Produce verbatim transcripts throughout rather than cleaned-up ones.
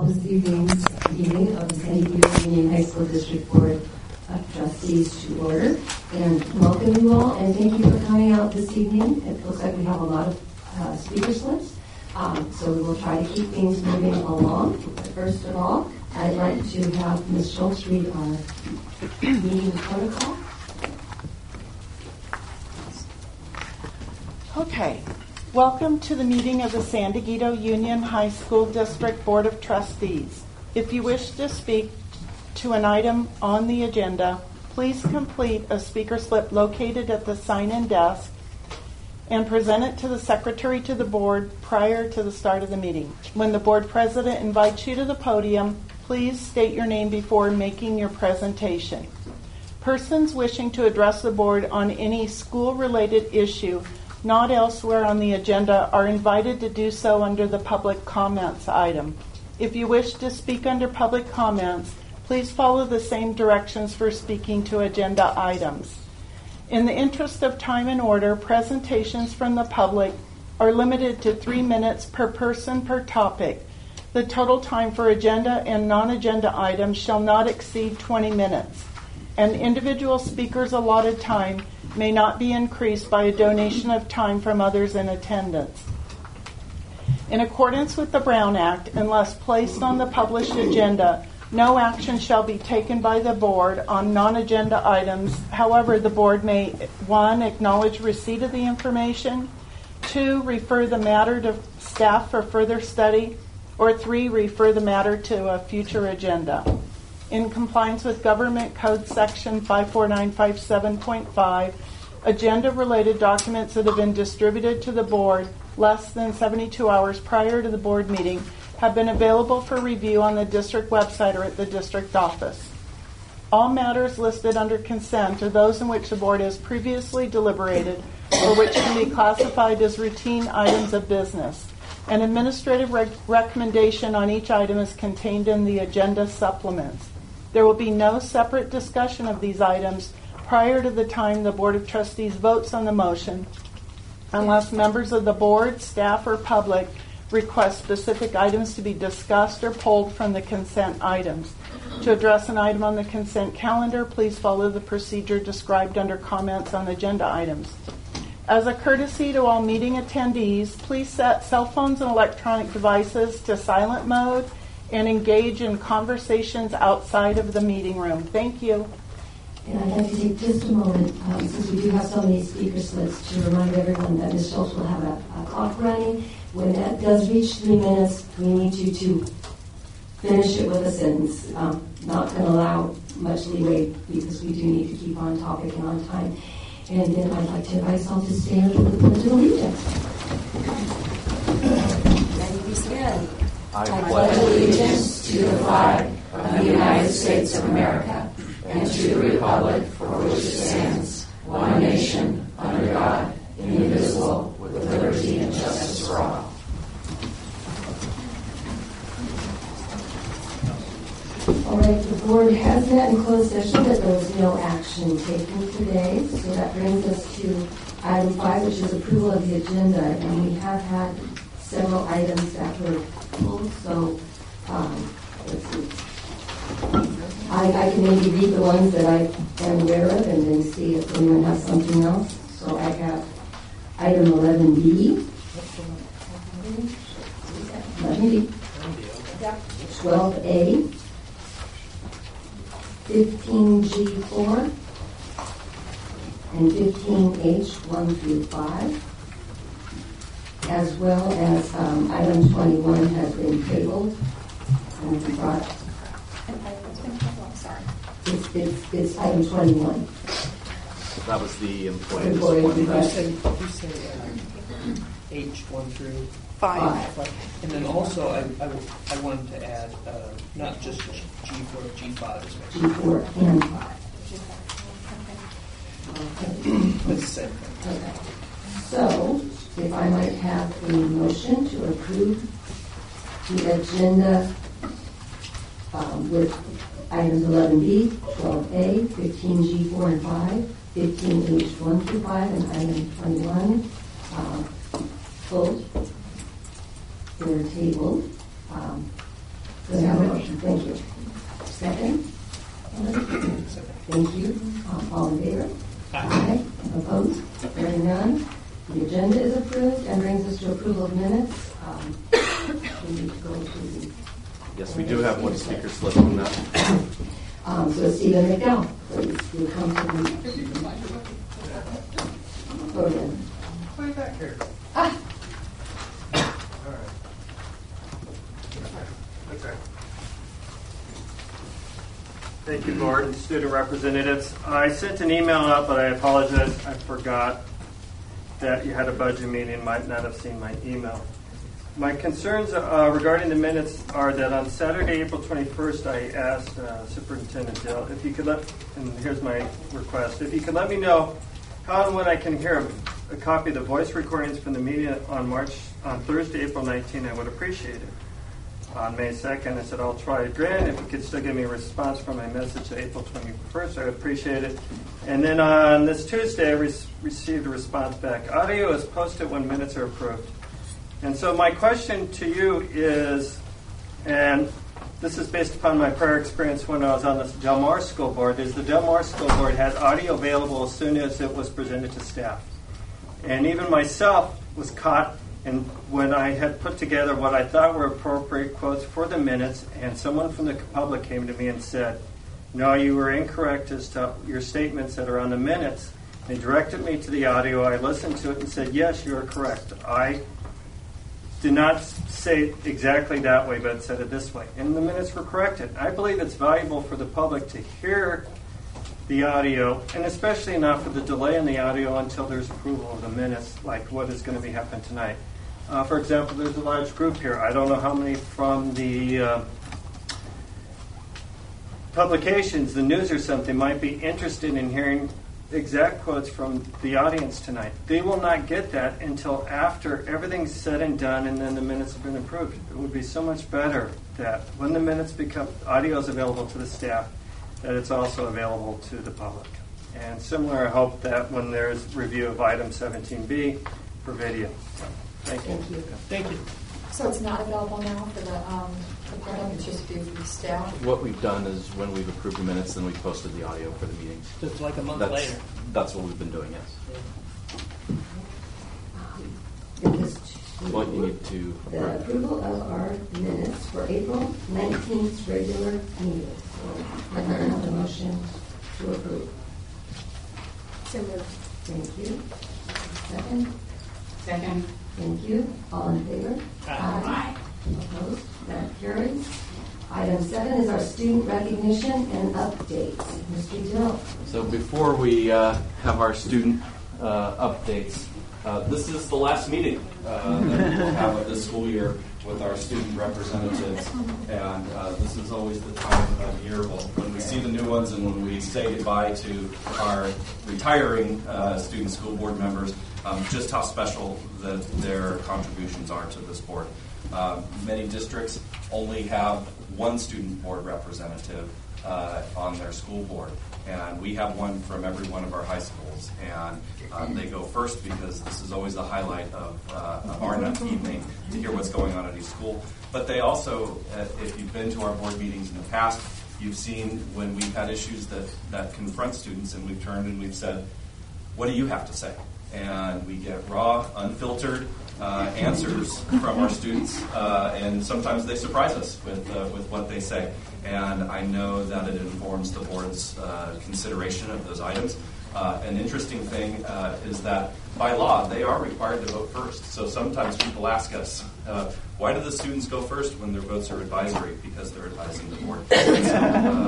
this evening's meeting of the San Diego Union High School District Board of Trustees to order. And welcome you all, and thank you for coming out this evening. It looks like we have a lot of uh, speaker slips, um, so we will try to keep things moving along. But first of all, I'd like to have Miz Schultz read our meeting protocol. Okay. Welcome to the meeting of the San Diego Union High School District Board of Trustees. If you wish to speak to an item on the agenda, please complete a speaker slip located at the sign-in desk and present it to the secretary to the board prior to the start of the meeting. When the board president invites you to the podium, please state your name before making your presentation. Persons wishing to address the board on any school-related issue not elsewhere on the agenda are invited to do so under the public comments item. If you wish to speak under public comments, please follow the same directions for speaking to agenda items. In the interest of time and order, presentations from the public are limited to three minutes per person per topic. The total time for agenda and non-agenda items shall not exceed twenty minutes. An individual speaker's allotted time may not be increased by a donation of time from others in attendance. In accordance with the Brown Act, unless placed on the published agenda, no action shall be taken by the board on non-agenda items. However, the board may, one, acknowledge receipt of the information, two, refer the matter to staff for further study, or three, refer the matter to a future agenda. In compliance with Government Code Section five four nine five seven point five, agenda-related documents that have been distributed to the board less than seventy-two hours prior to the board meeting have been available for review on the district website or at the district office. All matters listed under consent are those in which the board has previously deliberated or which can be classified as routine items of business. An administrative rec- recommendation on each item is contained in the agenda supplements. There will be no separate discussion of these items prior to the time the Board of Trustees votes on the motion, unless members of the board, staff, or public request specific items to be discussed or pulled from the consent items. To address an item on the consent calendar, please follow the procedure described under comments on agenda items. As a courtesy to all meeting attendees, please set cell phones and electronic devices to silent mode and engage in conversations outside of the meeting room. Thank you. And I'd like to take just a moment, um, since we do have so many speaker slips, to remind everyone that Miz Schultz will have a, a clock running. When that does reach three minutes, we need you to finish it with a sentence. Um, not going to allow much leeway because we do need to keep on topic and on time. And then I'd like to invite us all to stand for the Pledge of Allegiance. Ready to stand? I pledge allegiance to the flag of the United States of America and to the republic for which it stands, one nation, under God, indivisible, with liberty and justice for all. All right, the board has met in closed session, but there was no action taken today. So that brings us to item five, which is approval of the agenda. And we have had several items that were pulled, so um, let's see. I, I can maybe read the ones that I am aware of and then see if anyone has something else. So I have item eleven B, eleven B, twelve A, fifteen G four, and fifteen H one through five, as well as um, item twenty-one has been tabled and we brought. It's, it's, it's item twenty-one. That was the employee Employee disappointment. disappointment. You say, you say uh, H one through Five. Five. and then also I, I, I wanted to add uh, not just G four, G five as G well. four and five. It's the same thing. Okay. So, if I might have a motion to approve the agenda um, with items eleven B, twelve A, fifteen G four and five, fifteen H one through five, and item twenty-one, um, both. They're tabled um, So we have a motion. Thank you. Second? Thank you. Um, All in favor? Aye. Opposed? Hearing none. The agenda is approved and brings us to approval of minutes. Um, We need to go to the... Yes, we do have one speaker slip on that. Um, So Stephen McDowell, please, you come to the podium. Way back here. Ah. All right. Okay. Thank you, board and student representatives. I sent an email out, but I apologize. I forgot that you had a budget meeting, might not have seen my email. My concerns uh, regarding the minutes are that on Saturday, April twenty-first, I asked uh, Superintendent Dill if you could let, and here's my request, if you could let me know how and when I can hear a, a copy of the voice recordings from the meeting on March, on Thursday, April nineteenth, I would appreciate it. On May second, I said, I'll try again. If you could still give me a response from my message to April twenty-first, I would appreciate it. And then on this Tuesday, I re- received a response back. Audio is posted when minutes are approved. And so my question to you is, and this is based upon my prior experience when I was on the Del Mar School Board, is the Del Mar School Board had audio available as soon as it was presented to staff. And even myself was caught in when I had put together what I thought were appropriate quotes for the minutes, and someone from the public came to me and said, no, you were incorrect as to your statements that are on the minutes. They directed me to the audio. I listened to it and said, yes, you are correct. I did not say it exactly that way, but said it this way. And the minutes were corrected. I believe it's valuable for the public to hear the audio, and especially not for the delay in the audio until there's approval of the minutes, like what is going to be happening tonight. Uh, for example, there's a large group here. I don't know how many from the uh, publications, the news or something, might be interested in hearing exact quotes from the audience tonight. They will not get that until after everything's said and done and then the minutes have been approved. It would be so much better that when the minutes become, audio is available to the staff, that it's also available to the public. And similar, I hope that when there's review of item seventeen B for video. So, thank you. Thank you. Thank you. So it's not available now for the, um, the public, it's just due for the staff? What we've done is when we've approved the minutes, then we posted the audio for the meetings. Just like a month That's, later. that's what we've been doing, yes. Give this to What you need to the approve. approval of our minutes for April nineteenth regular meeting. So I have a motion to approve. So moved. Thank you. Second? Second. Thank you. All in favor? Aye. Opposed? That carries. Item seven is our student recognition and updates. Mister Dill. So before we uh, have our student uh, updates, uh, this is the last meeting uh, that we'll have of this school year with our student representatives, and uh, this is always the time of year when we see the new ones and when we say goodbye to our retiring uh, student school board members, um, just how special that their contributions are to this board. Um, many districts only have one student board representative uh, on their school board, and we have one from every one of our high schools, and um, they go first because this is always the highlight of, uh, of our evening to hear what's going on at each school. But they also, uh, if you've been to our board meetings in the past, you've seen when we've had issues that, that confront students, and we've turned and we've said, what do you have to say? And we get raw, unfiltered uh, answers from our students, uh, and sometimes they surprise us with uh, with what they say. And I know that it informs the board's uh, consideration of those items. Uh, an interesting thing uh, is that by law they are required to vote first. So sometimes people ask us, uh, why do the students go first when their votes are advisory? Because they're advising the board. And so,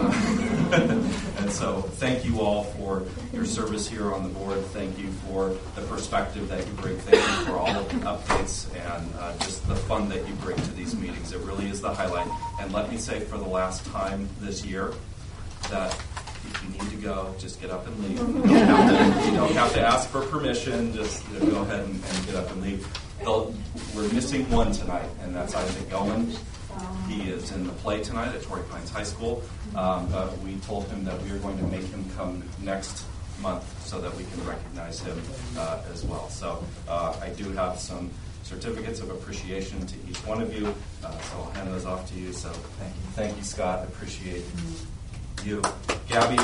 uh, and so thank you all for your service here on the board. Thank you for the perspective that you bring. Thank you for all of the updates and uh, just the fun that you bring to these meetings. It really is the highlight. And let me say for the last time this year that if you need to go, just get up and leave. You don't have to, you don't have to ask for permission. Just you know, go ahead and, and get up and leave. They'll, we're missing one tonight, and that's Isaac Gelman. He is in the play tonight at Torrey Pines High School. Um, but we told him that we are going to make him come next month so that we can recognize him uh, as well. So uh, I do have some certificates of appreciation to each one of you. Uh, so I'll hand those off to you. So thank you. Thank you, Scott. I appreciate you. Gabby.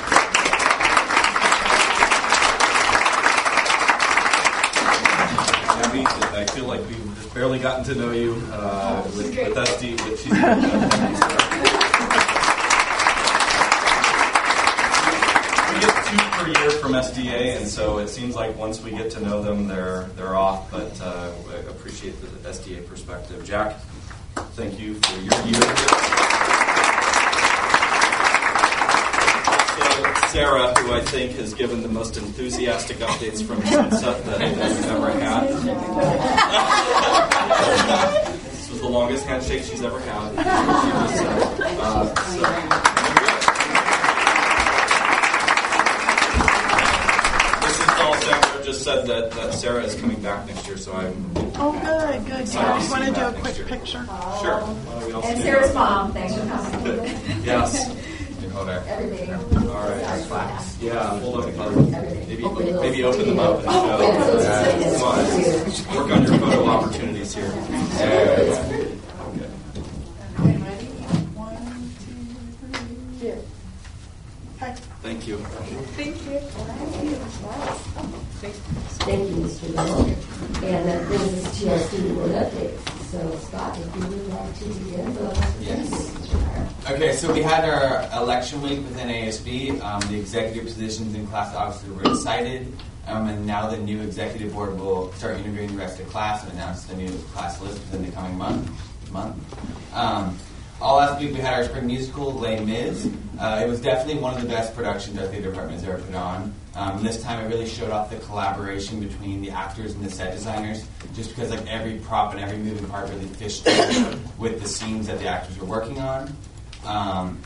Gabby, I feel like we've just barely gotten to know you uh, with, with S D. With, she's, we get two per year from S D A, and so it seems like once we get to know them, they're they're off. But uh, I appreciate the S D A perspective. Jack, thank you for your year. Sarah, who I think has given the most enthusiastic updates from Sunset that we've ever had. This was the longest handshake she's ever had. Uh, so, Missus Alexander just said that, that Sarah is coming back next year, so I'm. Oh, good, good. Do you I'll want to do a next quick year. picture? Sure. Why don't we all And stand Sarah's up? mom, thanks for coming. Yes. Hold on. Everything. All right. Yeah, hold up the color. Maybe, maybe open them up and show. Come on. Work on your photo opportunities here. There we go. Okay, ready? One, two, three. Okay. Thank you. Thank you. Thank you, Mister Bell. And that brings us to our student board updates. So, Scott, if you would like to begin, the Yes. Okay, so we had our election week within A S B. Um, the executive positions in class obviously were decided, um, and now the new executive board will start interviewing the rest of the class and announce the new class list within the coming month. month. Um, all last week we had our spring musical, Les Mis. Uh, it was definitely one of the best productions our theater department has ever put on. Um, this time it really showed off the collaboration between the actors and the set designers, just because like every prop and every moving part really fished with the scenes that the actors were working on. Um,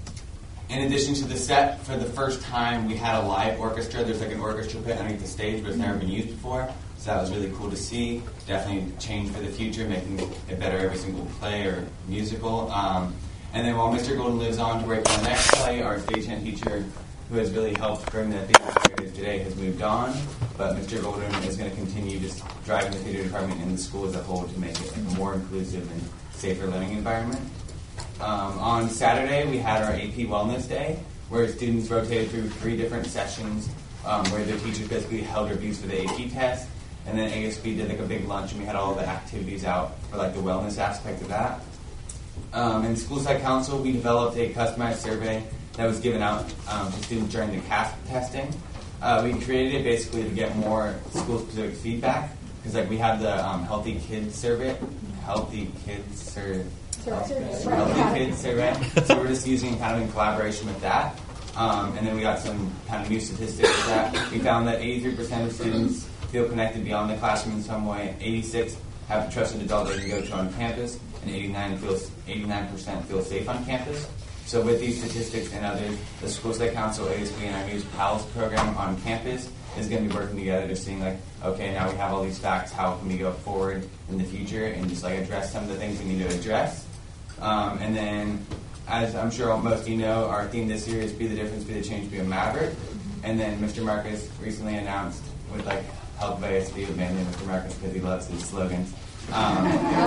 in addition to the set, for the first time we had a live orchestra. There's like an orchestra pit underneath the stage, but it's never been used before. So that was really cool to see. Definitely change for the future, making it better every single play or musical. Um, and then while Mister Golden lives on to work on the next play, our stagehand teacher, who has really helped bring the theater to where it is today, has moved on. But Mister Golden is going to continue just driving the theater department and the school as a whole to make it like a more inclusive and safer learning environment. Um, on Saturday, we had our A P Wellness Day, where students rotated through three different sessions, um, where the teachers basically held reviews for the A P test, and then A S B did like a big lunch, and we had all the activities out for like the wellness aspect of that. Um, in School Site Council, we developed a customized survey that was given out um, to students during the C A S P testing. Uh, we created it basically to get more school-specific feedback, because like we had the um, Healthy Kids survey, Healthy Kids survey. Healthy Kids survey. So we're just using kind of in collaboration with that. Um, and then we got some kind of new statistics with that. We found that eighty-three percent of students feel connected beyond the classroom in some way. eighty-six have a trusted adult they can go to on campus. And eighty-nine feels, eighty-nine percent feel safe on campus. So with these statistics and others, the School Site Council, A S B, and our new PALS program on campus is going to be working together, just seeing like, okay, now we have all these facts, how can we go forward in the future and just like address some of the things we need to address. Um, and then, as I'm sure most of you know, our theme this year is Be the Difference, Be the Change, Be a Maverick. And then Mister Marcus recently announced, with like help by A S B, mainly Mister Marcus because he loves his slogans, um,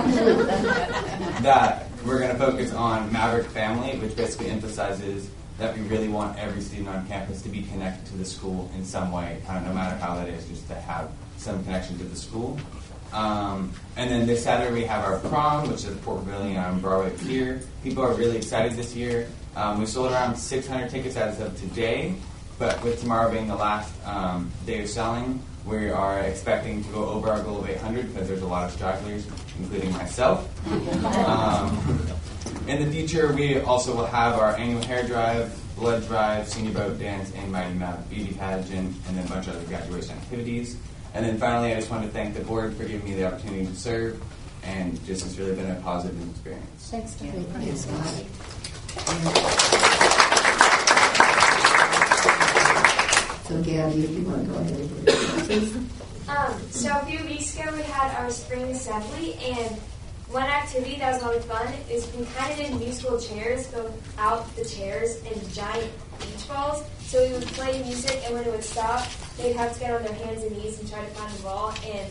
that we're going to focus on Maverick Family, which basically emphasizes that we really want every student on campus to be connected to the school in some way, kind of no matter how that is, just to have some connection to the school. Um, and then this Saturday we have our prom, which is at Port Pavilion on Broadway Pier. People are really excited this year. Um, we sold around six hundred tickets as of today, but with tomorrow being the last um, day of selling, we are expecting to go over our goal of eight hundred because there's a lot of stragglers, including myself. Um, in the future, we also will have our annual hair drive, blood drive, senior boat dance, and Mighty Mountain beauty pageant, and then a bunch of other graduation activities. And then finally, I just want to thank the board for giving me the opportunity to serve, and just it's really been a positive experience. Thanks, Gabby. Thanks, Scott. So, Gabby, if you want to go ahead and do it, please. Um, so a few weeks ago, we had our spring assembly, and one activity that was a lot of fun is we kind of did musical chairs, built out the chairs in giant beach balls. So we would play music, and when it would stop, they'd have to get on their hands and knees and try to find the ball. And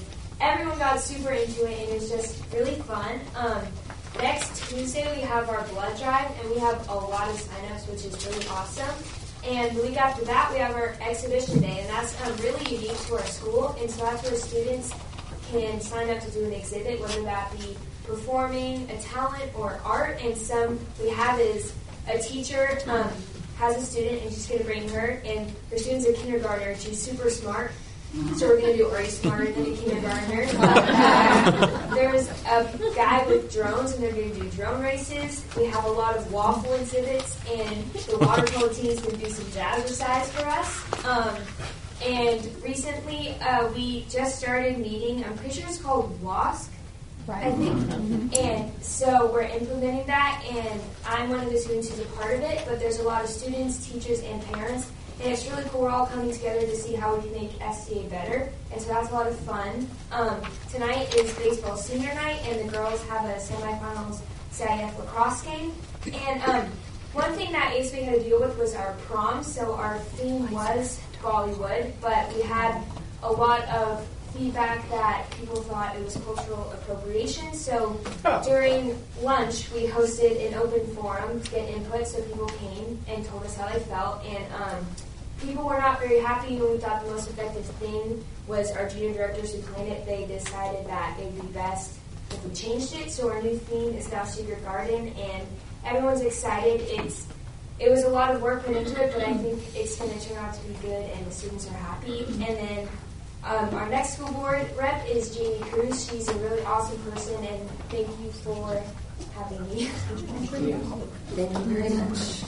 everyone got super into it, and it was just really fun. Um, next Tuesday, we have our blood drive, and we have a lot of signups, which is really awesome. And the week after that, we have our exhibition day, and that's um, really unique to our school. And so that's where students can sign up to do an exhibit, whether that be performing, a talent, or art. And some we have is a teacher um, has a student, and she's going to bring her, and her student's a kindergartner, and she's super smart. So we're going to do Ori Smarter than a kindergartner. Uh, there's a guy with drones, and they're going to do drone races. We have a lot of waffle exhibits, and the water polo team is going to do some jazzercise for us. Um, and recently, uh, we just started meeting. I'm pretty sure it's called WASC, right. I think. Mm-hmm. And so we're implementing that, and I'm one of the students who's a part of it. But there's a lot of students, teachers, and parents. And it's really cool. We're all coming together to see how we can make S T A better. And so that's a lot of fun. Um, tonight is baseball senior night, and the girls have a semifinals C I F lacrosse game. And um, one thing that A S B had to deal with was our prom. So our theme was Bollywood, but we had a lot of feedback that people thought it was cultural appropriation. So during lunch, we hosted an open forum to get input, so people came and told us how they felt. And um, people were not very happy when we thought the most effective thing was our junior directors who planned it. They decided that it would be best if we changed it. So our new theme is now Secret Garden, and everyone's excited. It's It was a lot of work put into it, but I think it's going to turn out to be good, and the students are happy. And then Um, our next school board rep is Jamie Cruz. She's a really awesome person, and thank you for having me. Thank you. Thank you very much.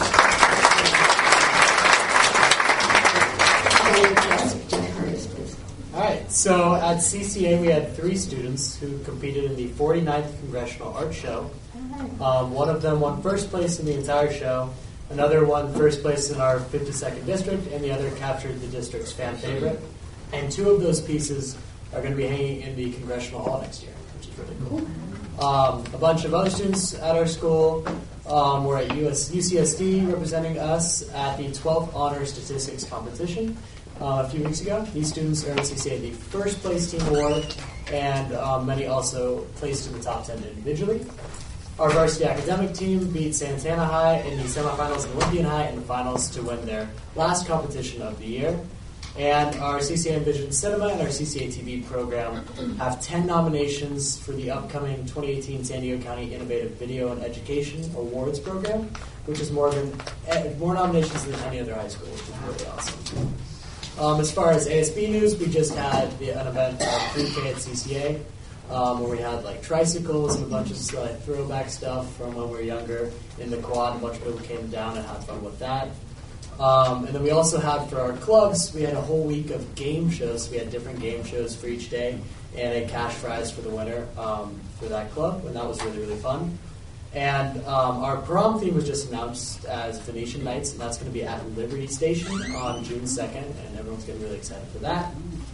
All right, so at C C A we had three students who competed in the forty-ninth Congressional Art Show. Um, one of them won first place in the entire show. Another won first place in our fifty-second district, and the other captured the district's fan favorite. And two of those pieces are going to be hanging in the Congressional Hall next year, which is really cool. Um, a bunch of other students at our school um, were at U S, U C S D representing us at the twelfth Honor Statistics Competition uh, a few weeks ago. These students earned C C A the first place team award, and um, many also placed in the top ten individually. Our varsity academic team beat Santana High in the semifinals and Olympian High in the finals to win their last competition of the year. And our C C A Envision Cinema and our C C A T V program have ten nominations for the upcoming twenty eighteen San Diego County Innovative Video and Education Awards program, which is more than more nominations than any other high school, which is really awesome. Um, as far as A S B news, we just had the, an event called pre-K at C C A, um, where we had like tricycles and a bunch of like, throwback stuff from when we were younger in the quad. A bunch of people came down and had fun with that. Um, and then we also had for our clubs, we had a whole week of game shows. We had different game shows for each day and a cash prize for the winner um, for that club, and that was really, really fun. And um, our prom theme was just announced as Venetian Nights, and that's going to be at Liberty Station on June second, and everyone's getting really excited for that.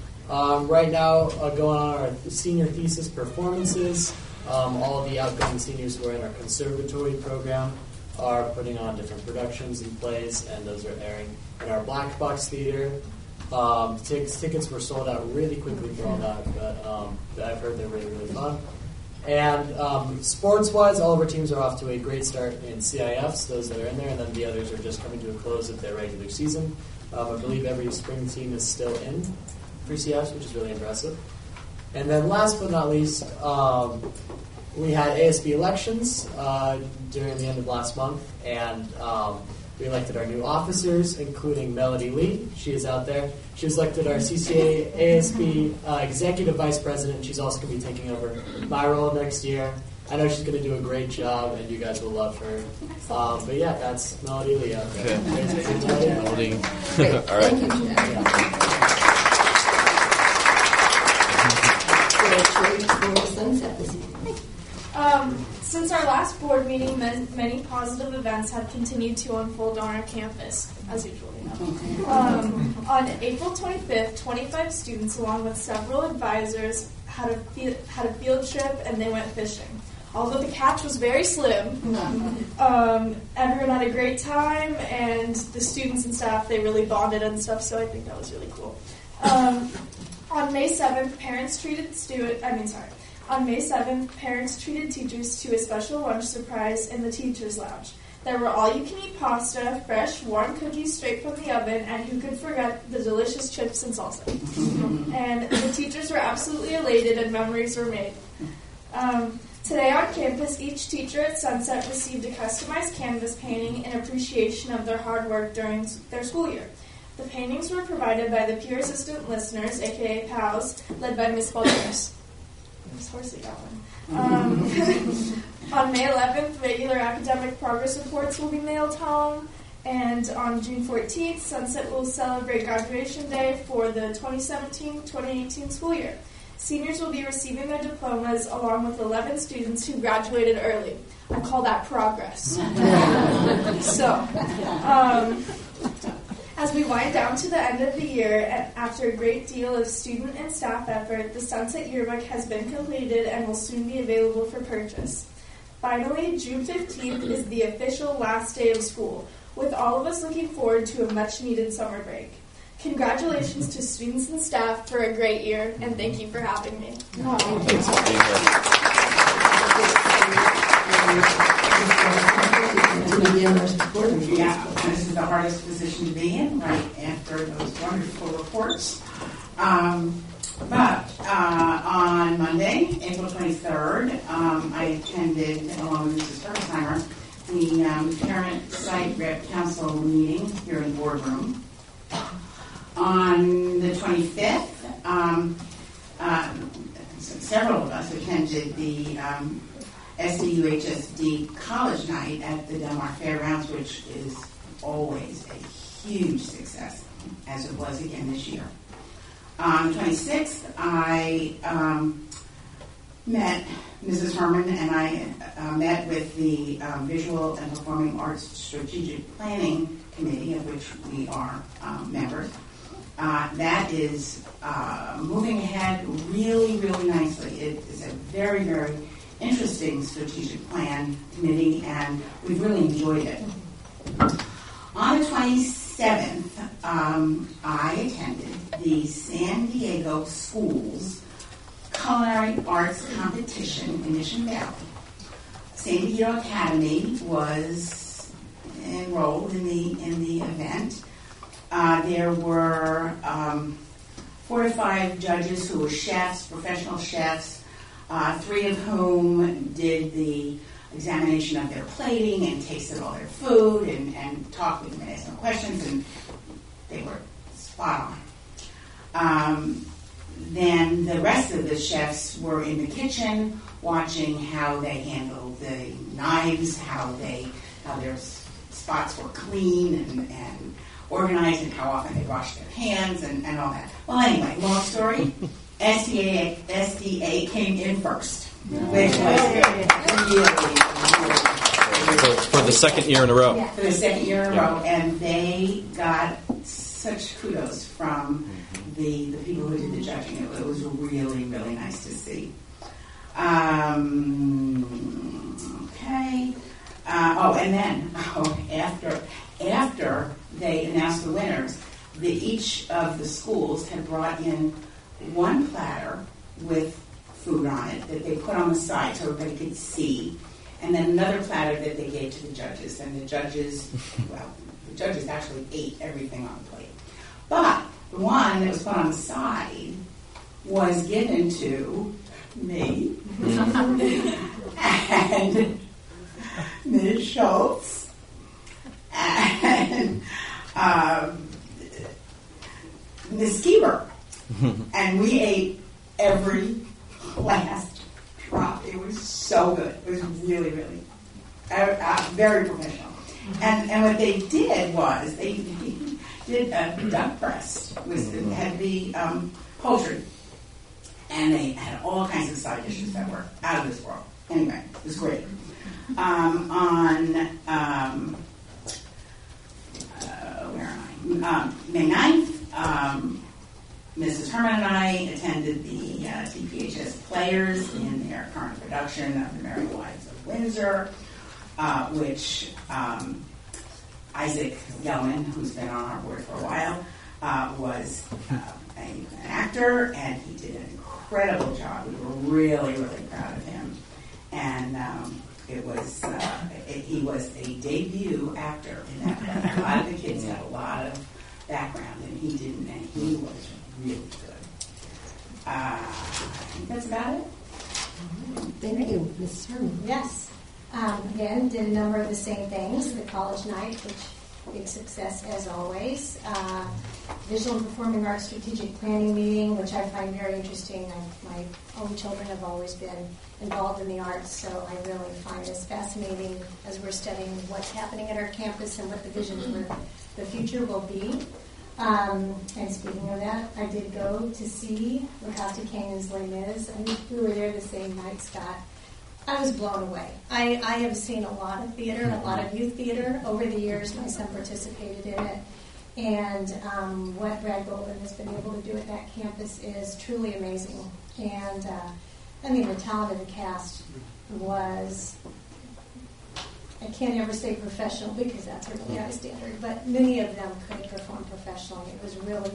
Um, right now, uh, going on our senior thesis performances, um, all of the outgoing seniors who are in our conservatory program are putting on different productions and plays, and those are airing in our Black Box Theater. Um, t- tickets were sold out really quickly for all that, but um, I've heard they're really, really fun. And um, sports-wise, all of our teams are off to a great start in C I Fs, those that are in there, and then the others are just coming to a close of their regular season. Um, I believe every spring team is still in for C I Fs, which is really impressive. And then last but not least, um, we had A S B elections uh, during the end of last month, and um, we elected our new officers, including Melody Lee. She is out there. She was elected our C C A A S B uh, Executive Vice President. She's also going to be taking over my role next year. I know she's going to do a great job, and you guys will love her. Um, but yeah, that's Melody Lee out there. Okay. Melody. Great. All right. Thank you, Jack. Um, since our last board meeting, many positive events have continued to unfold on our campus, as usual. You know. um, on April twenty-fifth, twenty-five students, along with several advisors, had a field, had a field trip, and they went fishing. Although the catch was very slim, um, everyone had a great time, and the students and staff, they really bonded and stuff, so I think that was really cool. Um, On May seventh, parents treated student. I mean, sorry. On May seventh, parents treated teachers to a special lunch surprise in the teachers' lounge. There were all-you-can-eat pasta, fresh, warm cookies straight from the oven, and who could forget the delicious chips and salsa. And the teachers were absolutely elated, and memories were made. Um, today on campus, each teacher at Sunset received a customized canvas painting in appreciation of their hard work during their school year. The paintings were provided by the Peer Assistant Listeners, aka PALS, led by Miss Balders. Miss Horsey got one. Um, on May eleventh, regular academic progress reports will be mailed home. And on June fourteenth, Sunset will celebrate graduation day for the twenty seventeen twenty eighteen school year. Seniors will be receiving their diplomas along with eleven students who graduated early. I call that progress. so, um, as we wind down to the end of the year, and after a great deal of student and staff effort, the Sunset Yearbook has been completed and will soon be available for purchase. Finally, June fifteenth is the official last day of school, with all of us looking forward to a much-needed summer break. Congratulations to students and staff for a great year, and thank you for having me. Yeah, this is the hardest position to be in, right after those wonderful reports. Um, but uh, on Monday, April twenty-third, um, I attended, along with Missus Hersheimer, the um, Parent Site Rep Council meeting here in the boardroom. On the twenty-fifth, um, uh, several of us attended the um, S D U H S D College Night at the Del Mar Fairgrounds, which is always a huge success, as it was again this year. On the twenty-sixth, I um, met, Missus Herman and I uh, met with the um, Visual and Performing Arts Strategic Planning Committee, of which we are um, members. Uh, that is uh, moving ahead really, really nicely. It is a very, very interesting strategic plan committee, and we've really enjoyed it. On the twenty-seventh, um, I attended the San Diego Schools Culinary Arts Competition in Mission Valley. San Diego Academy was enrolled in the in the event. Uh, there were um, four to five judges who were chefs, professional chefs, uh, three of whom did the examination of their plating and tasted all their food and, and talked with them and asked them questions, and they were spot on. Um, then the rest of the chefs were in the kitchen watching how they handled the knives, how they how their spots were clean and, and organized, and how often they washed their hands and, and all that. Well, anyway, long story, S D A, S D A came in first, which was really, really, For, for the second year in a row. for the second year in a Yeah. row, and they got such kudos from the, the people who did the judging. It, it was really, really nice to see. Um, okay. Uh, oh, and then oh, after after they announced the winners, the, each of the schools had brought in one platter with food on it that they put on the side so everybody could see, and then another platter that they gave to the judges. And the judges, well, the judges actually ate everything on the plate. But the one that was put on the side was given to me and Miz Schultz and um, Miz Keeber. And we ate every last drop. It was so good. It was really, really uh, uh, very professional. And and what they did was they, they did a duck breast. It was it had the um, poultry, and they had all kinds of side dishes that were out of this world. Anyway, it was great. Um, on um, uh, where am I? Um, May ninth. Um, Missus Herman and I attended the uh, T P H S Players in their current production of The Merry Wives of Windsor, uh, which um, Isaac Gelman, who's been on our board for a while, uh, was uh, a, an actor, and he did an incredible job. We were really, really proud of him. And um, it was uh, it, he was a debut actor in that play. A lot of the kids had a lot of background, and he didn't, and he was really good. Uh, I think that's about it. Thank you, Missus Herman. Yes. Um, again, did a number of the same things. The college night, which big success as always. Uh, Visual and Performing Arts Strategic Planning Meeting, which I find very interesting. I, my own children have always been involved in the arts, so I really find this fascinating as we're studying what's happening at our campus and what the vision for the future will be. Um, and speaking of that, I did go to see Rahati Kanan's Les Mis, and we were there the same night, Scott. I was blown away. I, I have seen a lot of theater, a lot of youth theater over the years. My son participated in it. And um, what Brad Golden has been able to do at that campus is truly amazing. And, uh, I mean, the talent of the cast was, I can't ever say professional because that's a really high standard, but many of them could perform professionally. It was really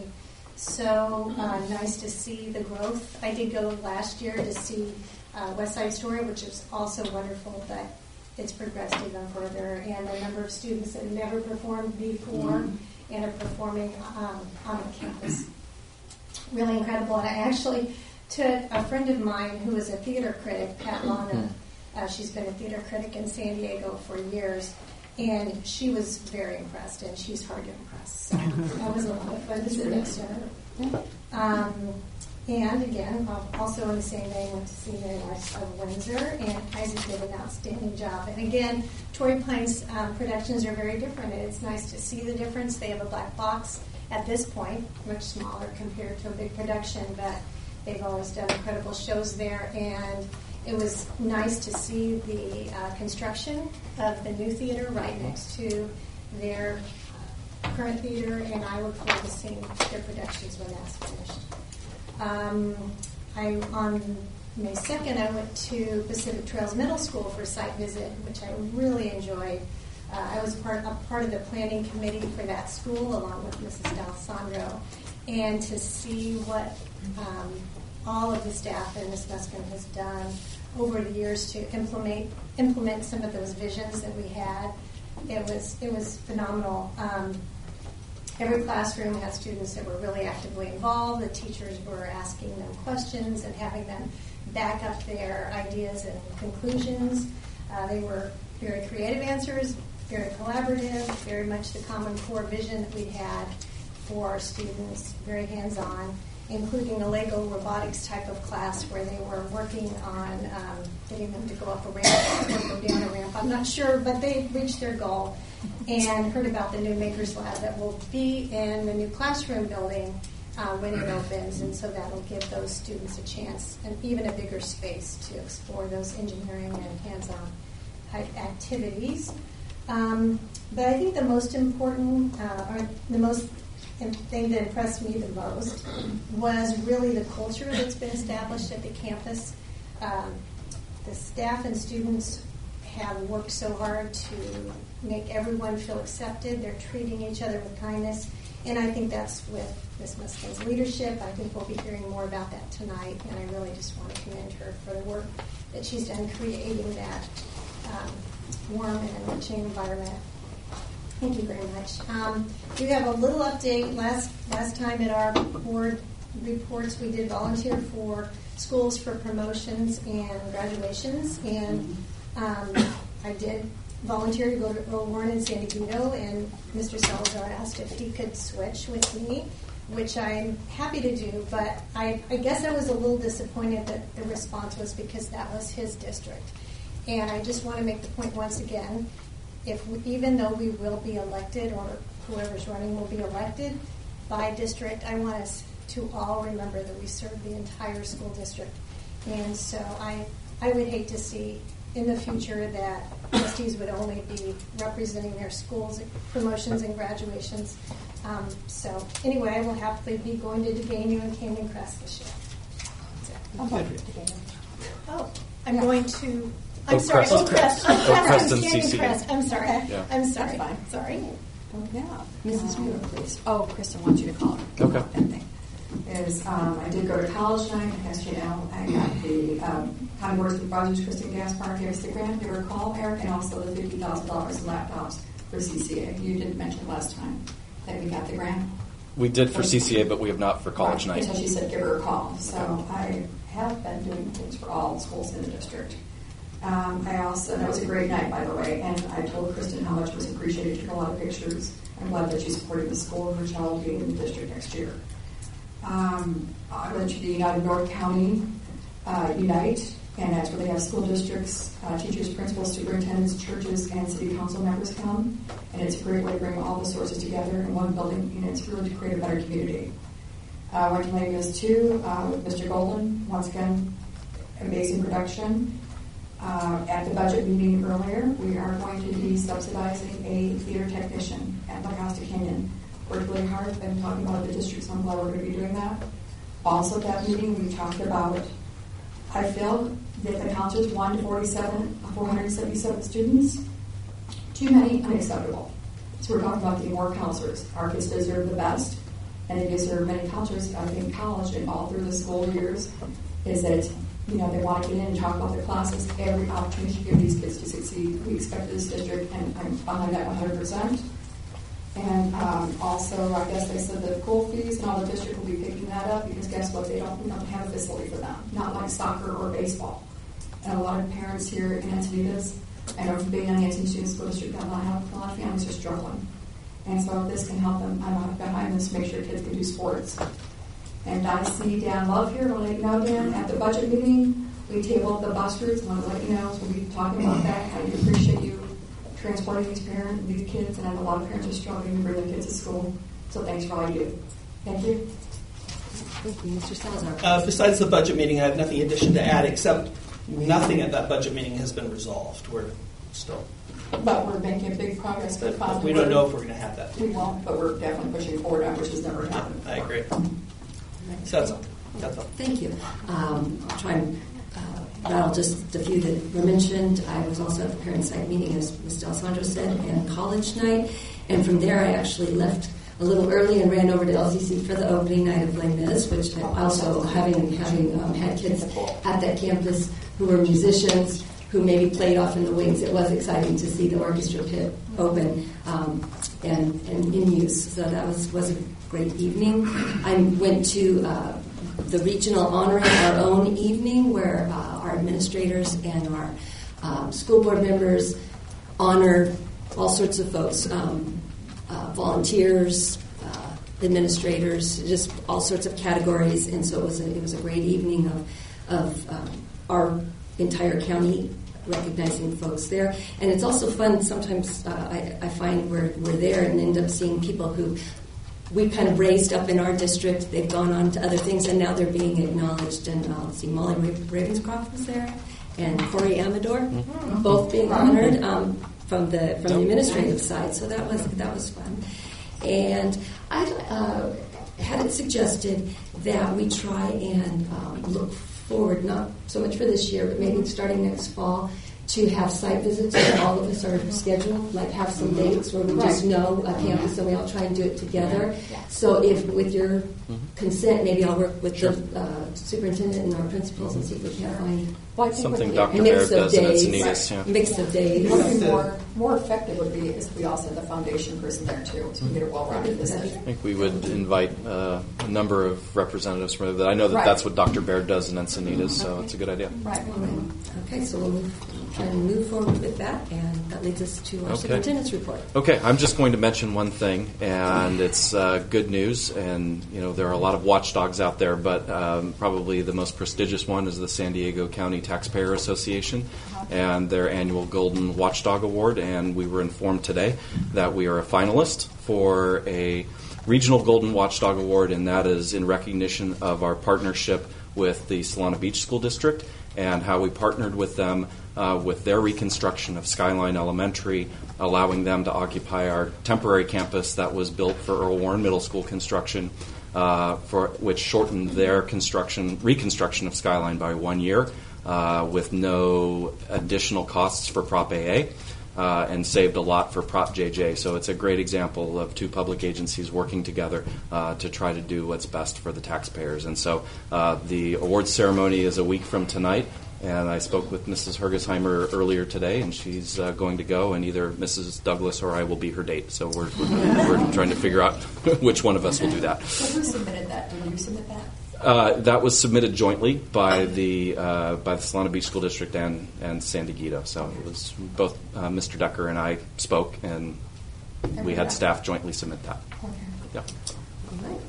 so uh, nice to see the growth. I did go last year to see uh, West Side Story, which is also wonderful, but it's progressed even further. And the number of students that have never performed before mm-hmm. and are performing um, on the campus. Really incredible. And I actually took a friend of mine who is a theater critic, Pat Lana. Uh, she's been a theater critic in San Diego for years, and she was very impressed, and she's hard to impress. So that was a lot of fun to sit next to her. Um, and again, also in the same vein, went to see Mary March of Windsor, and Isaac did an outstanding job. And again, Torrey Pines um, productions are very different, and it's nice to see the difference. They have a black box at this point, much smaller compared to a big production, but they've always done incredible shows there, and it was nice to see the uh, construction of the new theater right next to their uh, current theater, and I look forward to seeing their productions when that's finished. Um, I on May second, I went to Pacific Trails Middle School for a site visit, which I really enjoyed. Uh, I was part, a part of the planning committee for that school, along with Missus D'Alessandro, and to see what um, all of the staff in Miz Muskin has done over the years to implement implement some of those visions that we had. It was it was phenomenal. Um, every classroom had students that were really actively involved. The teachers were asking them questions and having them back up their ideas and conclusions. Uh, they were very creative answers, very collaborative, very much the Common Core vision that we had for our students, very hands-on, including a Lego robotics type of class where they were working on um, getting them to go up a ramp or go down a ramp. I'm not sure, but they reached their goal, and heard about the new Makers Lab that will be in the new classroom building uh, when it opens, and so that will give those students a chance and even a bigger space to explore those engineering and hands-on type activities. Um, but I think the most important, uh, or the most thing that impressed me the most was really the culture that's been established at the campus. Um, the staff and students have worked so hard to make everyone feel accepted. They're treating each other with kindness, and I think that's with Miz Muskin's leadership. I think we'll be hearing more about that tonight, and I really just want to commend her for the work that she's done creating that um, warm and enriching environment. Thank you very much. Um, we have a little update. Last last time at our board reports, we did volunteer for schools for promotions and graduations, and um, I did volunteer to go to Earl Warren in San Diego, and Mister Salazar asked if he could switch with me, which I'm happy to do, but I, I guess I was a little disappointed that the response was because that was his district. And I just want to make the point once again, if we, even though we will be elected, or whoever's running will be elected by district, I want us to all remember that we serve the entire school district. And so I, I would hate to see in the future that trustees would only be representing their schools' promotions and graduations. Um, so anyway, I will happily be going to Degania and Canyon Crest this year. I'm going to Degania. Oh, I'm yeah. going to... I'm Oak sorry, Crest. Oak Crest. Oak Oak Crest. Crest Canyon C C. Crest. I'm sorry. Yeah. I'm sorry. That's fine. Sorry. Oh, yeah. Missus Um, Muir, please. Oh, Kristen wants you to call her. Okay. That thing. is um, I did go to college night. As you know, I got the um, County Board of Supervisors, Kristen Gaspar, gave us the grant, if you recall, Eric, and also the fifty thousand dollars in laptops for C C A. You didn't mention last time that we got the grant. We did for C C A, but we have not for college Right. night. So she said give her a call. So I have been doing things for all schools in the district. Um, I also, that was a great night, by the way, and I told Kristen how much was appreciated. She took a lot of pictures. I'm glad that she's supporting the school and her child being in the district next year. Um, I went to the United North County uh, Unite, and that's where they have school districts, uh, teachers, principals, superintendents, churches, and city council members come. And it's a great way to bring all the sources together in one building, and it's really to create a better community. I uh, went to Les Mis too uh, with Mister Golden. Once again, amazing production. Uh, at the budget meeting earlier, we are going to be subsidizing a theater technician at La Costa Canyon. Worked really hard, been talking about the district, so I'm glad we're going to be doing that. Also at that meeting, we talked about, I feel that the counselors, one to forty-seven, four hundred seventy-seven students, too many, unacceptable. So we're talking about getting more counselors. Our kids deserve the best, and they deserve many counselors. I think college and all through the school years is that it's, you know, they want to get in and talk about their classes, every opportunity to give these kids to succeed. We expect this district, and I'm behind that one hundred percent. And um, also, I guess they said the pool fees and all the district will be picking that up because guess what? They don't, we don't have a facility for them, not like soccer or baseball. And a lot of parents here in Encinitas, I know from being on the Encinitas Student School District, a lot, of, a lot of families are struggling. And so if this can help them, I'm behind this to make sure kids can do sports. And I see Dan Love here. I want to let you know, Dan, at the budget meeting, we tabled the bus routes. I want to let you know, so we'll be talking about that. I appreciate you transporting these parents, these kids, and I know a lot of parents are struggling to bring their kids to school. So thanks for all you do. Thank you. Thank you, Mister Salazar. Uh, besides the budget meeting, I have nothing in addition to add, except nothing at that budget meeting has been resolved. We're still. But we're making big progress. But But we don't know if we're going to have that. We won't, but we're definitely pushing forward on which has never happened. I agree. So that's all. That's all. Thank you. Um, I'll try and uh, rattle just a few that were mentioned. I was also at the parent site meeting, as Mister Alessandro said, and college night. And from there, I actually left a little early and ran over to L C C for the opening night of Les Mis, which I also, having having um, had kids at that campus who were musicians, who maybe played off in the wings, it was exciting to see the orchestra pit open um, and, and in use. So that was, was a great evening. I went to uh, the regional honoring our own evening where uh, our administrators and our um, school board members honor all sorts of folks, um, uh, volunteers, uh, administrators, just all sorts of categories. And so it was a, it was a great evening of, of um, our entire county recognizing folks there. And it's also fun sometimes uh, I, I find we're, we're there and end up seeing people who we kind of raised up in our district. They've gone on to other things and now they're being acknowledged. And uh, let's see, Molly Ravenscroft was there and Corey Amador, mm-hmm. both being honored um, from the from the administrative side. So that was that was fun. And I uh, had it suggested that we try and um, look forward, not so much for this year, but maybe starting next fall, to have site visits where all of us are scheduled, like have some dates where we right. just know a campus and we all try and do it together. Yeah. So if, with your mm-hmm. consent, maybe I'll work with sure. the uh, superintendent and our principals and see if we can find well, something Doctor Baird does in Encinitas. Yeah. Mix of days. What would be more, more effective would be if we also had the foundation person there too, so we get it well-rounded decision. I think we would invite uh, a number of representatives from that. I know that right. that's what Doctor Baird does in Encinitas, so okay. it's a good idea. Right. Okay, so we'll move, try and move forward with that, and that leads us to our okay. superintendent's report. Okay, I'm just going to mention one thing, and it's uh, good news. And you know, there are a lot of watchdogs out there, but um, probably the most prestigious one is the San Diego County Taxpayer Association and their annual Golden Watchdog Award. And we were informed today that we are a finalist for a regional Golden Watchdog Award, and that is in recognition of our partnership with the Solana Beach School District and how we partnered with them uh, with their reconstruction of Skyline Elementary, allowing them to occupy our temporary campus that was built for Earl Warren Middle School construction, uh, for which shortened their construction reconstruction of Skyline by one year uh, with no additional costs for Prop A A. uh, and saved a lot for Prop J J. So it's a great example of two public agencies working together uh, to try to do what's best for the taxpayers. And so uh, the awards ceremony is a week from tonight. And I spoke with Missus Hergesheimer earlier today, and she's uh, going to go, and either Missus Douglas or I will be her date. So we're we're, we're trying to figure out which one of us will do that. So who submitted that? Did you submit that? Uh, that was submitted jointly by the uh, by the Solana Beach School District and and San Diego. So it was both uh, Mister Decker and I spoke, and we had staff jointly submit that. Okay. Yeah. All right.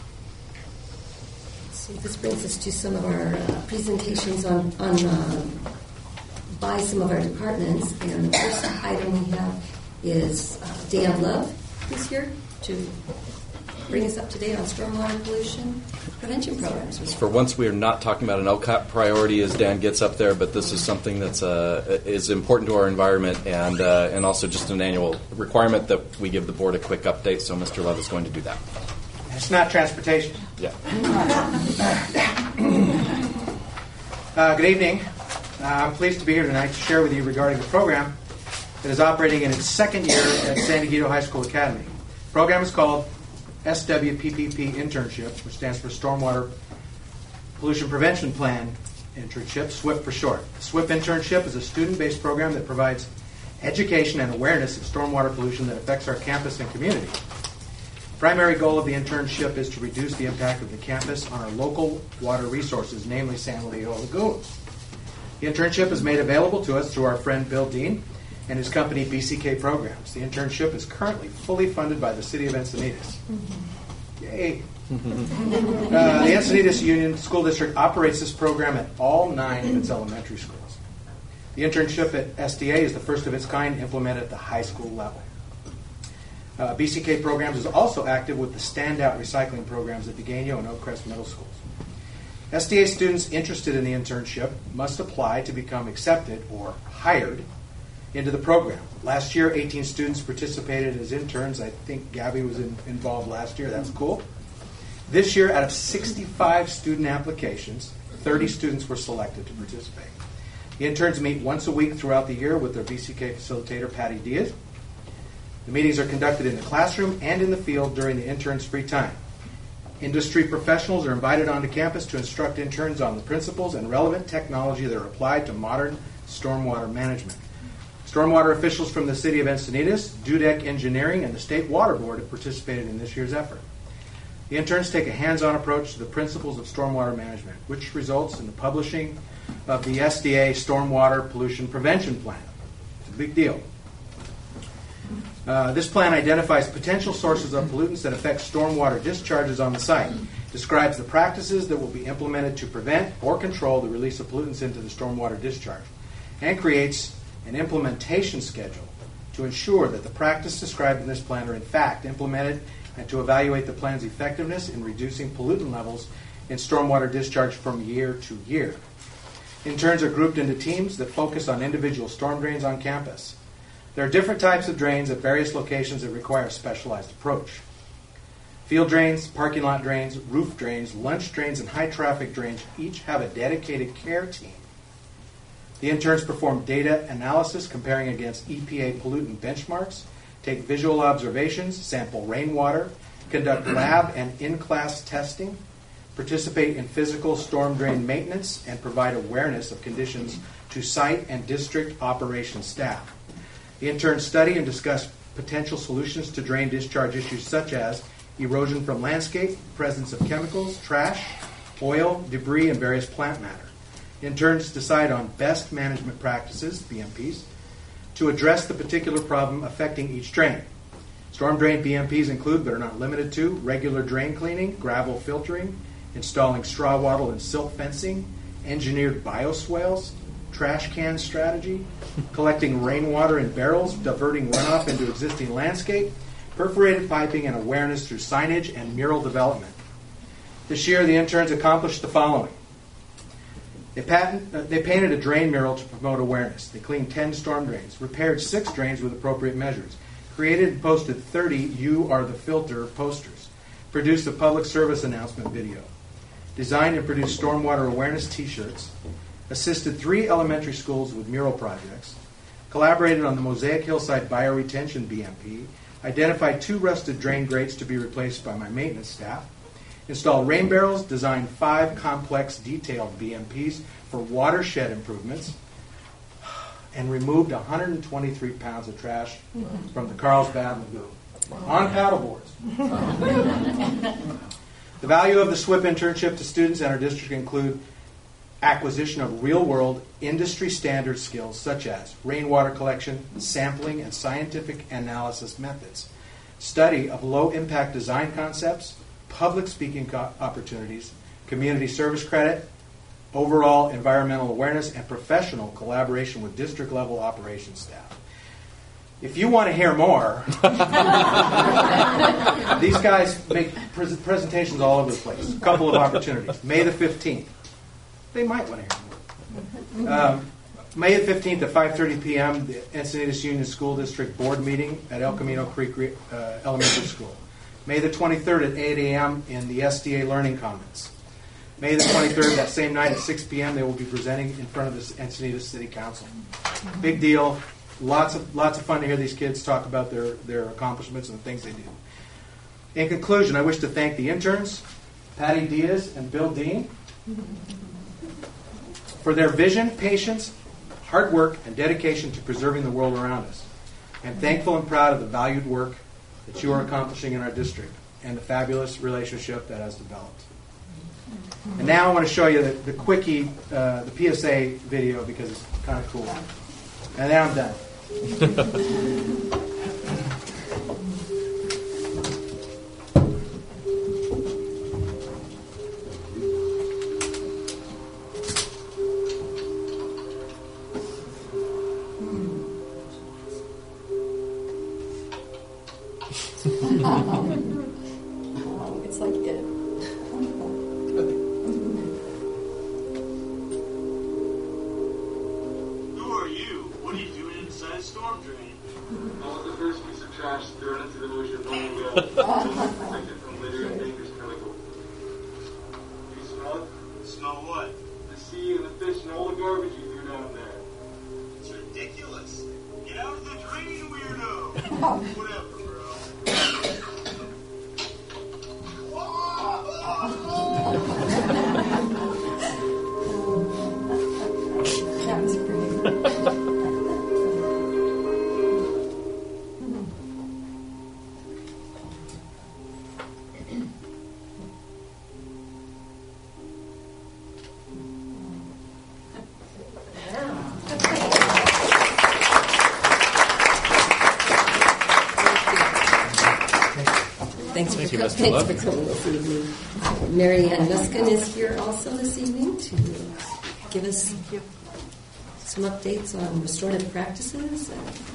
So this brings us to some of our uh, presentations on, on uh, by some of our departments. And the first item we have is uh, Dan Love, who's here to bring us up to date on stormwater pollution prevention programs. For once, we are not talking about an L C A P priority as Dan gets up there, but this is something that's uh, is important to our environment and uh, and also just an annual requirement that we give the board a quick update. So Mister Love is going to do that. It's not transportation. Yeah. uh, good evening. Uh, I'm pleased to be here tonight to share with you regarding the program that is operating in its second year at San Diego High School Academy. The program is called S W P P P Internship, which stands for Stormwater Pollution Prevention Plan Internship, SWIP for short. The SWIP Internship is a student-based program that provides education and awareness of stormwater pollution that affects our campus and community. The primary goal of the internship is to reduce the impact of the campus on our local water resources, namely San Leo Lagoon. The internship is made available to us through our friend Bill Dean and his company B C K Programs. The internship is currently fully funded by the City of Encinitas. Mm-hmm. Yay! uh, the Encinitas Union School District operates this program at all nine of its elementary schools. The internship at S D A is the first of its kind implemented at the high school level. Uh, B C K Programs is also active with the standout recycling programs at Degano and Oak Crest Middle Schools. S D A students interested in the internship must apply to become accepted or hired into the program. Last year, eighteen students participated as interns. I think Gabby was in, involved last year. That's cool. This year, out of sixty-five student applications, thirty students were selected to participate. The interns meet once a week throughout the year with their B C K facilitator, Patty Diaz. The meetings are conducted in the classroom and in the field during the interns' free time. Industry professionals are invited onto campus to instruct interns on the principles and relevant technology that are applied to modern stormwater management. Stormwater officials from the City of Encinitas, Dudek Engineering, and the State Water Board have participated in this year's effort. The interns take a hands-on approach to the principles of stormwater management, which results in the publishing of the S D A Stormwater Pollution Prevention Plan. It's a big deal. Uh, this plan identifies potential sources of pollutants that affect stormwater discharges on the site, describes the practices that will be implemented to prevent or control the release of pollutants into the stormwater discharge, and creates an implementation schedule to ensure that the practices described in this plan are in fact implemented and to evaluate the plan's effectiveness in reducing pollutant levels in stormwater discharge from year to year. Interns are grouped into teams that focus on individual storm drains on campus. There are different types of drains at various locations that require a specialized approach. Field drains, parking lot drains, roof drains, lunch drains, and high-traffic drains each have a dedicated care team. The interns perform data analysis comparing against E P A pollutant benchmarks, take visual observations, sample rainwater, conduct lab and in-class testing, participate in physical storm drain maintenance, and provide awareness of conditions to site and district operations staff. The interns study and discuss potential solutions to drain discharge issues such as erosion from landscape, presence of chemicals, trash, oil, debris, and various plant matter. Interns decide on best management practices, B M Ps, to address the particular problem affecting each drain. Storm drain B M Ps include, but are not limited to, regular drain cleaning, gravel filtering, installing straw wattle and silt fencing, engineered bioswales, trash can strategy, collecting rainwater in barrels, diverting runoff into existing landscape, perforated piping, and awareness through signage and mural development. This year, the interns accomplished the following. They, patent, uh, they painted a drain mural to promote awareness. They cleaned ten storm drains, repaired six drains with appropriate measures, created and posted thirty You Are the Filter posters, produced a public service announcement video, designed and produced stormwater awareness t-shirts, assisted three elementary schools with mural projects, collaborated on the Mosaic Hillside Bioretention B M P, identified two rusted drain grates to be replaced by my maintenance staff, installed rain barrels, designed five complex detailed B M Ps for watershed improvements, and removed one hundred twenty-three pounds of trash from the Carlsbad Lagoon on paddleboards. The value of the S W I P internship to students in our district include acquisition of real-world industry standard skills such as rainwater collection, sampling, and scientific analysis methods, study of low-impact design concepts, public speaking co- opportunities, community service credit, overall environmental awareness, and professional collaboration with district-level operations staff. If you want to hear more, these guys make pres- presentations all over the place. A couple of opportunities. May the fifteenth. They might want to hear more. Um, May the fifteenth at five thirty p.m., the Encinitas Union School District Board meeting at El Camino Creek uh, Elementary School. May the twenty-third at eight a.m. in the S D A Learning Commons. May the twenty-third, that same night at six p.m., they will be presenting in front of the Encinitas City Council. Big deal. Lots of lots of fun to hear these kids talk about their, their accomplishments and the things they do. In conclusion, I wish to thank the interns, Patty Diaz and Bill Dean, for their vision, patience, hard work, and dedication to preserving the world around us. I'm thankful and proud of the valued work that you are accomplishing in our district and the fabulous relationship that has developed. And now I want to show you the, the quickie, uh, the P S A video because it's kind of cool. And then I'm done. It's like it. Who are you? What are you doing inside a storm drain? I was the first piece of trash thrown into the ocean long ago. Protected from litter and dangerous chemicals. Do you smell it? Smell what? The sea and the fish and all the garbage you threw down there. It's ridiculous. Get out of the drain, weirdo! Whatever, bro. That was pretty. Thanks, Thank for, you, Mister thanks Love. for coming this evening. Mary Ann Nuskin is here also this evening to give us some updates on restorative practices.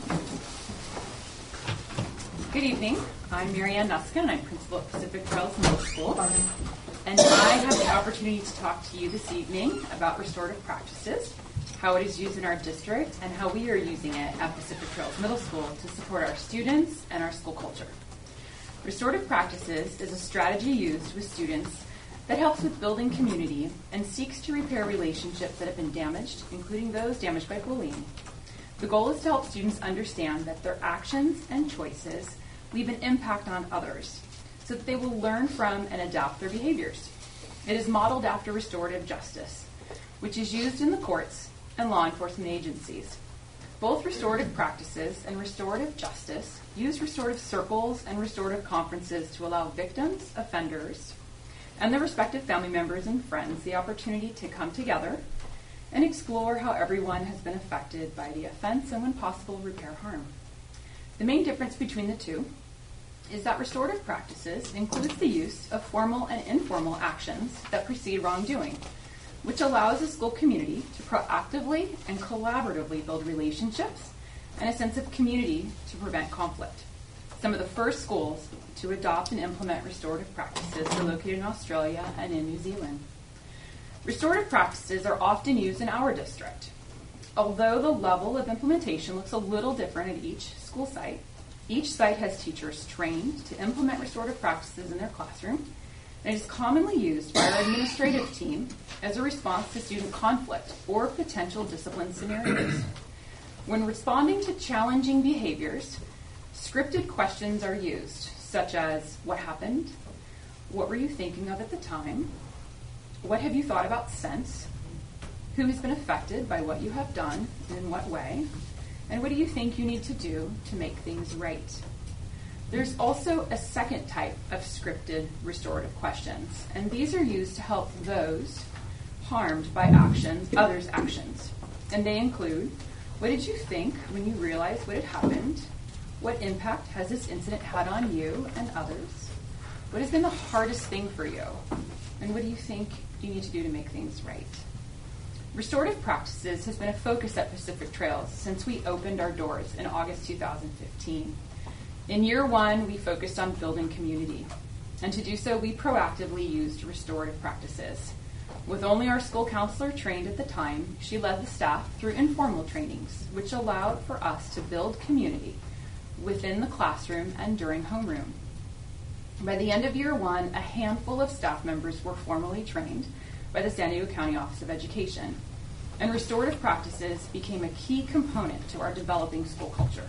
Good evening. I'm Mary Ann Nuskin, and I'm principal at Pacific Trails Middle School. And I have the opportunity to talk to you this evening about restorative practices, how it is used in our district, and how we are using it at Pacific Trails Middle School to support our students and our school culture. Restorative practices is a strategy used with students that helps with building community and seeks to repair relationships that have been damaged, including those damaged by bullying. The goal is to help students understand that their actions and choices leave an impact on others so that they will learn from and adapt their behaviors. It is modeled after restorative justice, which is used in the courts and law enforcement agencies. Both restorative practices and restorative justice use restorative circles and restorative conferences to allow victims, offenders, and their respective family members and friends the opportunity to come together and explore how everyone has been affected by the offense and, when possible, repair harm. The main difference between the two is that restorative practices includes the use of formal and informal actions that precede wrongdoing, which allows the school community to proactively and collaboratively build relationships and a sense of community to prevent conflict. Some of the first schools to adopt and implement restorative practices are located in Australia and in New Zealand. Restorative practices are often used in our district. Although the level of implementation looks a little different at each school site, each site has teachers trained to implement restorative practices in their classroom, and it is commonly used by our administrative team as a response to student conflict or potential discipline scenarios. When responding to challenging behaviors, scripted questions are used, such as, what happened? What were you thinking of at the time? What have you thought about since? Who has been affected by what you have done and in what way? And what do you think you need to do to make things right? There's also a second type of scripted restorative questions, and these are used to help those harmed by actions, others' actions. And they include, what did you think when you realized what had happened? What impact has this incident had on you and others? What has been the hardest thing for you? And what do you think you need to do to make things right? Restorative practices has been a focus at Pacific Trails since we opened our doors in August two thousand fifteen. In year one, we focused on building community. And to do so, we proactively used restorative practices. With only our school counselor trained at the time, she led the staff through informal trainings, which allowed for us to build community within the classroom and during homeroom. By the end of year one, a handful of staff members were formally trained by the San Diego County Office of Education, and restorative practices became a key component to our developing school culture.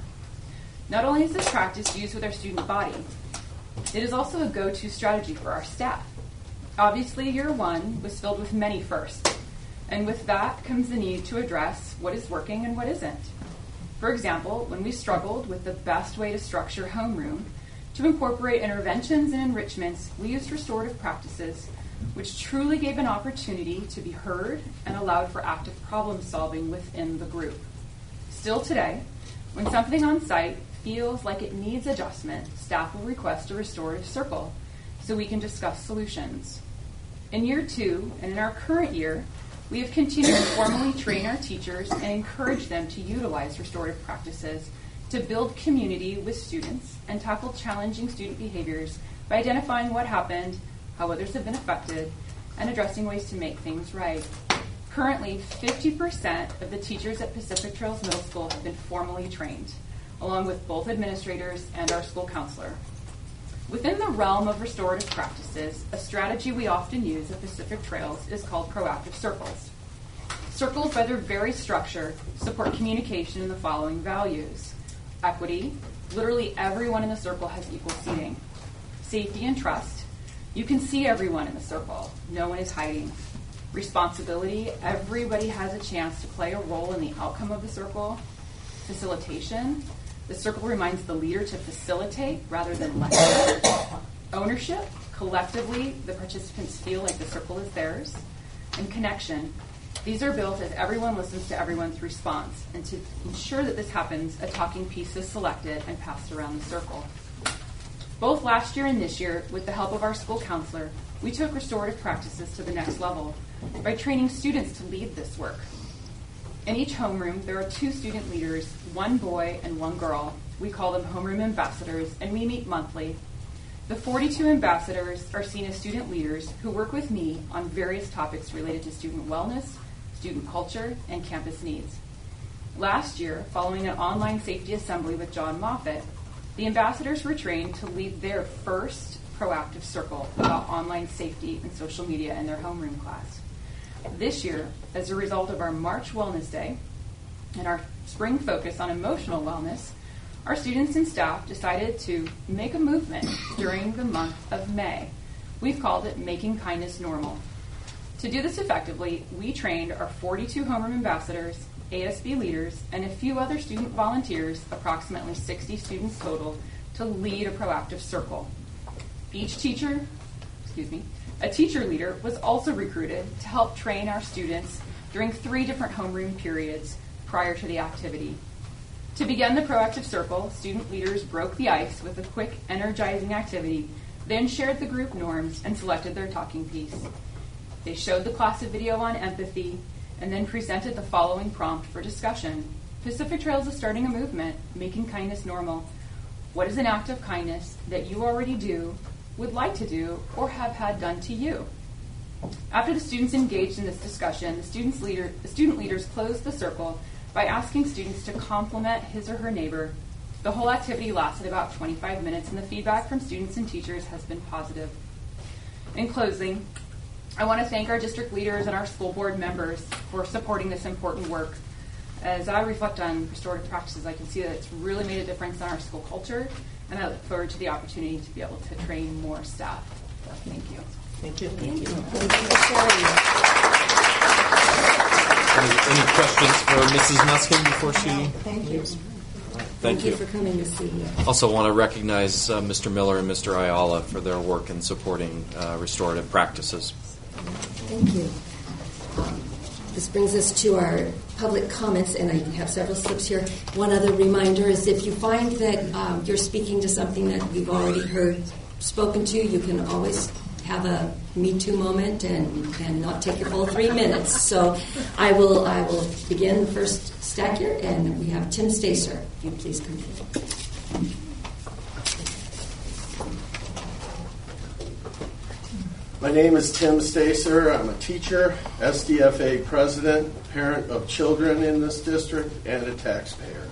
Not only is this practice used with our student body, it is also a go-to strategy for our staff. Obviously, year one was filled with many firsts, and with that comes the need to address what is working and what isn't. For example, when we struggled with the best way to structure homeroom to incorporate interventions and enrichments, we used restorative practices, which truly gave an opportunity to be heard and allowed for active problem solving within the group. Still today, when something on site feels like it needs adjustment, staff will request a restorative circle so we can discuss solutions. In year two, and in our current year, we have continued to formally train our teachers and encourage them to utilize restorative practices to build community with students and tackle challenging student behaviors by identifying what happened, how others have been affected, and addressing ways to make things right. Currently, fifty percent of the teachers at Pacific Trails Middle School have been formally trained, along with both administrators and our school counselor. Within the realm of restorative practices, a strategy we often use at Pacific Trails is called proactive circles. Circles, by their very structure, support communication in the following values. Equity, literally everyone in the circle has equal seating. Safety and trust, you can see everyone in the circle, no one is hiding. Responsibility, everybody has a chance to play a role in the outcome of the circle. Facilitation, the circle reminds the leader to facilitate rather than lecture. Ownership, collectively, the participants feel like the circle is theirs. And connection, these are built as everyone listens to everyone's response. And to ensure that this happens, a talking piece is selected and passed around the circle. Both last year and this year, with the help of our school counselor, we took restorative practices to the next level by training students to lead this work. In each homeroom, there are two student leaders, one boy and one girl. We call them homeroom ambassadors, and we meet monthly. The forty-two ambassadors are seen as student leaders who work with me on various topics related to student wellness, student culture, and campus needs. Last year, following an online safety assembly with John Moffitt, the ambassadors were trained to lead their first proactive circle about online safety and social media in their homeroom class. This year, as a result of our March Wellness Day and our spring focus on emotional wellness, our students and staff decided to make a movement during the month of May. We've called it Making Kindness Normal. To do this effectively, we trained our forty-two homeroom ambassadors, A S B leaders, and a few other student volunteers, approximately sixty students total, to lead a proactive circle. Each teacher, excuse me, a teacher leader was also recruited to help train our students during three different homeroom periods prior to the activity. To begin the proactive circle, student leaders broke the ice with a quick, energizing activity, then shared the group norms and selected their talking piece. They showed the class a video on empathy and then presented the following prompt for discussion. Pacific Trails is starting a movement, Making Kindness Normal. What is an act of kindness that you already do, would like to do, or have had done to you? After the students engaged in this discussion, the, students leader, the student leaders closed the circle by asking students to compliment his or her neighbor. The whole activity lasted about twenty-five minutes, and the feedback from students and teachers has been positive. In closing, I want to thank our district leaders and our school board members for supporting this important work. As I reflect on restorative practices, I can see that it's really made a difference in our school culture, and I look forward to the opportunity to be able to train more staff. So thank you. Thank you. Thank you. Thank you for sharing. Any, any questions for Missus Nuskin before she? Thank you. Thank, Thank you. you for coming this evening. Also want to recognize uh, Mister Miller and Mister Ayala for their work in supporting uh, restorative practices. Thank you. Um, this brings us to our public comments, and I have several slips here. One other reminder is if you find that um, you're speaking to something that you've already heard spoken to, you can always have a Me Too moment and, and not take your full three minutes. So I will I will begin the first stack here, and we have Tim Stacer. If you please come in. My name is Tim Stacer. I'm a teacher, S D F A president, parent of children in this district, and a taxpayer.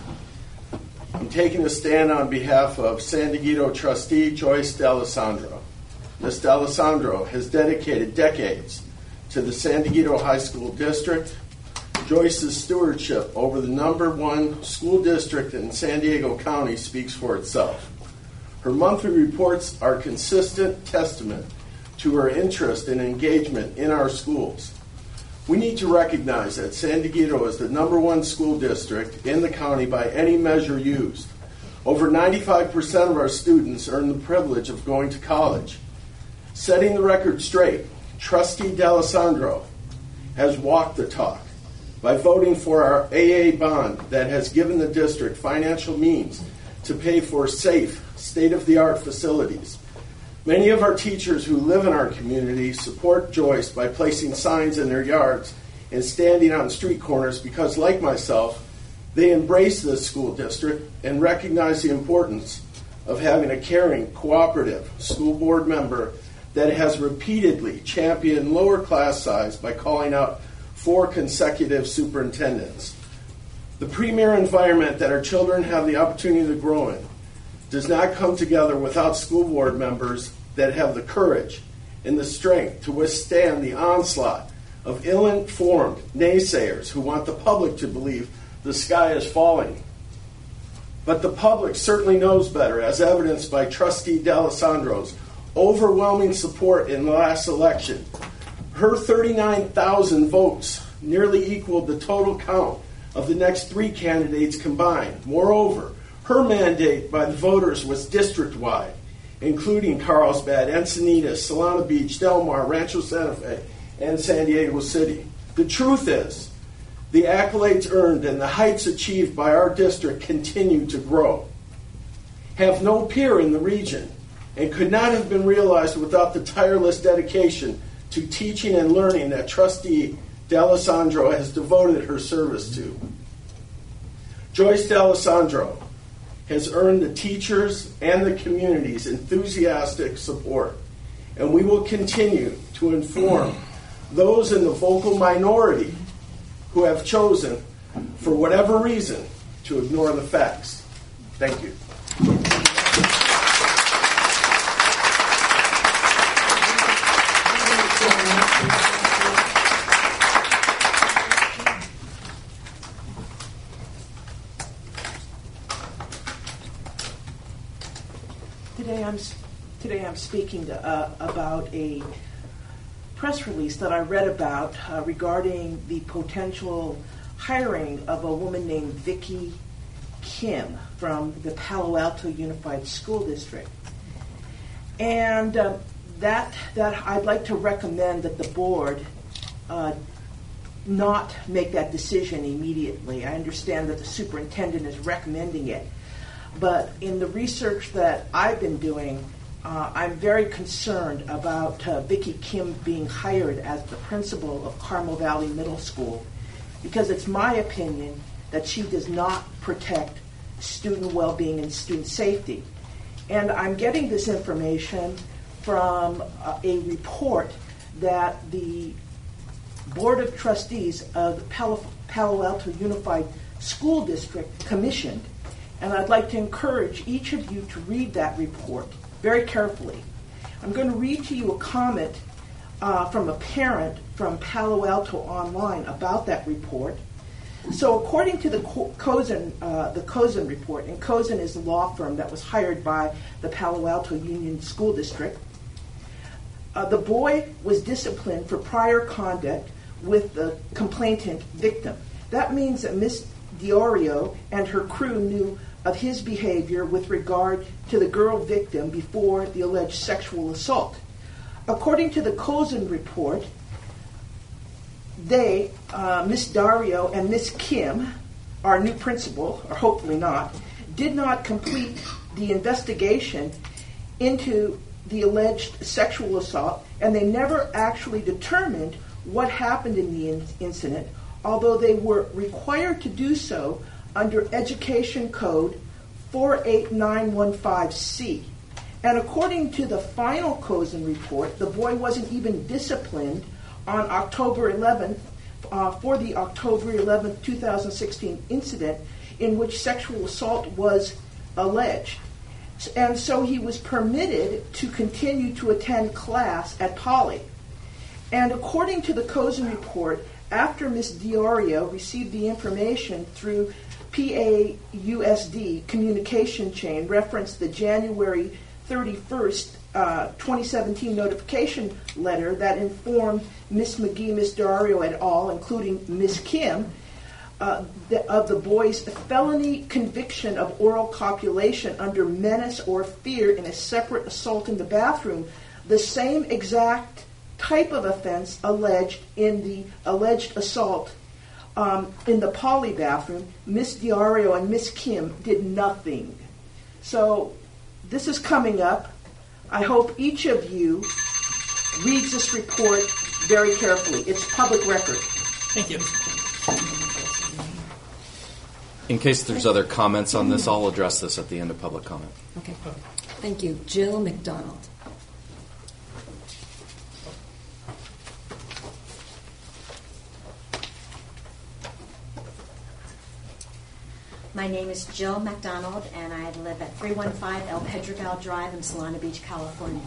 I'm taking a stand on behalf of San Diego trustee Joyce D'Alessandro. Miz D'Alessandro has dedicated decades to the San Diego High School District. Joyce's stewardship over the number one school district in San Diego County speaks for itself. Her monthly reports are consistent testament to her interest and engagement in our schools. We need to recognize that San Diego is the number one school district in the county by any measure used. Over ninety-five percent of our students earn the privilege of going to college. Setting the record straight, Trustee D'Alessandro has walked the talk by voting for our A A bond that has given the district financial means to pay for safe, state-of-the-art facilities. Many of our teachers who live in our community support Joyce by placing signs in their yards and standing on street corners because, like myself, they embrace this school district and recognize the importance of having a caring, cooperative school board member that has repeatedly championed lower class size by calling out four consecutive superintendents. The premier environment that our children have the opportunity to grow in does not come together without school board members that have the courage and the strength to withstand the onslaught of ill-informed naysayers who want the public to believe the sky is falling. But the public certainly knows better, as evidenced by Trustee D'Alessandro's overwhelming support in the last election. Her thirty-nine thousand votes nearly equaled the total count of the next three candidates combined. Moreover, her mandate by the voters was district-wide, including Carlsbad, Encinitas, Solana Beach, Del Mar, Rancho Santa Fe, and San Diego City. The truth is, the accolades earned and the heights achieved by our district continue to grow, have no peer in the region, and could not have been realized without the tireless dedication to teaching and learning that Trustee D'Alessandro has devoted her service to. Joyce D'Alessandro has earned the teachers and the community's enthusiastic support, and we will continue to inform those in the vocal minority who have chosen, for whatever reason, to ignore the facts. Thank you. Today I'm today I'm speaking to, uh, about a press release that I read about uh, regarding the potential hiring of a woman named Vicki Kim from the Palo Alto Unified School District, and uh, that that I'd like to recommend that the board uh, not make that decision immediately. I understand that the superintendent is recommending it. But in the research that I've been doing, uh, I'm very concerned about uh, Vicki Kim being hired as the principal of Carmel Valley Middle School, because it's my opinion that she does not protect student well-being and student safety. And I'm getting this information from uh, a report that the Board of Trustees of the Palo, Palo Alto Unified School District commissioned. And I'd like to encourage each of you to read that report very carefully. I'm going to read to you a comment uh, from a parent from Palo Alto Online about that report. So according to the Co- Cozen, uh, the Cozen report, and Cozen is the law firm that was hired by the Palo Alto Union School District, uh, the boy was disciplined for prior conduct with the complainant victim. That means that Miss Diorio and her crew knew of his behavior with regard to the girl victim before the alleged sexual assault. According to the Cozen report, they, uh, Miss Dario and Miss Kim, our new principal, or hopefully not, did not complete the investigation into the alleged sexual assault, and they never actually determined what happened in the in- incident, although they were required to do so under Education Code four eight nine one five C. And according to the final Cozen report, the boy wasn't even disciplined on October eleventh uh, for the October eleventh, twenty sixteen incident in which sexual assault was alleged. And so he was permitted to continue to attend class at Poly. And according to the Cozen report, after Miss Diorio received the information through P A U S D communication chain, referenced the January thirty-first, uh, twenty seventeen notification letter that informed Miss McGee, Miss Dario et al., including Miss Kim, uh, the, of the boy's felony conviction of oral copulation under menace or fear in a separate assault in the bathroom, the same exact type of offense alleged in the alleged assault um, in the Poly bathroom. Miss Diorio and Miss Kim did nothing. So this is coming up. I hope each of you reads this report very carefully. It's public record. Thank you. In case there's other comments on this, I'll address this at the end of public comment. Okay. Thank you. Jill McDonald. My name is Jill McDonald, and I live at three one five El Pedregal Drive in Solana Beach, California.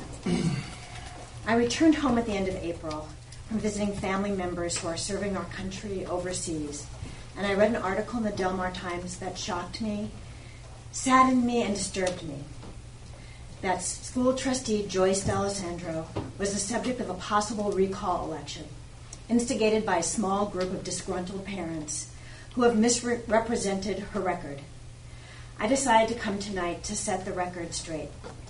I returned home at the end of April from visiting family members who are serving our country overseas, and I read an article in the Del Mar Times that shocked me, saddened me, and disturbed me. That school trustee Joyce D'Alessandro was the subject of a possible recall election, instigated by a small group of disgruntled parents who have misrepresented her record. I decided to come tonight to set the record straight.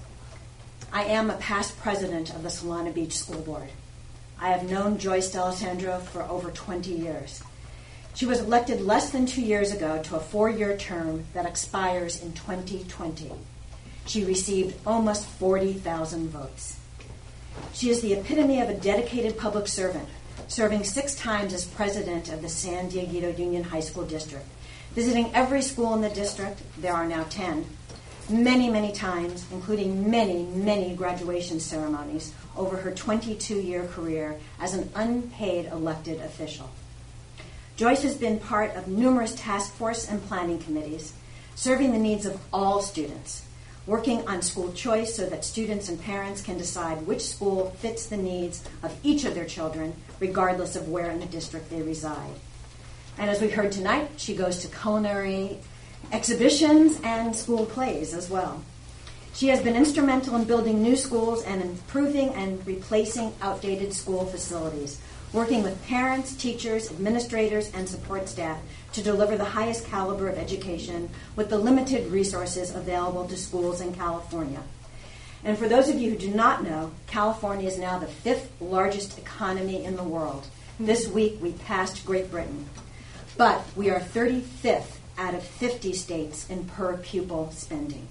I am a past president of the Solana Beach School Board. I have known Joyce D'Alessandro for over twenty years. She was elected less than two years ago to a four-year term that expires in twenty twenty. She received almost forty thousand votes. She is the epitome of a dedicated public servant, serving six times as president of the San Dieguito Union High School District, visiting every school in the district, there are now ten, many, many times, including many, many graduation ceremonies over her twenty-two-year career as an unpaid elected official. Joyce has been part of numerous task force and planning committees, serving the needs of all students, working on school choice so that students and parents can decide which school fits the needs of each of their children, regardless of where in the district they reside. And as we heard tonight, she goes to culinary exhibitions and school plays as well. She has been instrumental in building new schools and improving and replacing outdated school facilities, working with parents, teachers, administrators, and support staff to deliver the highest caliber of education with the limited resources available to schools in California. And for those of you who do not know, California is now the fifth largest economy in the world. This week we passed Great Britain. But we are thirty-fifth out of fifty states in per pupil spending.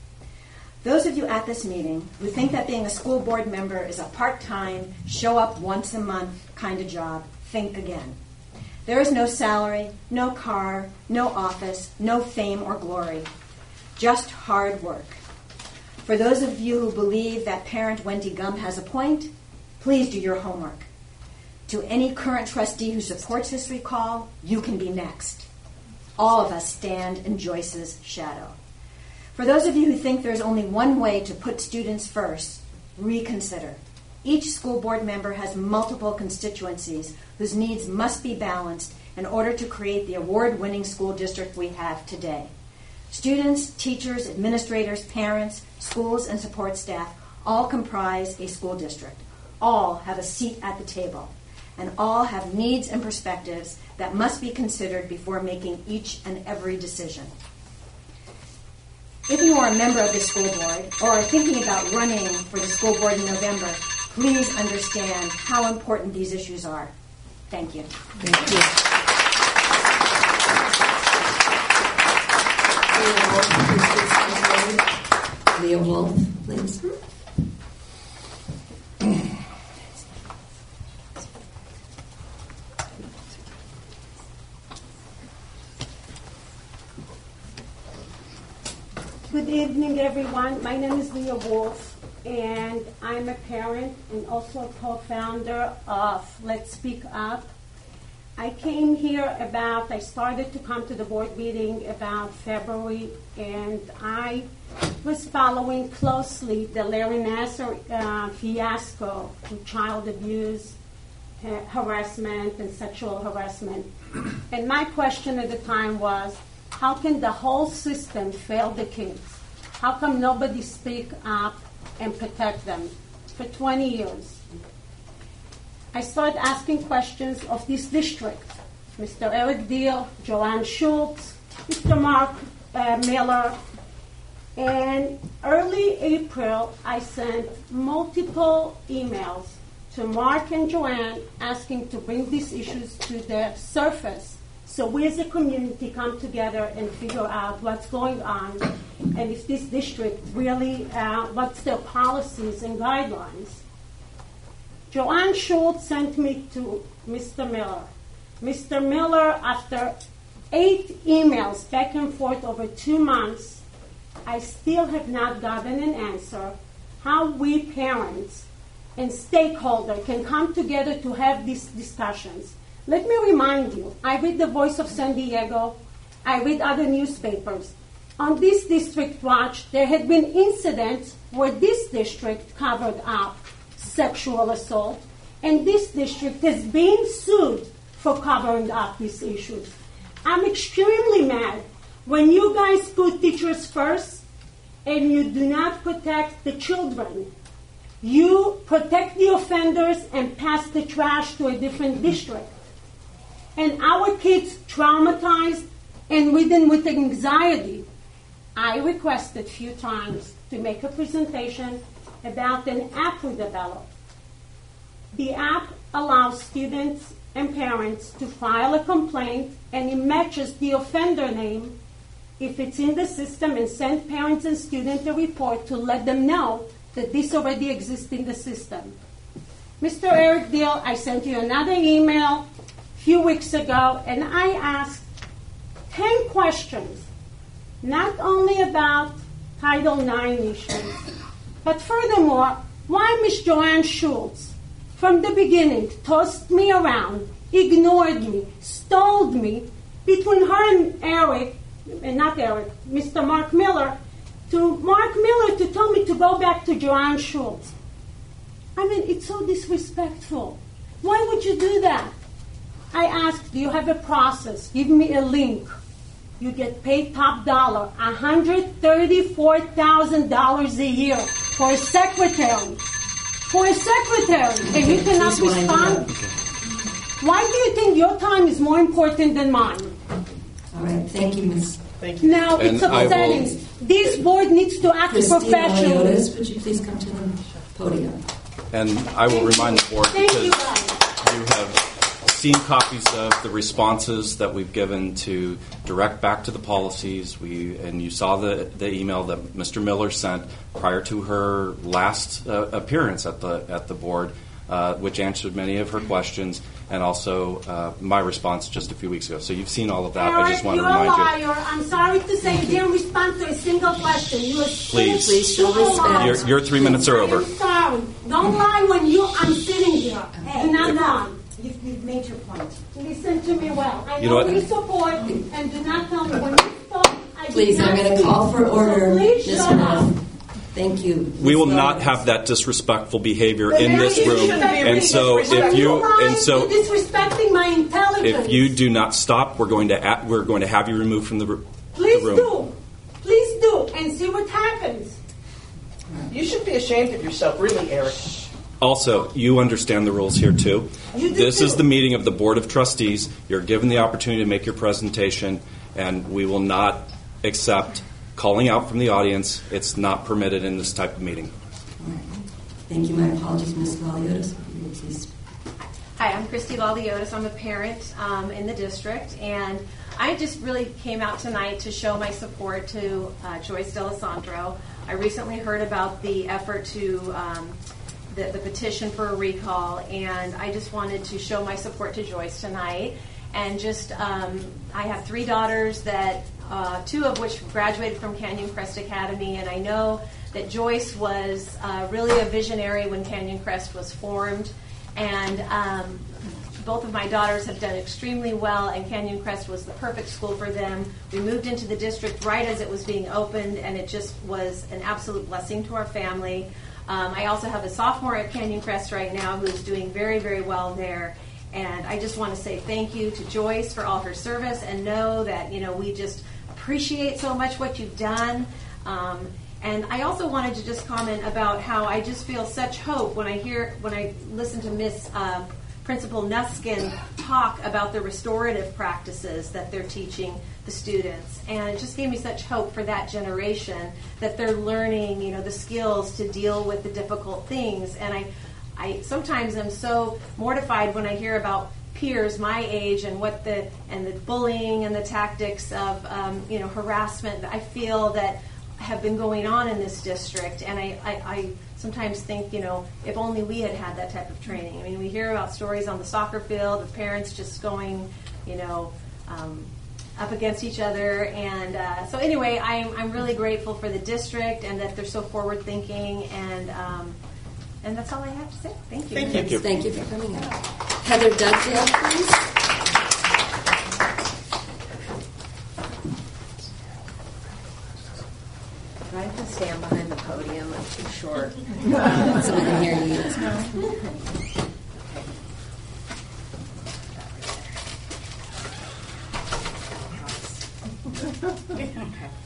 Those of you at this meeting who think that being a school board member is a part-time, show-up once a month kind of job, think again. There is no salary, no car, no office, no fame or glory, just hard work. For those of you who believe that parent Wendy Gum has a point, please do your homework. To any current trustee who supports this recall, you can be next. All of us stand in Joyce's shadow. For those of you who think there's only one way to put students first, reconsider. Each school board member has multiple constituencies whose needs must be balanced in order to create the award-winning school district we have today. Students, teachers, administrators, parents, schools, and support staff all comprise a school district. All have a seat at the table, and all have needs and perspectives that must be considered before making each and every decision. If you are a member of the school board or are thinking about running for the school board in November, please understand how important these issues are. Thank you. Thank you. Leah Wolf, please. Good evening, everyone. My name is Leah Wolf, and I'm a parent and also a co-founder of Let's Speak Up. I came here about, I started to come to the board meeting about February, and I was following closely the Larry Nassar uh, fiasco with child abuse, uh, harassment, and sexual harassment. And my question at the time was, how can the whole system fail the kids? How come nobody speak up and protect them? For twenty years, I started asking questions of this district. Mister Eric Deal, Joanne Schultz, Mister Mark uh, Miller. And early April, I sent multiple emails to Mark and Joanne asking to bring these issues to the surface so we as a community come together and figure out what's going on and if this district really, uh, what's their policies and guidelines. Joanne Schultz sent me to Mister Miller. Mister Miller, after eight emails back and forth over two months, I still have not gotten an answer how we parents and stakeholders can come together to have these discussions. Let me remind you, I read the Voice of San Diego, I read other newspapers. On this district watch, there had been incidents where this district covered up sexual assault, and this district is being sued for covering up these issues. I'm extremely mad when you guys put teachers first and you do not protect the children. You protect the offenders and pass the trash to a different district. And our kids traumatized and ridden with anxiety. I requested a few times to make a presentation about an app we developed. The app allows students and parents to file a complaint, and it matches the offender name if it's in the system, and send parents and students a report to let them know that this already exists in the system. Mister Eric Deal, I sent you another email a few weeks ago, and I asked ten questions, not only about Title nine issues, but furthermore, why Miz Joanne Schultz, from the beginning, tossed me around, ignored me, stalled me, between her and Eric, and not Eric, Mister Mark Miller, to Mark Miller to tell me to go back to Joanne Schultz. I mean, it's so disrespectful. Why would you do that? I asked, do you have a process? Give me a link. You get paid top dollar, one hundred thirty-four thousand dollars a year for a secretary. For a secretary, and you cannot respond? Why do you think your time is more important than mine? All right, thank you, Miz Thank you. Now, And it's I upsetting. will- This board needs to act Christina professionally. Leotis, would you please come to the podium? And I will remind the board, Thank because you, guys. you have seen copies of the responses that we've given to direct back to the policies. We and you saw the the email that Mister Miller sent prior to her last uh, appearance at the at the board, uh, which answered many of her questions, and also uh, my response just a few weeks ago. So you've seen all of that. Eric, I just want to you're a remind you. liar. I'm sorry to say you didn't respond to a single question. You are Please. Please show respect. Your, your three minutes are over. I'm sorry. Don't lie when you. I'm sitting here. Hey, do not enough. lie. You've, you've made your point. Listen to me well. I You know, know what? we support, and do not tell me when you spoke. I did Please, not I'm going to speak. call for order, So please Miz shut up. Brown. Thank Thank you. We will Miz not Williams. have that disrespectful behavior But in now this you room. shouldn't be And so if you and so You're disrespecting my intelligence. if you do not stop, we're going to a- we're going to have you removed from the, r- Please the room. do. Please do, and see what happens. You should be ashamed of yourself, really, Eric. Also, you understand the rules here too. You do This too. is the meeting of the Board of Trustees. You're given the opportunity to make your presentation, and we will not accept calling out from the audience. It's not permitted in this type of meeting. Thank you. My apologies, Miz Valiotis. Please. Hi, I'm Christy Valiotis. I'm a parent um, in the district, and I just really came out tonight to show my support to uh, Joyce D'Alessandro. I recently heard about the effort to um, the, the petition for a recall, and I just wanted to show my support to Joyce tonight. And just, um, I have three daughters that, uh, two of which graduated from Canyon Crest Academy, and I know that Joyce was uh, really a visionary when Canyon Crest was formed, and um, both of my daughters have done extremely well, and Canyon Crest was the perfect school for them. We moved into the district right as it was being opened, and it just was an absolute blessing to our family. Um, I also have a sophomore at Canyon Crest right now who's doing very, very well there. And I just want to say thank you to Joyce for all her service, and know that, you know, we just appreciate so much what you've done. Um, and I also wanted to just comment about how I just feel such hope when I hear, when I listen to Miss uh, Principal Nuskin talk about the restorative practices that they're teaching the students. And it just gave me such hope for that generation, that they're learning, you know, the skills to deal with the difficult things. And I, I sometimes am so mortified when I hear about peers my age and what the and the bullying and the tactics of um, you know harassment that I feel that have been going on in this district. And I, I, I sometimes think, you know, if only we had had that type of training. I mean, we hear about stories on the soccer field of parents just going, you know, um, up against each other. And uh, so anyway, I'm, I'm really grateful for the district and that they're so forward thinking. And um, and that's all I have to say. Thank you. Thank you. Thank you for coming out. Heather Dugdale, please. Do I have to stand behind the podium? I'm too short. Someone can hear you. Okay.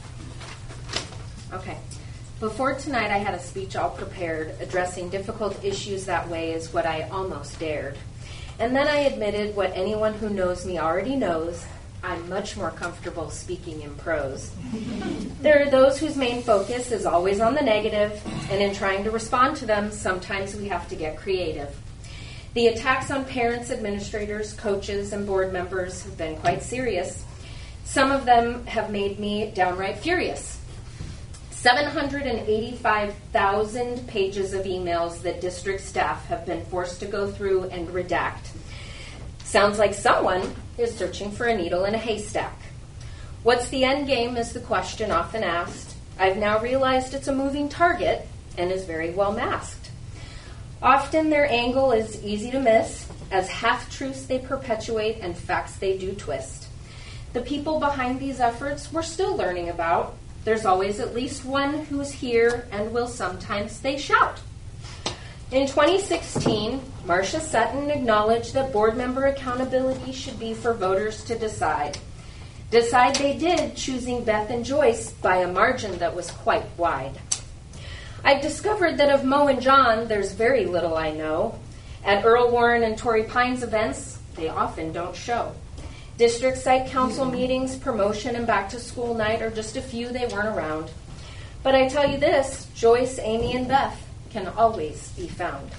Okay. Before tonight, I had a speech all prepared. Addressing difficult issues that way is what I almost dared. And then I admitted what anyone who knows me already knows. I'm much more comfortable speaking in prose. There are those whose main focus is always on the negative, and in trying to respond to them, sometimes we have to get creative. The attacks on parents, administrators, coaches, and board members have been quite serious. Some of them have made me downright furious. seven hundred eighty-five thousand pages of emails that district staff have been forced to go through and redact. Sounds like someone is searching for a needle in a haystack. What's the end game is the question often asked. I've now realized it's a moving target and is very well masked. Often their angle is easy to miss, as half-truths they perpetuate and facts they do twist. The people behind these efforts we're still learning about. There's always at least one who's here and will sometimes they shout. In twenty sixteen, Marcia Sutton acknowledged that board member accountability should be for voters to decide. Decide they did, choosing Beth and Joyce by a margin that was quite wide. I've discovered that of Mo and John, there's very little I know. At Earl Warren and Torrey Pines events, they often don't show. District site council meetings, promotion, and back-to-school night are just a few they weren't around. But I tell you this, Joyce, Amy, and Beth can always be found.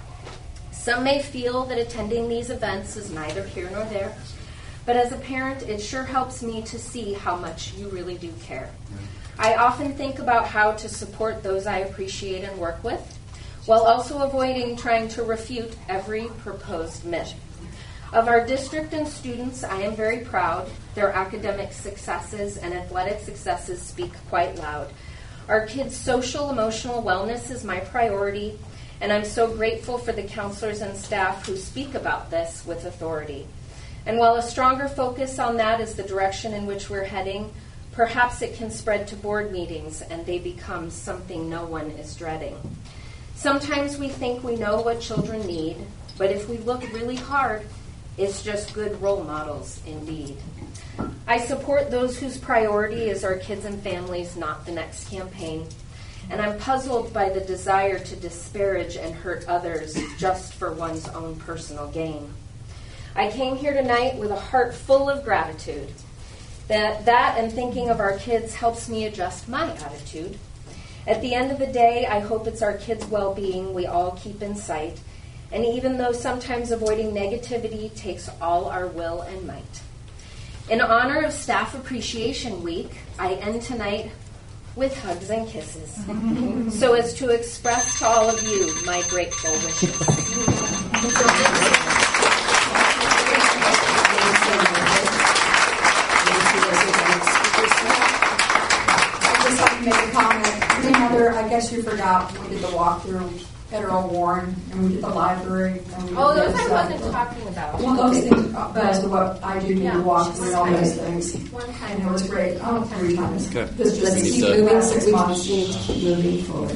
Some may feel that attending these events is neither here nor there, but as a parent, it sure helps me to see how much you really do care. I often think about how to support those I appreciate and work with, while also avoiding trying to refute every proposed myth. Of our district and students, I am very proud. Their academic successes and athletic successes speak quite loud. Our kids' social, emotional wellness is my priority, and I'm so grateful for the counselors and staff who speak about this with authority. And while a stronger focus on that is the direction in which we're heading, Perhaps it can spread to board meetings and they become something no one is dreading. Sometimes we think we know what children need, but if we look really hard, it's just good role models indeed. I support those whose priority is our kids and families, not the next campaign. And I'm puzzled by the desire to disparage and hurt others just for one's own personal gain. I came here tonight with a heart full of gratitude. That, that and thinking of our kids helps me adjust my attitude. At the end of the day, I hope it's our kids' well-being we all keep in sight. And even though sometimes avoiding negativity takes all our will and might. In honor of Staff Appreciation Week, I end tonight with hugs and kisses, so as to express to all of you my grateful wishes. I'd just like to make a comment. Heather, I guess you forgot we did the walkthrough at Earl Warren, and we did the library. And we Oh, did those I stuff. wasn't talking about. Well, those things, but as to what I do need Yeah. to walk through and all those things. One time. And it was great. Oh, three times. Okay. This just Let's needs keep to- moving so six we months. need to keep moving forward.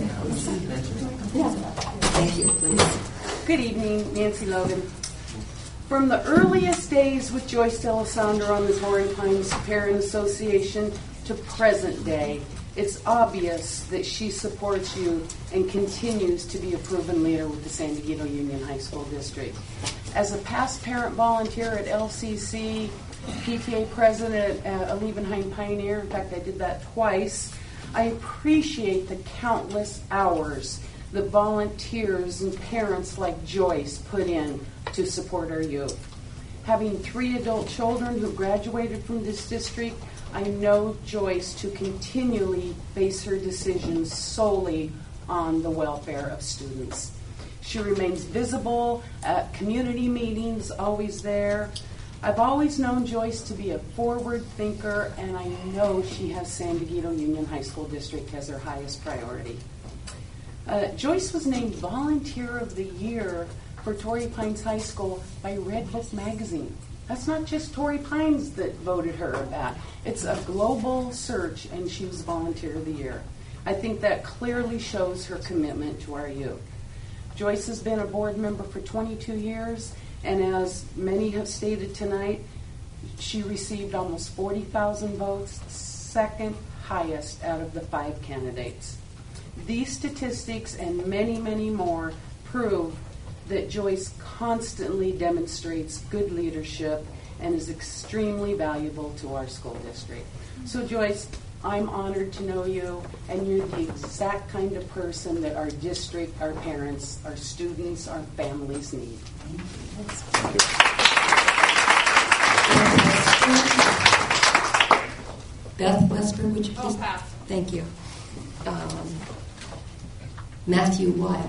Thank you, please. Good evening, Nancy Logan. From the earliest days with Joyce D'Alessandro on the Torrey Pines Parent Association to present day, it's obvious that she supports you and continues to be a proven leader with the San Diego Union High School District. As a past parent volunteer at L C C, P T A president at uh, Alevenheim Pioneer, in fact, I did that twice, I appreciate the countless hours that volunteers and parents like Joyce put in to support our youth. Having three adult children who graduated from this district, I know Joyce to continually base her decisions solely on the welfare of students. She remains visible at community meetings, always there. I've always known Joyce to be a forward thinker, and I know she has San Diego Union High School District as her highest priority. Uh, Joyce was named Volunteer of the Year for Torrey Pines High School by Red Book magazine. That's not just Torrey Pines that voted her that. It's a global search, and she was Volunteer of the Year. I think that clearly shows her commitment to our youth. Joyce has been a board member for twenty-two years, and as many have stated tonight, she received almost forty thousand votes, second highest out of the five candidates. These statistics and many, many more prove that Joyce constantly demonstrates good leadership and is extremely valuable to our school district. So Joyce, I'm honored to know you, and you're the exact kind of person that our district, our parents, our students, our families need. Beth Westbrook, would you please? Oh, pass. Thank you. Um, Matthew Weil.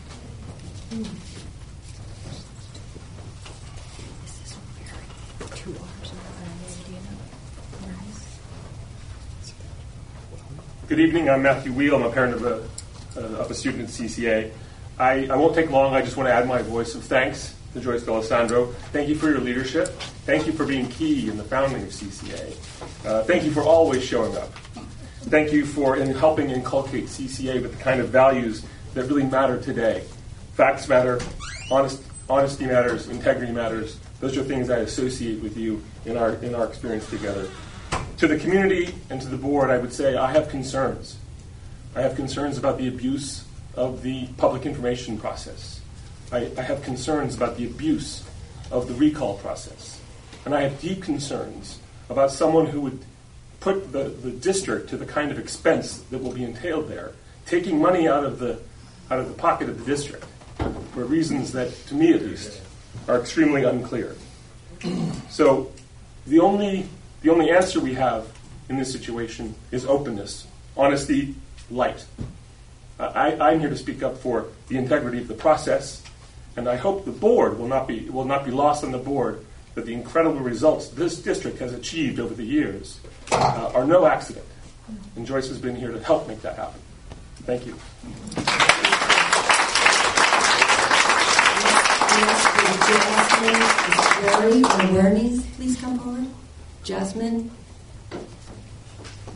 Good evening. I'm Matthew Weil. I'm a parent of a, uh, of a student at C C A. I, I won't take long. I just want to add my voice of thanks to Joyce D'Alessandro. Thank you for your leadership. Thank you for being key in the founding of C C A. Uh, thank you for always showing up. Thank you for in helping inculcate C C A with the kind of values that really matter today. Facts matter, honest, honesty matters, integrity matters. Those are things I associate with you in our in our experience together. To the community and to the board, I would say I have concerns. I have concerns about the abuse of the public information process. I, I have concerns about the abuse of the recall process. And I have deep concerns about someone who would put the, the district to the kind of expense that will be entailed there, taking money out of the out of the pocket of the district for reasons that, to me at least, are extremely unclear. So the only the only answer we have in this situation is openness, honesty, light. I, I'm here to speak up for the integrity of the process, and I hope the board will not be will not be lost on the board that the incredible results this district has achieved over the years uh, are no accident. And Joyce has been here to help make that happen. Thank you. Jasmine or Wernies, please come forward. Jasmine.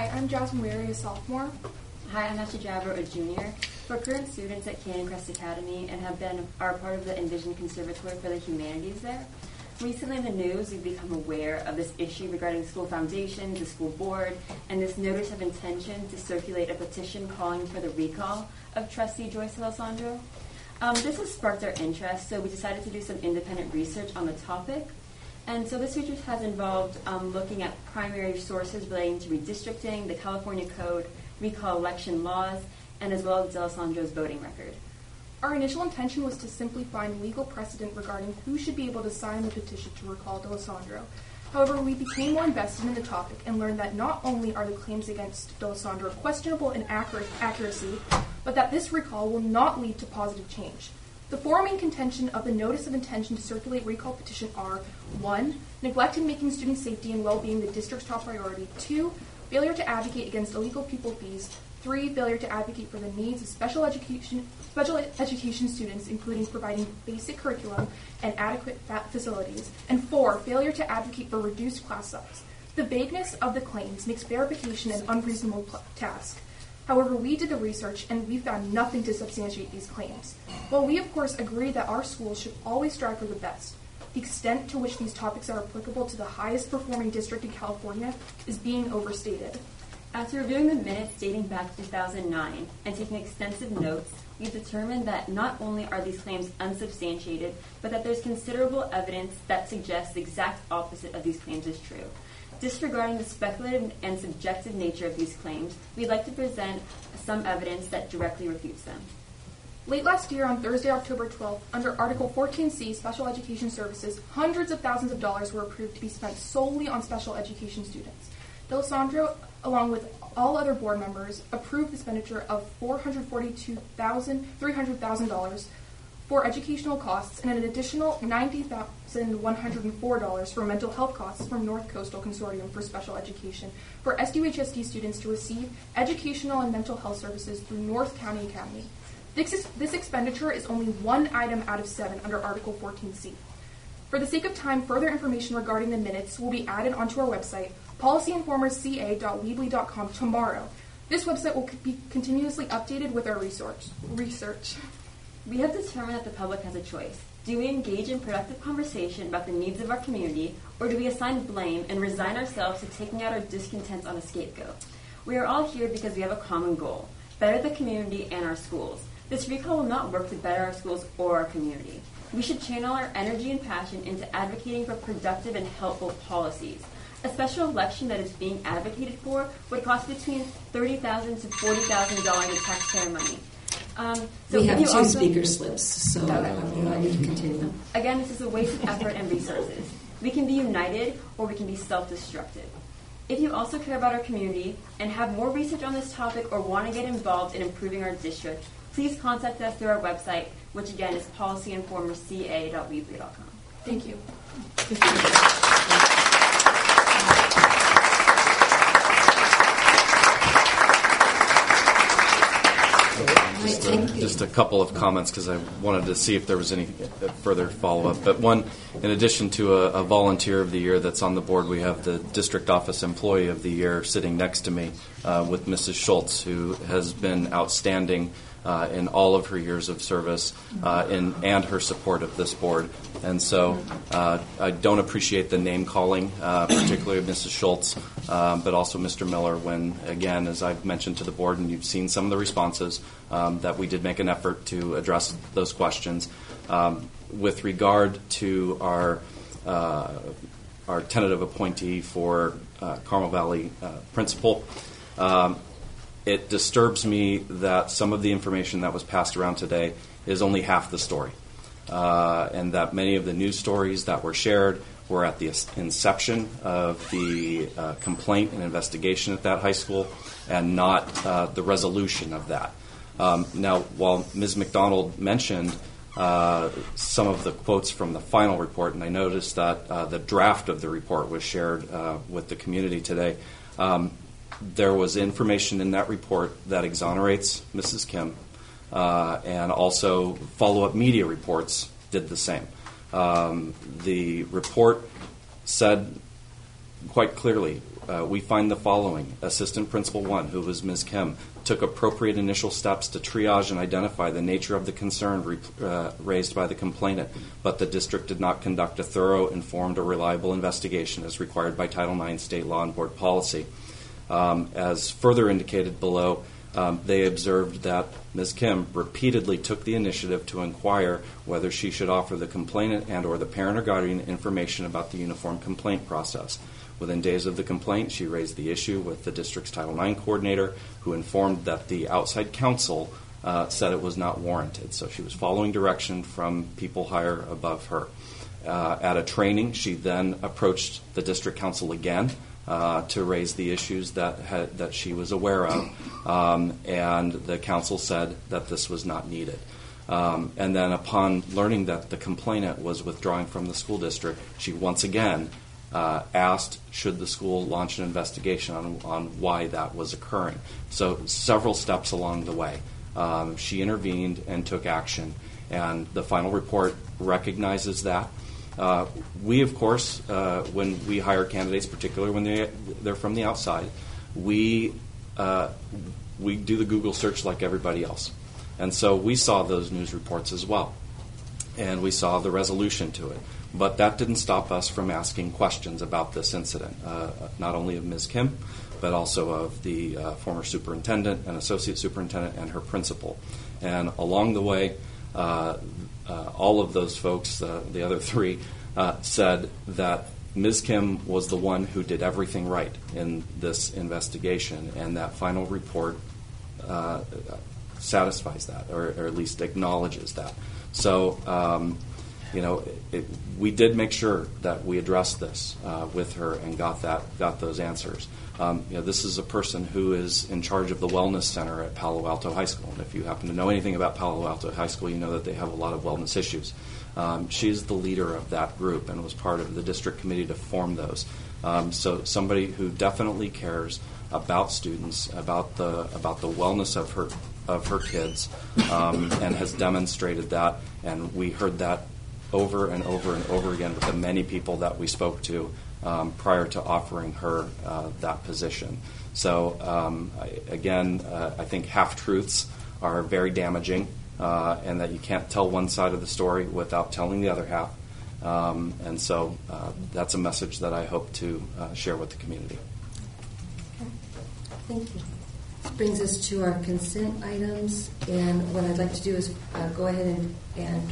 I'm Jasmine Mary, a sophomore. Hi, I'm Ashley Jabber, a junior. We're current students at Canyon Crest Academy and have been are part of the Envision Conservatory for the Humanities there. Recently in the news, we've become aware of this issue regarding school foundations, the school board, and this notice of intention to circulate a petition calling for the recall of Trustee Joyce Alessandro. Um, this has sparked our interest, so we decided to do some independent research on the topic. And so this research has involved um, looking at primary sources relating to redistricting, the California Code, recall election laws, and as well as D'Alessandro's voting record. Our initial intention was to simply find legal precedent regarding who should be able to sign the petition to recall D'Alessandro. However, we became more invested in the topic and learned that not only are the claims against D'Alessandro questionable in accurate accuracy, but that this recall will not lead to positive change. The four main contention of the Notice of Intention to Circulate Recall Petition are one. Neglect in making student safety and well-being the district's top priority. two. Failure to advocate against illegal pupil fees. three. Failure to advocate for the needs of special education special education students, including providing basic curriculum and adequate facilities. And four. Failure to advocate for reduced class size. The vagueness of the claims makes verification an unreasonable pl- task. However, we did the research and we found nothing to substantiate these claims. While we, of course, agree that our schools should always strive for the best, the extent to which these topics are applicable to the highest performing district in California is being overstated. After reviewing the minutes dating back to two thousand nine and taking extensive notes, we've determined that not only are these claims unsubstantiated, but that there's considerable evidence that suggests the exact opposite of these claims is true. Disregarding the speculative and subjective nature of these claims, we'd like to present some evidence that directly refutes them. Late last year, on Thursday, October twelfth, under Article fourteen C, Special Education Services, hundreds of thousands of dollars were approved to be spent solely on special education students. D'Alessandro, along with all other board members, approved the expenditure of four hundred forty-two thousand three hundred dollars for educational costs and an additional ninety thousand one hundred four dollars for mental health costs from North Coastal Consortium for Special Education for S U H S D students to receive educational and mental health services through North County Academy. This, is, this expenditure is only one item out of seven under Article fourteen C. For the sake of time, further information regarding the minutes will be added onto our website, policy informers c a dot weebly dot com, tomorrow. This website will be continuously updated with our research. research. We have determined that the public has a choice. Do we engage in productive conversation about the needs of our community, or do we assign blame and resign ourselves to taking out our discontents on a scapegoat? We are all here because we have a common goal: better the community and our schools. This recall will not work to better our schools or our community. We should channel our energy and passion into advocating for productive and helpful policies. A special election that is being advocated for would cost between thirty thousand dollars to forty thousand dollars in taxpayer money. Um, so we have two also, speaker slips, so okay. I need to continue. Again, this is a waste of effort and resources. We can be united or we can be self-destructive. If you also care about our community and have more research on this topic or want to get involved in improving our district, please contact us through our website, which again is policy informers c a dot weebly dot com. Thank you. Just a, just a couple of comments because I wanted to see if there was any further follow-up. But one, in addition to a, a volunteer of the year that's on the board, we have the district office employee of the year sitting next to me uh, with Missus Schultz, who has been outstanding uh, in all of her years of service uh, in, and her support of this board. And so uh, I don't appreciate the name calling, uh, particularly of Missus Schultz, uh, but also Mister Miller, when, again, as I've mentioned to the board, and you've seen some of the responses, um, that we did make an effort to address those questions. Um, with regard to our uh, our tentative appointee for uh, Carmel Valley uh, principal, um, it disturbs me that some of the information that was passed around today is only half the story. Uh, and that many of the news stories that were shared were at the inception of the uh, complaint and investigation at that high school and not uh, the resolution of that. Um, now, while Miz McDonald mentioned uh, some of the quotes from the final report, and I noticed that uh, the draft of the report was shared uh, with the community today, um, there was information in that report that exonerates Missus Kim. Uh, and also follow-up media reports did the same. Um, the report said quite clearly, uh, we find the following. Assistant Principal one, who was Miz Kim, took appropriate initial steps to triage and identify the nature of the concern re- uh, raised by the complainant, but the district did not conduct a thorough, informed, or reliable investigation as required by Title nine state law and board policy. Um, as further indicated below, um, they observed that Miz Kim repeatedly took the initiative to inquire whether she should offer the complainant and or the parent or guardian information about the uniform complaint process. Within days of the complaint, she raised the issue with the district's Title nine coordinator, who informed that the outside counsel uh, said it was not warranted. So she was following direction from people higher above her. Uh, at a training, she then approached the district council again uh, to raise the issues that had, that she was aware of, um, and the council said that this was not needed. Um, and then upon learning that the complainant was withdrawing from the school district, she once again Uh, asked should the school launch an investigation on, on why that was occurring. So several steps along the way. Um, she intervened and took action, and the final report recognizes that. Uh, we, of course, uh, when we hire candidates, particularly when they, they're from the outside, we, uh, we do the Google search like everybody else. And so we saw those news reports as well, and we saw the resolution to it. But that didn't stop us from asking questions about this incident, uh, not only of Miz Kim, but also of the uh, former superintendent and associate superintendent and her principal. And along the way, uh, uh, all of those folks, uh, the other three, uh, said that Miz Kim was the one who did everything right in this investigation, and that final report uh, satisfies that, or, or at least acknowledges that. So, um, you know, it, we did make sure that we addressed this uh, with her and got that, got those answers. Um, you know, this is a person who is in charge of the wellness center at Palo Alto High School. And if you happen to know anything about Palo Alto High School, you know that they have a lot of wellness issues. Um, she's the leader of that group and was part of the district committee to form those. Um, so somebody who definitely cares about students, about the about the wellness of her of her kids, um, and has demonstrated that. And we heard that over and over and over again with the many people that we spoke to um, prior to offering her uh, that position. So um, I, again, uh, I think half-truths are very damaging, uh, and that you can't tell one side of the story without telling the other half. Um, and so uh, that's a message that I hope to uh, share with the community. Okay. Thank you. This brings us to our consent items, and what I'd like to do is uh, go ahead and, and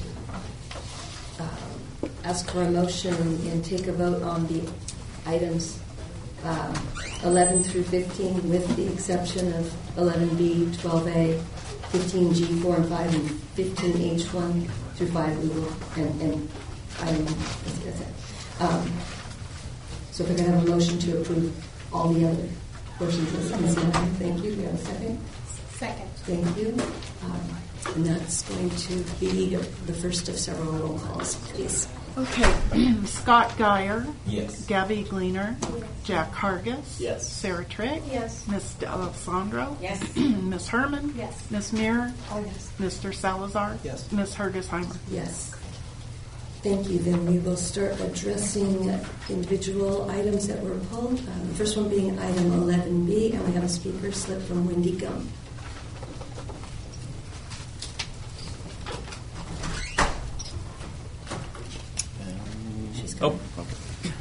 uh, ask for a motion and, and take a vote on the items uh, eleven through fifteen, with the exception of eleven B, twelve A, fifteen G, four and five, and fifteen H, one through five. We will, and, and item that's it. Um, so if we're going to have a motion to approve all the other portions of the consent item. Thank you. Do you have a second? Second. Thank you. Um, and that's going to be the first of several roll calls, please. Okay. Scott Geyer. Yes. Gabby Gleaner. Jack Hargis. Yes. Sarah Trigg. Yes. Miss D'Alessandro. Yes. Miss Herman. Yes. Miss Muir. Oh, yes. Mister Salazar. Yes. Miss Hergesheimer. Yes. Thank you. Then we will start addressing individual items that were pulled. Um, the first one being item eleven B, and we have a speaker slip from Wendy Gum. She's coming. Oh, okay.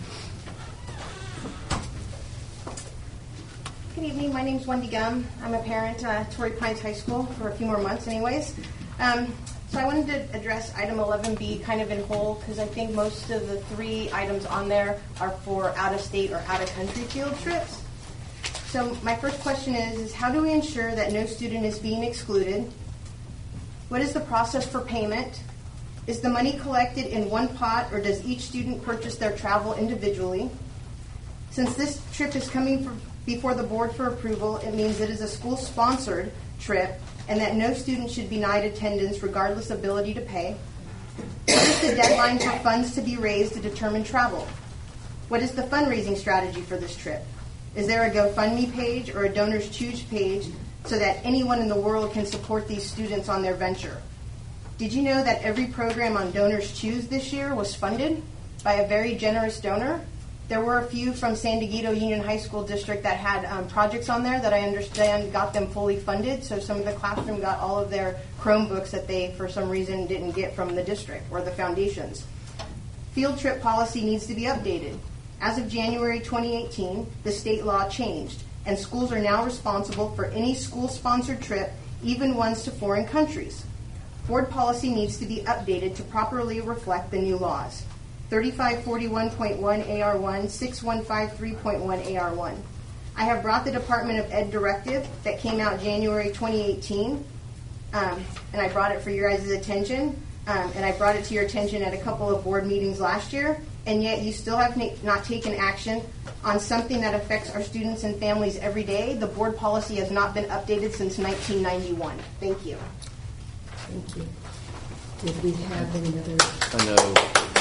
Good evening. My name's Wendy Gum. I'm a parent at Torrey Pines High School for a few more months anyways. Um, so I wanted to address item eleven B kind of in whole, because I think most of the three items on there are for out-of-state or out-of-country field trips. So my first question is, is how do we ensure that no student is being excluded? What is the process for payment? Is the money collected in one pot, or does each student purchase their travel individually? Since this trip is coming for, before the board for approval, it means it is a school-sponsored trip, and that no student should be denied attendance regardless of ability to pay. What is the deadline for funds to be raised to determine travel? What is the fundraising strategy for this trip? Is there a GoFundMe page or a Donors Choose page so that anyone in the world can support these students on their venture? Did you know that every program on Donors Choose this year was funded by a very generous donor? there were a few from San Diego Union High School District that had um, projects on there that I understand got them fully funded. So some of the classroom got all of their Chromebooks that they, for some reason, didn't get from the district or the foundations. Field trip policy needs to be updated. As of January twenty eighteen, the state law changed, and schools are now responsible for any school-sponsored trip, even ones to foreign countries. Board policy needs to be updated to properly reflect the new laws. thirty-five forty-one point one A R one, sixty-one fifty-three point one A R one. I have brought the Department of Ed directive that came out January twenty eighteen, um, and I brought it for your guys' attention, um, and I brought it to your attention at a couple of board meetings last year, and yet you still have na- not taken action on something that affects our students and families every day. The board policy has not been updated since nineteen ninety-one. Thank you. Thank you. Did we have any other? I know.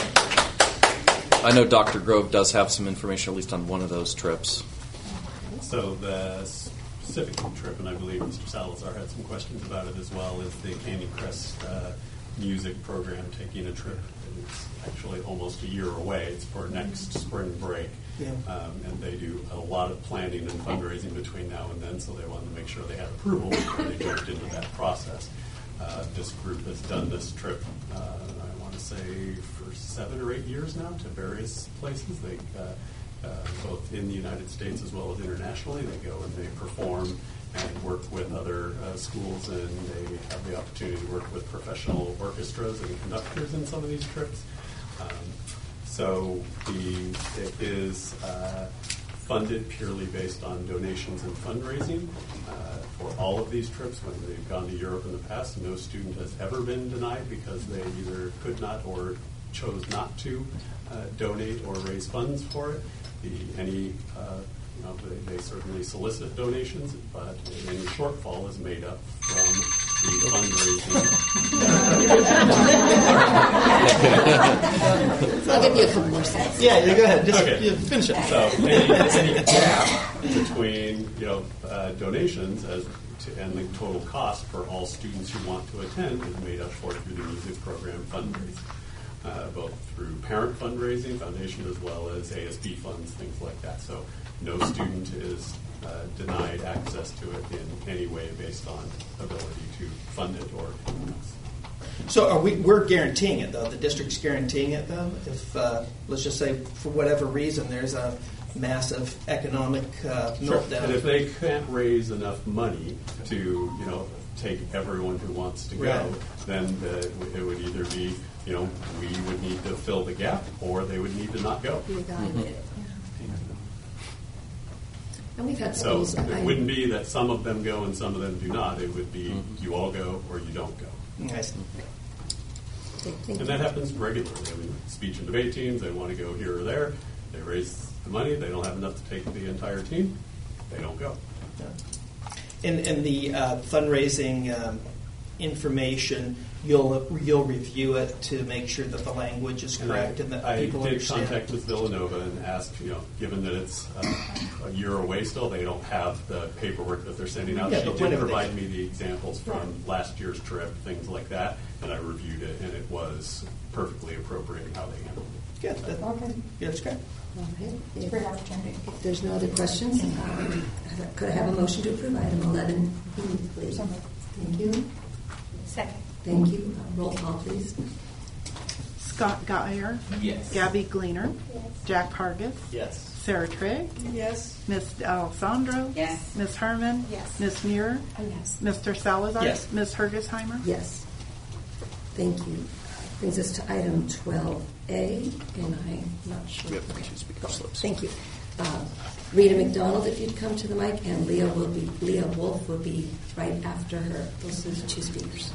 I know Doctor Grove does have some information, at least on one of those trips. So the specific trip, and I believe Mister Salazar had some questions about it as well, is the Candy Crest uh, music program taking a trip. It's actually almost a year away. It's for next spring break. Yeah. Um, and they do a lot of planning and fundraising between now and then, so they wanted to make sure they had approval before they jumped into that process. Uh, this group has done this trip, uh, I want to say, for seven or eight years now to various places. They, uh, uh, both in the United States as well as internationally, they go and they perform and work with other uh, schools, and they have the opportunity to work with professional orchestras and conductors in some of these trips. Um, so the, it is uh, funded purely based on donations and fundraising. Uh, for all of these trips, when they've gone to Europe in the past, no student has ever been denied because they either could not or chose not to uh, donate or raise funds for it. The, any, uh, you know, they, they certainly solicit donations, but any shortfall is made up from the fundraising. I'll give you a couple more seconds. Yeah, you go ahead. Just okay. you finish it. So any, any gap between you know uh, donations as to, and the total cost for all students who want to attend is made up for through the music program fundraising, uh, both through parent fundraising, foundation, as well as A S B funds, things like that. So no student is uh, denied access to it in any way based on ability to fund it or anything else. So are we, we're guaranteeing it, though. The district's guaranteeing it, though. If, uh, let's just say, for whatever reason, there's a massive economic uh, Sure. meltdown. And if they can't raise enough money to, you know, take everyone who wants to go, Right. then the, it would either be, you know, we would need to fill the gap, or they would need to not go. Reevaluate it. And we've had So schools. it I- wouldn't be that some of them go and some of them do not. It would be Mm-hmm. you all go or you don't go. Nice. And that happens regularly. I mean, speech and debate teams, they want to go here or there. They raise the money. They don't have enough to take the entire team. They don't go. And, and the uh, fundraising um, information, you'll you'll review it to make sure that the language is correct and, I, that I people did understand. contact with Villanova and asked, you know, given that it's uh, a year away still, they don't have the paperwork that they're sending out. Yeah, she but did whenever they- provide me the examples from last year's trip, things like that, and I reviewed it, and it was perfectly appropriate in how they handled it. Good. That, Okay. Yeah, that's great. Okay. If, if there's no other questions, um, could I have a motion to approve item eleven, please? Thank you. Second. Thank you. Uh, Roll call, please. Scott Geyer. Yes. Gabby Gleaner. Yes. Jack Hargis. Yes. Sarah Trigg. Yes. Miss Alessandro. Yes. Miss Herman. Yes. Miss Muir. Yes. Mister Salazar. Yes. Miss Hergesheimer. Yes. Thank you. Brings us to item twelve A, and I'm not sure. We have two speaker slips. Thank you. Uh, Rita McDonald, if you'd come to the mic, and Leah will be Leah Wolf will be right after her. Those are the two speakers.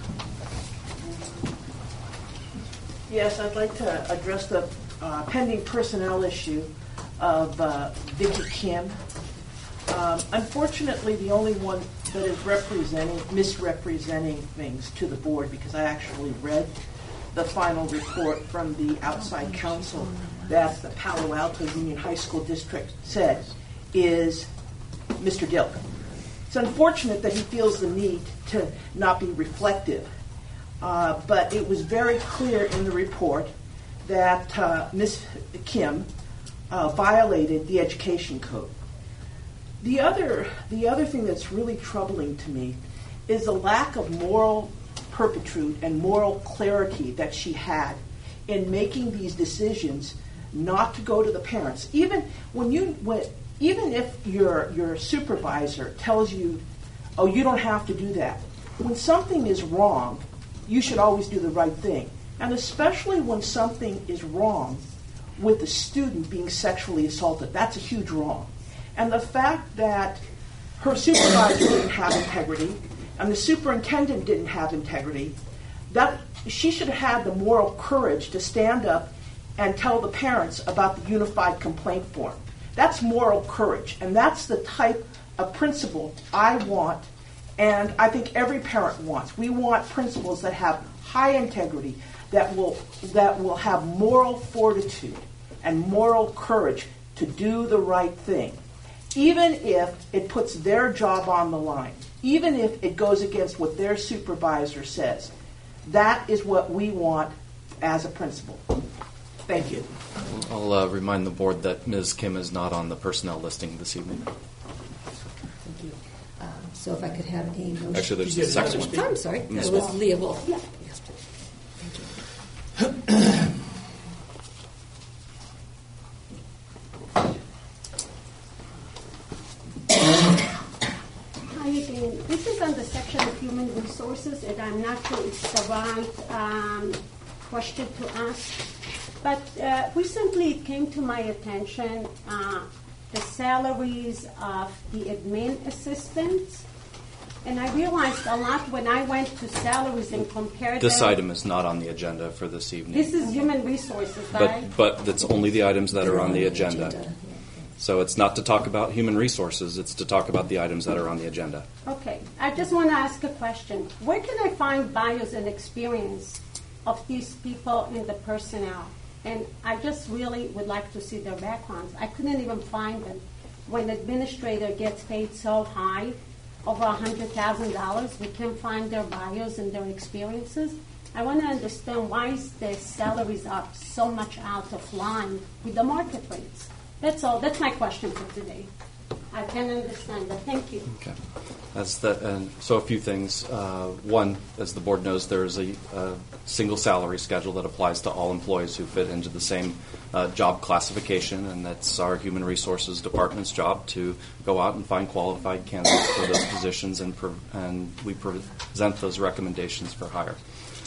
Yes, I'd like to address the uh, pending personnel issue of uh, Vicki Kim. Um, unfortunately, the only one that is representing, misrepresenting things to the board, because I actually read the final report from the outside counsel that the Palo Alto Union High School District said, is Mister Gilk. It's unfortunate that he feels the need to not be reflective, uh, but it was very clear in the report that uh, Miz Kim uh, violated the education code. The other, the other thing that's really troubling to me is the lack of moral turpitude and moral clarity that she had in making these decisions not to go to the parents. Even when you, when, even if your your supervisor tells you, "Oh, you don't have to do that." When something is wrong, you should always do the right thing, and especially when something is wrong with a student being sexually assaulted. That's a huge wrong. And the fact that her supervisor didn't have integrity and the superintendent didn't have integrity, that she should have had the moral courage to stand up and tell the parents about the unified complaint form. That's moral courage, and that's the type of principal I want, and I think every parent wants. We want principals that have high integrity, that will that will have moral fortitude and moral courage to do the right thing, even if it puts their job on the line, even if it goes against what their supervisor says. That is what we want as a principal. Thank you. I'll uh, remind the board that Miz Kim is not on the personnel listing this evening. Thank you. Um, so if I could have a motion. Actually, there's a second one. I'm sorry. Miz That was Wolf. Leah Wolf. Yeah. Yes, please. Thank you. Hi again. This is on the section of human resources, and I'm not sure it's the right um, question to ask. But uh, recently it came to my attention uh, the salaries of the admin assistants. And I realized a lot when I went to salaries and compared This them. item is not on the agenda for this evening. This is human resources, right? But but that's only the items that are on the agenda. So it's not to talk about human resources, it's to talk about the items that are on the agenda. Okay, I just want to ask a question. Where can I find bios and experience of these people in the personnel? And I just really would like to see their backgrounds. I couldn't even find them. When an administrator gets paid so high, over one hundred thousand dollars, we can't find their bios and their experiences. I want to understand why is their salaries are so much out of line with the market rates. That's all. That's my question for today. I can understand that. Thank you. Okay. That's the, and so a few things. Uh, one, as the board knows, there is a, a single salary schedule that applies to all employees who fit into the same uh, job classification, and that's our Human Resources Department's job to go out and find qualified candidates for those positions, and, pre- and we present those recommendations for hire.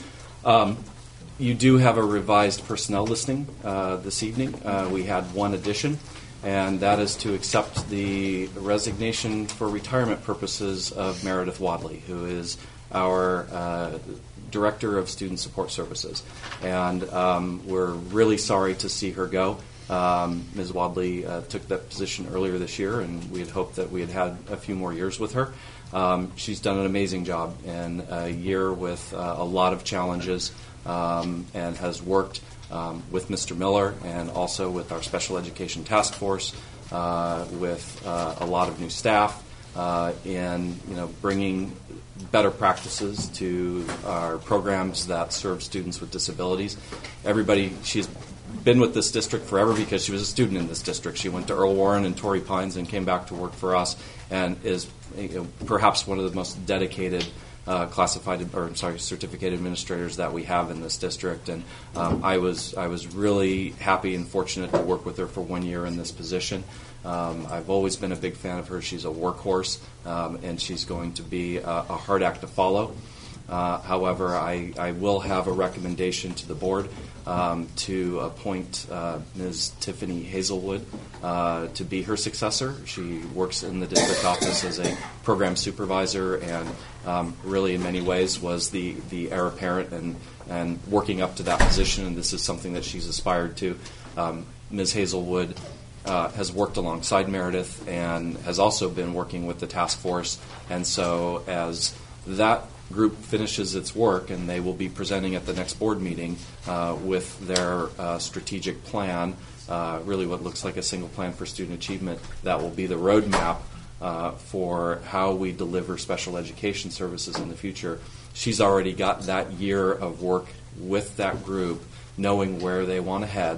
Um, You do have a revised personnel listing uh, this evening. Uh, we had one addition, and that is to accept the resignation for retirement purposes of Meredith Wadley, who is our uh, Director of Student Support Services. And um, we're really sorry to see her go. Um, Miz Wadley uh, took that position earlier this year, and we had hoped that we had had a few more years with her. Um, she's done an amazing job in a year with uh, a lot of challenges. Um, and has worked um, with Mister Miller and also with our special education task force, uh, with uh, a lot of new staff, uh, in you know bringing better practices to our programs that serve students with disabilities. Everybody, she's been with this district forever because she was a student in this district. She went to Earl Warren and Torrey Pines and came back to work for us, and is you know, perhaps one of the most dedicated Uh, classified or I'm sorry, certificate administrators that we have in this district, and um, I was I was really happy and fortunate to work with her for one year in this position. Um, I've always been a big fan of her. She's a workhorse, um, and she's going to be a, a hard act to follow. Uh, however, I, I will have a recommendation to the board um, to appoint uh, Miz Tiffany Hazelwood uh, to be her successor. She works in the district office as a program supervisor, and um, really in many ways was the, the heir apparent and, and working up to that position, and this is something that she's aspired to. Um, Miz Hazelwood uh, has worked alongside Meredith and has also been working with the task force, and so as that group finishes its work, and they will be presenting at the next board meeting uh, with their uh, strategic plan, uh, really what looks like a single plan for student achievement that will be the roadmap uh, for how we deliver special education services in the future. She's already got that year of work with that group, knowing where they want to head,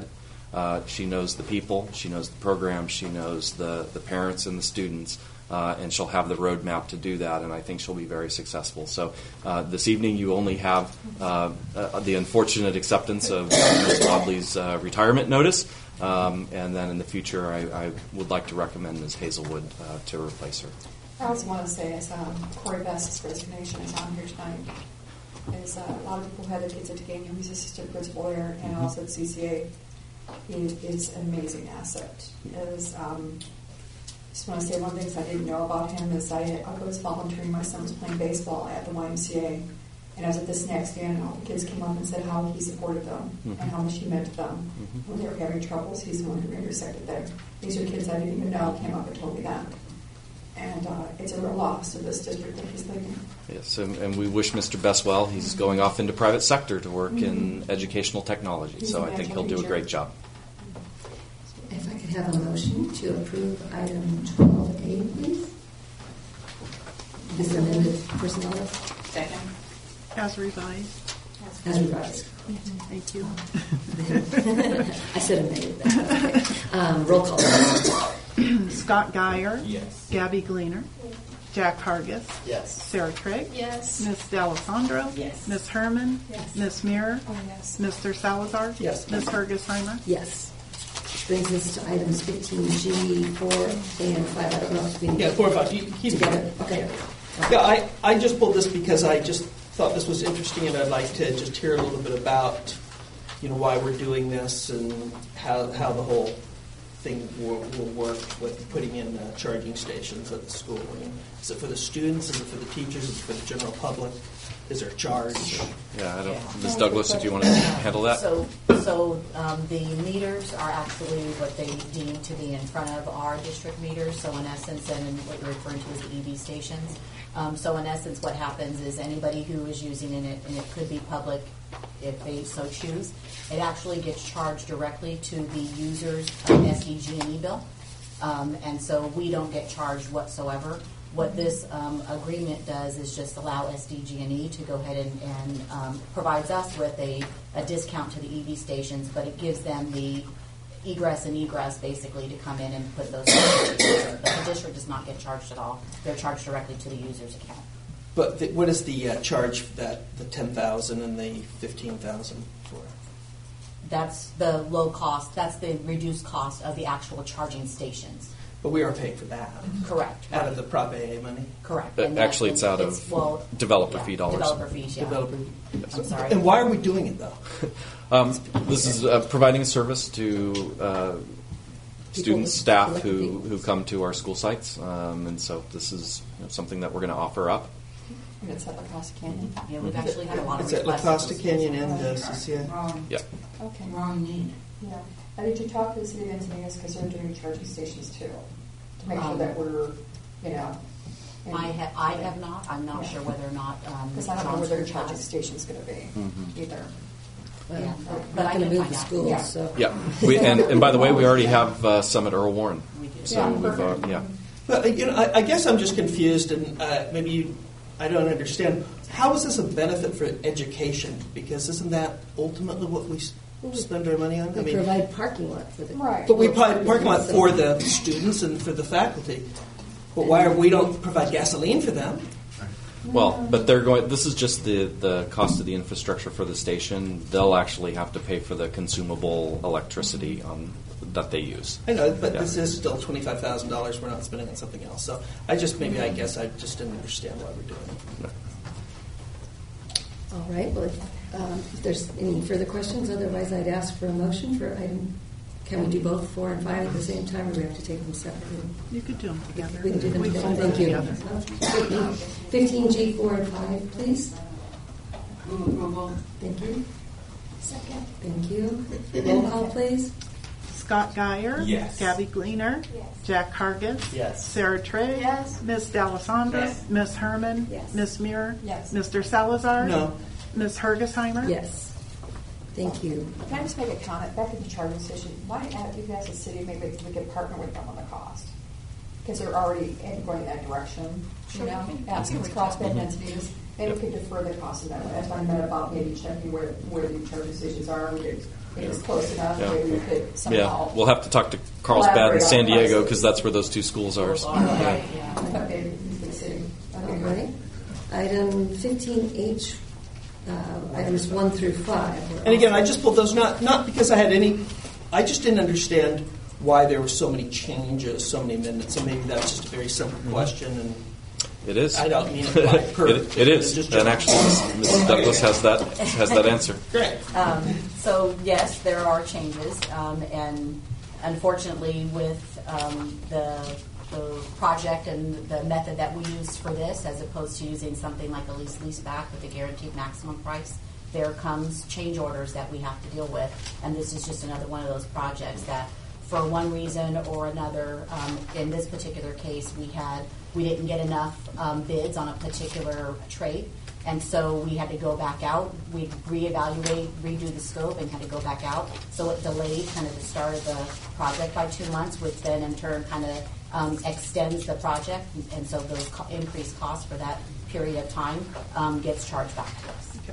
Uh, she knows the people, she knows the program, she knows the, the parents and the students, uh, and she'll have the roadmap to do that, and I think she'll be very successful. So uh, this evening you only have uh, uh, the unfortunate acceptance of Miz Wadley's uh, retirement notice, um, and then in the future I, I would like to recommend Miz Hazelwood uh, to replace her. I also want to say is um, Corey Best's resignation is on here tonight. Is uh, a lot of people who had their kids at Degania. He's assistant principal there and Mm-hmm. also at C C A. He is an amazing asset. Is um, just want to say one thing I didn't know about him is I, I was volunteering. My son was playing baseball at the Y M C A, and I was at the snack stand, and all the kids came up and said how he supported them Mhm. and how much he meant to them Mhm. when they were having troubles. He's the one who intersected them. These are kids I didn't even know came up and told me that. And uh, it's a real loss to this district that he's leaving. Yes, and, and we wish Mister Best well. He's going off into private sector to work in educational technology, He's so a I think he'll natural do a teacher. great job. If I could have a motion to approve item twelve A, please. This amended personnel list. Second. As revised. As revised. Thank you. I said amended. Okay. Um, roll call. Scott Geyer. Yes. Gabby Gleaner. Jack Hargis. Yes. Sarah Trigg. Yes. Miz D'Alessandro. Yes. Miz Herman. Yes. Miz Muir. Oh, yes. Mister Salazar. Yes. Miz Hergesheimer. Yes. Which brings us to items fifteen G, four, and five. I don't know if we need Yeah, four and five. You keep together. Okay. Yeah, I, I just pulled this because I just thought this was interesting, and I'd like to just hear a little bit about, you know, why we're doing this and how how the whole thing will, will work with putting in uh, charging stations at the school. I mean, is it for the students? Is it for the teachers? Is it for the general public? Is there a charge? Yeah, I don't. Miz Douglas, if you want to handle that. So, so um, the meters are actually what they deem to be in front of our district meters. So in essence, and what you're referring to as the E V stations. Um, so in essence, what happens is anybody who is using it, and it could be public if they so choose, it actually gets charged directly to the user's um, S D G and E bill. Um, and so we don't get charged whatsoever. What this um, agreement does is just allow S D G and E to go ahead and, and um, provides us with a, a discount to the E V stations, but it gives them the egress and egress basically to come in and put those in. But the district does not get charged at all. They're charged directly to the user's account. But the, what is the uh, charge for that, the ten thousand and the fifteen thousand for? That's the low cost, that's the reduced cost of the actual charging stations. But we are paying for that. Correct. Out of the Prop A A money? Correct. But And that- actually, it's out of well, developer yeah, fee dollars. Developer fees, yeah. Developer. I'm sorry. And why are we doing it, though? Um, this is uh, providing a service to uh, students, staff who, who come to our school sites, um, and so this is you know, something that we're going to offer up. And it's at La Costa Canyon. Yeah, we've actually had a lot of It's at La requests. Costa Canyon and uh, C C A. Wrong. Yeah. Okay. Wrong need. Yeah. Now, did you talk to the city of Encinitas because they're doing charging stations too, to make sure Um, that we're, you know. in- I ha- I have not. I'm not Yeah. sure whether or not. Um, Because I don't know John's where their group charging has. station's going to be Mhm. either. Well, Yeah. we're But not I going can to move find the out. schools, Yeah. so. Yeah, we, and, and by the way, we already have uh, some at Earl Warren. So Yeah, we've, uh, perfect. yeah. But, you know, I, I guess I'm just confused, and uh, maybe you, I don't understand. How is this a benefit for education? Because isn't that ultimately what we s- spend our money on? I We mean, provide parking lot for the. Right. but we provide parking lot for the students and for the faculty. But why are we don't provide gasoline for them? Well, but they're going. This is just the, the cost of the infrastructure for the station. They'll actually have to pay for the consumable electricity on, that they use. I know, but Yeah. this is still twenty-five thousand dollars we're not spending on something else. So I just, maybe I guess I just didn't understand why we're doing it. No. All right, well, if, um, if there's any further questions, otherwise I'd ask for a motion for item, can we do both four and five at the same time, or do we have to take them separately? You could do them together. We can do them We together, can thank do you. them together. Fifteen G, four and five, please. Move approval. Thank you. Second. Thank you. Roll call, please. Scott Geyer. Yes. Gabby Gleaner. Jack Hargis. Yes. Sarah Trigg. Yes. Miz D'Alessandro. Yes. Miz Herman. Yes. Miz Muir. Yes. Mister Salazar. No. Miz Hergesheimer. Yes. Thank you. Can I just make a comment? Back at the charging station, why not you guys as a city, maybe we could partner with them on the cost? Because they're already in- going that direction, you Sure, know? we can- Yeah, we can it's reach cost out. bed densities. Maybe we could defer the cost of that. That's why I meant about maybe checking where, where the charging stations are. We could, it was close enough, Yeah. maybe we could Yeah, somehow. we'll have to talk to Carlsbad collaborate and on San Diego prices. because that's where those two schools are. So, Right, yeah. yeah. I thought maybe we could see. All right. Item fifteen H, uh, items one through five. And again, I just pulled those not not because I had any. I just didn't understand why there were so many changes, so many amendments, and maybe that's just a very simple question. And It is. I don't mean it by per. it, it is. Just And actually, Missus Douglas has that has that answer. Great. Um, so yes, there are changes, um, and unfortunately, with um, the the project and the method that we use for this, as opposed to using something like a lease lease back with a guaranteed maximum price, there comes change orders that we have to deal with, and this is just another one of those projects that, for one reason or another, um, in this particular case, we had we didn't get enough um, bids on a particular trade, and so we had to go back out. We reevaluate, redo the scope, and had to go back out. So it delayed kind of the start of the project by two months, which then in turn kind of um, extends the project, and so those co- increased costs for that period of time um, gets charged back to us. Okay.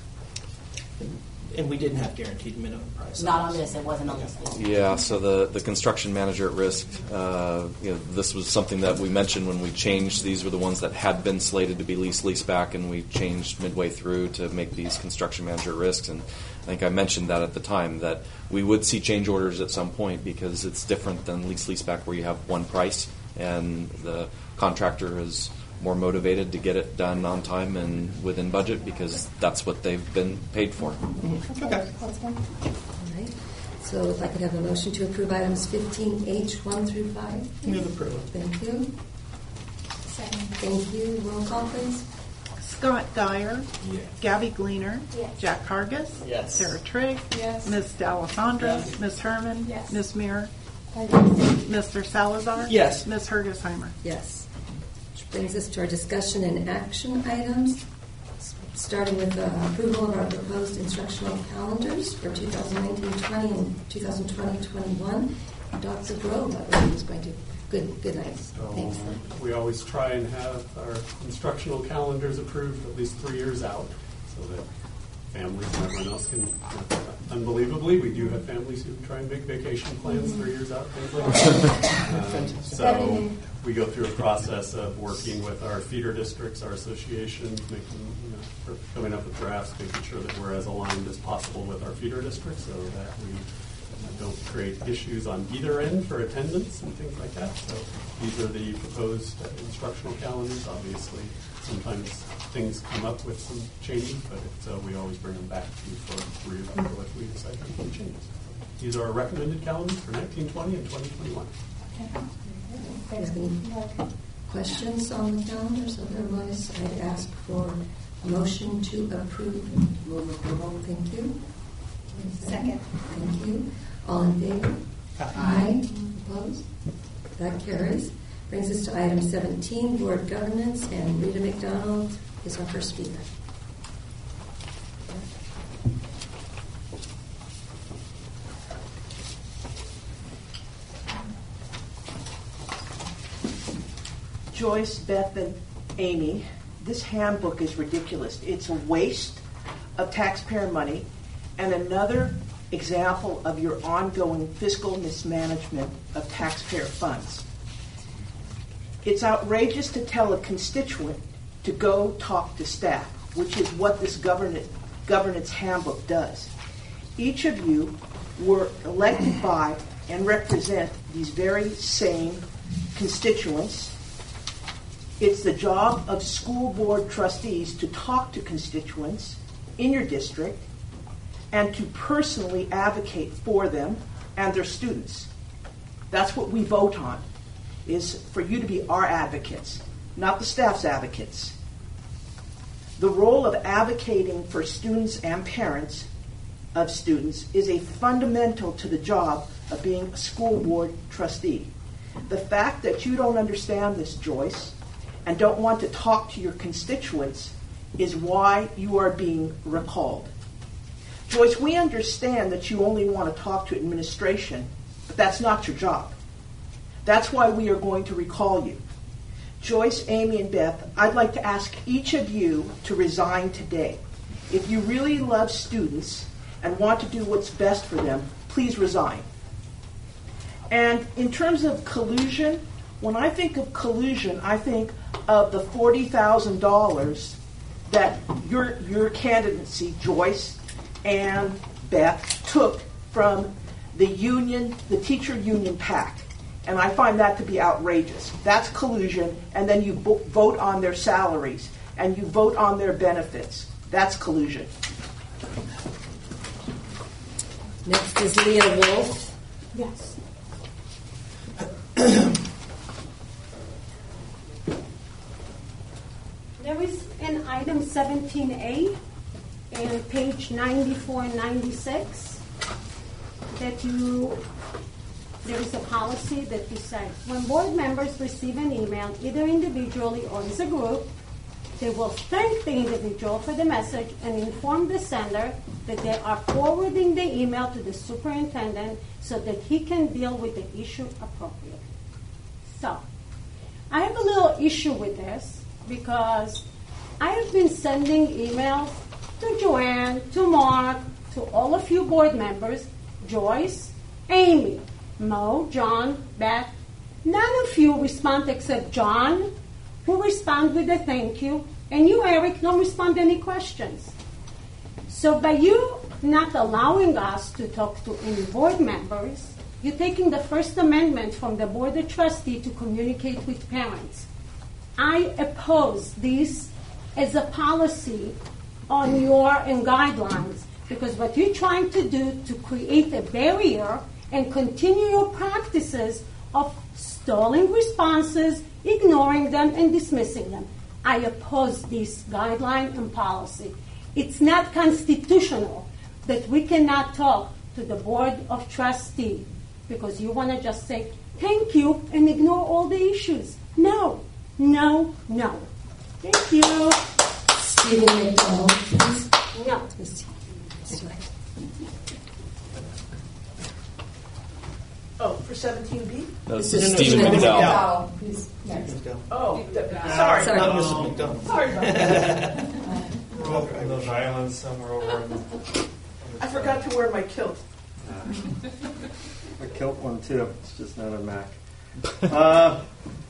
And we didn't have guaranteed minimum price. Not on this. It wasn't on this. Yeah, so the, the construction manager at risk, uh, you know, this was something that we mentioned when we changed. These were the ones that had been slated to be lease lease back, and we changed midway through to make these construction manager risks. And I think I mentioned that at the time, that we would see change orders at some point because it's different than lease lease back where you have one price and the contractor is more motivated to get it done on time and within budget because that's what they've been paid for. Okay. All right. So if I could have a motion to approve items fifteen H, one through five. Move approval. Thank you. Second. Thank you. Roll call, please. Scott Dyer. Yes. Gabby Gleaner. Yes. Jack Hargis. Yes. Sarah Trigg. Yes. Miz D'Alessandro. Yes. Miz Herman. Yes. Miz Muir. Mister Salazar. Yes. Miz Hergesheimer. Yes. Which brings us to our discussion and action items, s- starting with uh, approval of our proposed instructional calendars for two thousand nineteen twenty and two thousand twenty twenty-one. Doctor Grove, I believe, is going to. Good, good night. So Thanks. we always try and have our instructional calendars approved at least three years out so that families and everyone else can, unbelievably, we do have families who try and make vacation plans three years out, things like that. Um, so we go through a process of working with our feeder districts, our associations, making, you know, coming up with drafts, making sure that we're as aligned as possible with our feeder districts so that we don't create issues on either end for attendance and things like that. So these are the proposed uh, instructional calendars. Obviously, sometimes things come up with some changes, but so we always bring them back to you for reapproval if we decide to make any changes. These are our recommended calendars for nineteen twenty and twenty twenty-one. Do you have any questions on the calendars? Otherwise, I'd ask for a motion to approve. Move approval. Thank you. Second. Thank you. All in favor? Aye. Opposed? That carries. Brings us to item seventeen, board governance, and Rita McDonald is our first speaker. Joyce, Beth, and Amy, this handbook is ridiculous. It's a waste of taxpayer money and another example of your ongoing fiscal mismanagement of taxpayer funds. It's outrageous to tell a constituent to go talk to staff, which is what this governance, governance handbook does. Each of you were elected by and represent these very same constituents. It's the job of school board trustees to talk to constituents in your district and to personally advocate for them and their students. That's what we vote on, is for you to be our advocates, not the staff's advocates. The role of advocating for students and parents of students is a fundamental to the job of being a school board trustee. The fact that you don't understand this, Joyce, and don't want to talk to your constituents is why you are being recalled. Joyce, we understand that you only want to talk to administration, but that's not your job. That's why we are going to recall you. Joyce, Amy, and Beth, I'd like to ask each of you to resign today. If you really love students and want to do what's best for them, please resign. And in terms of collusion, when I think of collusion, I think of the forty thousand dollars that your your candidacy, Joyce and Beth, took from the union, the teacher union PAC. And I find that to be outrageous. That's collusion, and then you bo- vote on their salaries, and you vote on their benefits. That's collusion. Next is Leah Wolf. Yes. There is an item seventeen A and page ninety-four and ninety-six that you, there is a policy that decides when board members receive an email, either individually or as a group, they will thank the individual for the message and inform the sender that they are forwarding the email to the superintendent so that he can deal with the issue appropriately. So, I have a little issue with this because I have been sending emails to Joanne, to Mark, to all of you board members, Joyce, Amy, Mo, John, Beth. None of you respond except John, who respond with a thank you, and you, Eric, don't respond to any questions. So by you not allowing us to talk to any board members, you're taking the First Amendment from the Board of Trustees to communicate with parents. I oppose this as a policy on your and guidelines, because what you're trying to do to create a barrier and continue your practices of stalling responses, ignoring them, and dismissing them. I oppose this guideline and policy. It's not constitutional that we cannot talk to the Board of Trustees because you want to just say, thank you, and ignore all the issues. No, no, no. Thank you. Stephen McDonald, please. No. Oh, for seventeen B? That's This is Stephen Stephen McDowell. McDowell. Who's next? Oh, th- Uh, sorry. sorry. Not Missus McDonald. Sorry about that. Those islands somewhere over in the, I forgot to wear my kilt. I kilt one too. It's just not a Mac. Uh,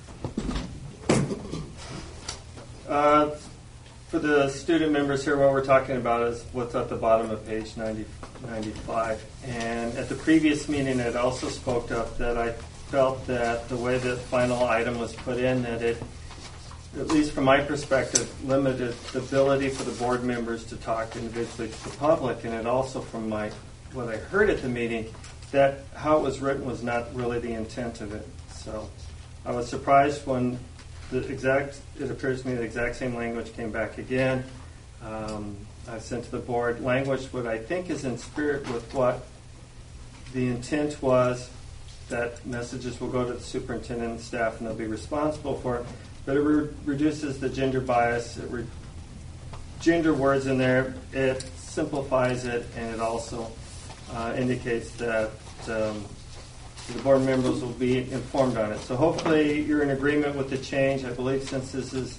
uh, for the student members here, what we're talking about is what's at the bottom of page ninety, ninety-five. And at the previous meeting, it also spoke up that I felt that the way the final item was put in, that it, at least from my perspective, limited the ability for the board members to talk individually to the public. And it also, from my what I heard at the meeting, that how it was written was not really the intent of it. So I was surprised when the exact, it appears to me the exact same language came back again. Um, I sent to the board language what I think is in spirit with what the intent was, that messages will go to the superintendent and staff and they'll be responsible for it. But it re- reduces the gender bias, it re- gender words in there, it simplifies it, and it also uh, indicates that um, the board members will be informed on it. So hopefully you're in agreement with the change. I believe since this is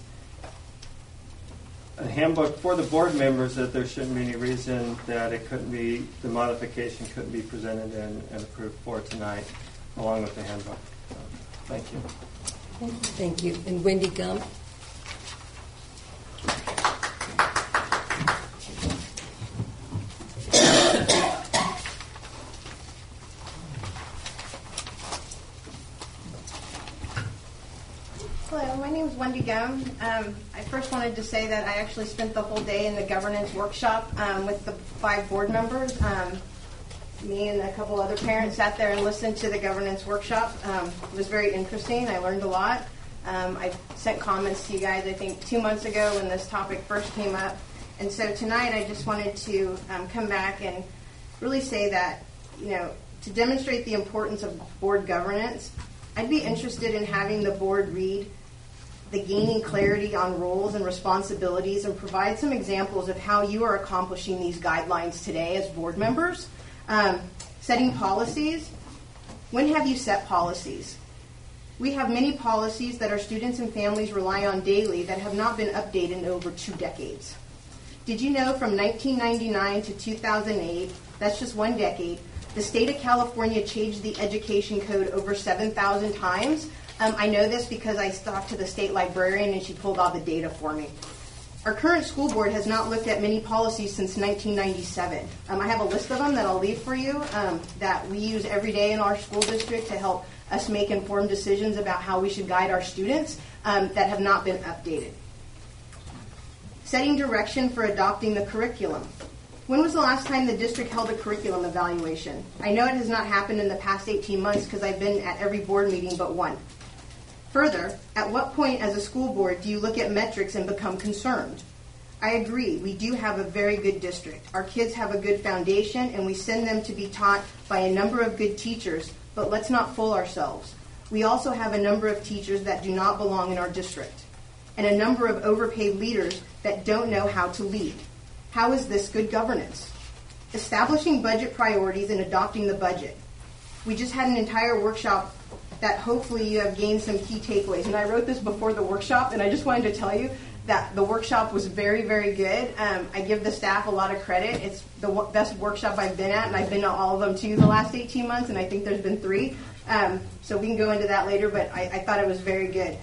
a handbook for the board members, that there shouldn't be any reason that it couldn't be, the modification couldn't be presented and, and approved for tonight, along with the handbook. So, thank you. Thank you. And Wendy Gump. Hello, my name is Wendy Gum. Um, I first wanted to say that I actually spent the whole day in the governance workshop um, with the five board members. Um, me and a couple other parents sat there and listened to the governance workshop. Um, it was very interesting. I learned a lot. Um, I sent comments to you guys, I think, two months ago when this topic first came up. And so tonight I just wanted to um, come back and really say that, you know, to demonstrate the importance of board governance, I'd be interested in having the board read the Gaining Clarity on Roles and Responsibilities and provide some examples of how you are accomplishing these guidelines today as board members. Um, setting policies. When have you set policies? We have many policies that our students and families rely on daily that have not been updated in over two decades. Did you know from nineteen ninety-nine to two thousand eight, that's just one decade, the state of California changed the education code over seven thousand times? Um, I know this because I talked to the state librarian and she pulled all the data for me. Our current school board has not looked at many policies since nineteen ninety-seven. Um, I have a list of them that I'll leave for you um, that we use every day in our school district to help us make informed decisions about how we should guide our students um, that have not been updated. Setting direction for adopting the curriculum. When was the last time the district held a curriculum evaluation? I know it has not happened in the past eighteen months because I've been at every board meeting but one. Further, at what point as a school board do you look at metrics and become concerned? I agree, we do have a very good district. Our kids have a good foundation and we send them to be taught by a number of good teachers, but let's not fool ourselves. We also have a number of teachers that do not belong in our district, and a number of overpaid leaders that don't know how to lead. How is this good governance? Establishing budget priorities and adopting the budget. We just had an entire workshop that hopefully you have gained some key takeaways. And I wrote this before the workshop, and I just wanted to tell you that the workshop was very, very good. Um, I give the staff a lot of credit. It's the w- best workshop I've been at, and I've been to all of them too the last eighteen months, and I think there's been three. Um, so we can go into that later, but I, I thought it was very good.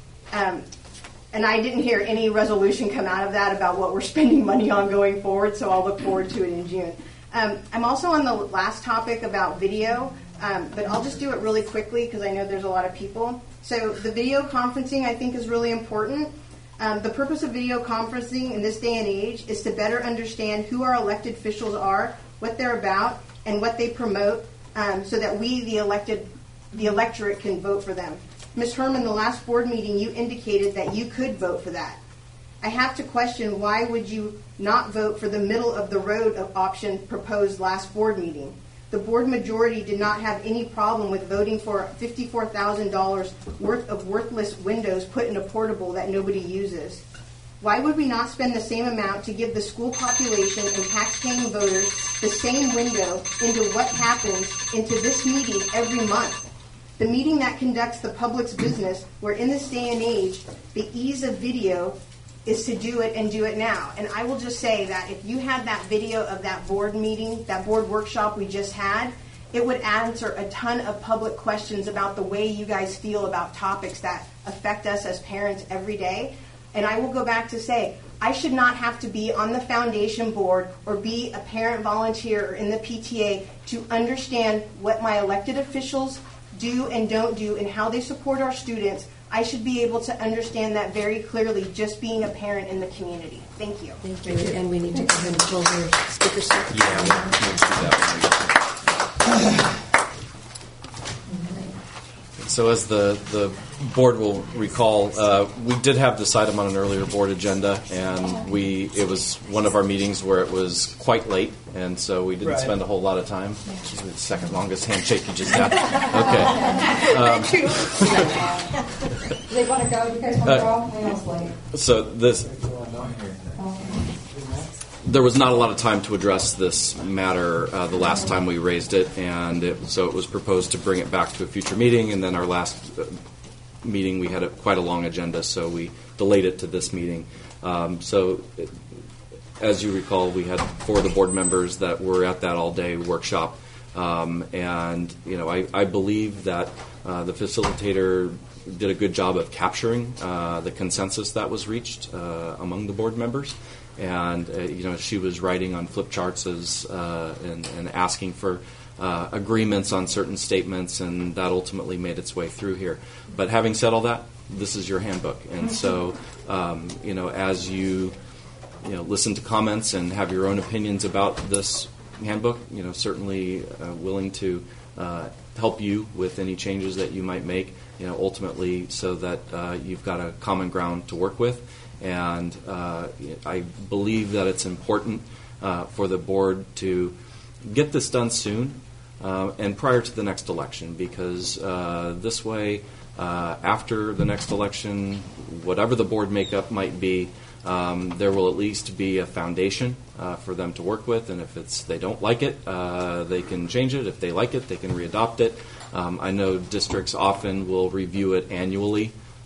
Um, and I didn't hear any resolution come out of that about what we're spending money on going forward, so I'll look forward to it in June. Um, I'm also on the last topic about video. Um, but I'll just do it really quickly because I know there's a lot of people. So the video conferencing I think is really important. Um, the purpose of video conferencing in this day and age is to better understand who our elected officials are, what they're about, and what they promote, um, so that we, the elected, the electorate, can vote for them. Miz Herman, the last board meeting, you indicated that you could vote for that. I have to question, why would you not vote for the middle of the road option proposed last board meeting? The board majority did not have any problem with voting for fifty-four thousand dollars worth of worthless windows put in a portable that nobody uses. Why would we not spend the same amount to give the school population and tax-paying voters the same window into what happens into this meeting every month? The meeting that conducts the public's business, where in this day and age, the ease of video is to do it and do it now. And I will just say that if you had that video of that board meeting, that board workshop we just had, it would answer a ton of public questions about the way you guys feel about topics that affect us as parents every day. And I will go back to say, I should not have to be on the foundation board or be a parent volunteer or in the P T A to understand what my elected officials do and don't do and how they support our students. I should be able to understand that very clearly just being a parent in the community. Thank you. Thank you. And we need to go ahead and close our speaker sheet. Yeah, we'll do that. So as the, the board will recall, uh, we did have this item on an earlier board agenda, and we it was one of our meetings where it was quite late, and so we didn't Right. spend a whole lot of time. She's the second longest handshake you just had. Okay. Um, They want to go? You guys want to Uh, go? I know it's late. So this, there was not a lot of time to address this matter uh, the last time we raised it, and it, so it was proposed to bring it back to a future meeting. And then our last uh, meeting, we had a, quite a long agenda, so we delayed it to this meeting. Um, so, it, as you recall, we had four of the board members that were at that all-day workshop, um, and you know, I, I believe that uh, the facilitator did a good job of capturing uh, the consensus that was reached uh, among the board members. And uh, you know, she was writing on flip charts as uh, and, and asking for uh, agreements on certain statements, and that ultimately made its way through here. But having said all that, this is your handbook, and so um, you know, as you you know listen to comments and have your own opinions about this handbook, you know, certainly uh, willing to uh, help you with any changes that you might make. You know, ultimately, so that uh, you've got a common ground to work with. And uh, I believe that it's important uh, for the board to get this done soon uh, and prior to the next election, because uh, this way, uh, after the next election, whatever the board makeup might be, um, there will at least be a foundation uh, for them to work with. And if it's they don't like it, uh, they can change it. If they like it, they can readopt it. Um, I know districts often will review it annually.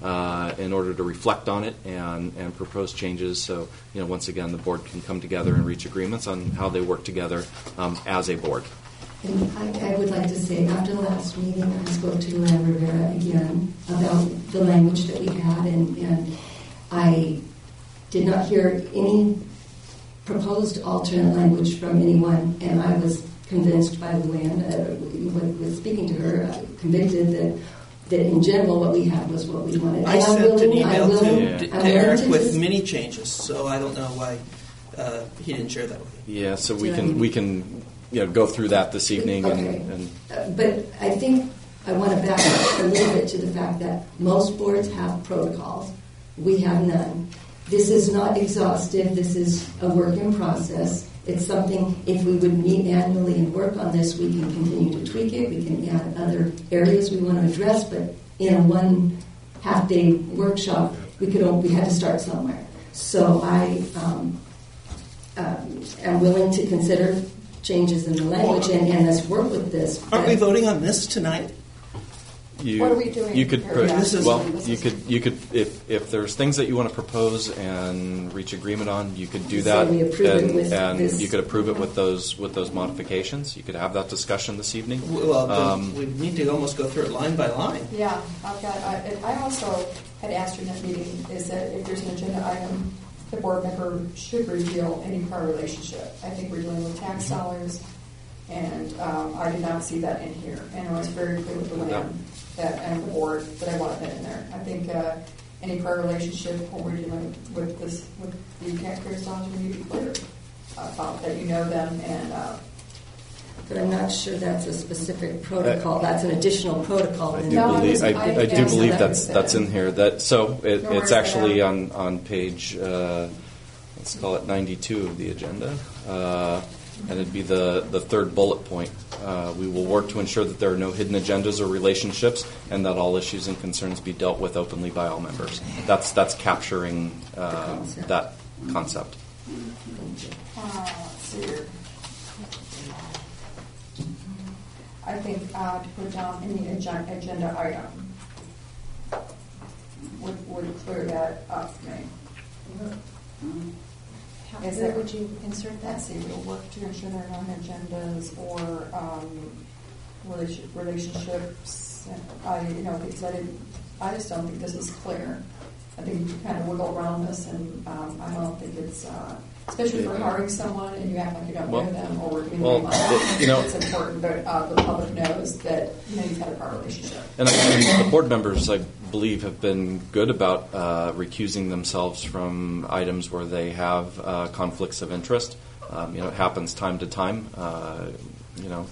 uh, in order to reflect on it and, and propose changes. So, you know, once again, the board can come together and reach agreements on how they work together um, as a board. And I, I would like to say, after the last meeting, I spoke to Luann Rivera again about the language that we had, and, and I did not hear any proposed alternate language from anyone, and I was convinced by Luann, uh, when was speaking to her, uh, convicted that that in general what we had was what we wanted. I And I'm sent willing, an email I'm willing, to, I'm to willing Eric to with dis- many changes, so I don't know why uh, he didn't share that with you. Yeah, so we Yeah. can we can you know go through that this evening. Okay. and, and Uh, but I think I want to back up a little bit to the fact that most boards have protocols. We have none. This is not exhaustive. This is a work in process. It's something, if we would meet annually and work on this, we can continue to tweak it. We can add other areas we want to address, but in a one half-day workshop, we could only, we had to start somewhere. So I um, um, am willing to consider changes in the language, and, and let's work with this. Aren't we voting on this tonight? You, What are we doing You could here? put, This is- well, this you is- could you could if if there's things that you want to propose and reach agreement on, you could do So that, we approve it and, with and this- you could approve it with those with those modifications. You could have that discussion this evening. Well, then Um, we need to almost go through it line by line. Yeah, I've got, I, I also had asked in that meeting is that if there's an agenda item, the board member should reveal any prior relationship. I think we're dealing with tax dollars, and um, I did not see that in here. And I was very clear with the land that, and the board that I wanted that in there. I think uh, any prior relationship when we're dealing with this, with the taxpayers' dollars, we need to be clear about that you know them and uh, But I'm not sure that's a specific protocol. That's an additional protocol. I do in believe, there. I, I do believe that's that's in here. That so it, Nowhere it's is actually that? on on page uh, let's call it ninety-two of the agenda, uh, and it'd be the the third bullet point. Uh, we will work to ensure that there are no hidden agendas or relationships, and that all issues and concerns be dealt with openly by all members. That's that's capturing uh, concept. that concept. Uh, let's see here. I think uh, to put down any agen- agenda item would, would clear that up for me. How- Is where there- would you insert that? Let's see, we'll work to ensure there are no agendas or um, relation, relationships. I, you know, because I didn't, I just don't think this is clear. I think you can kind of wiggle around this, and um, I don't think it's, uh, especially for hiring someone and you act like you don't Well- know them or working well, with them. it- you know- It's important that uh, the public knows that you know you've had a prior relationship. And, I, and the board members, I believe, have been good about uh, recusing themselves from items where they have uh, conflicts of interest. Um, you know, it happens time to time. Uh, you know,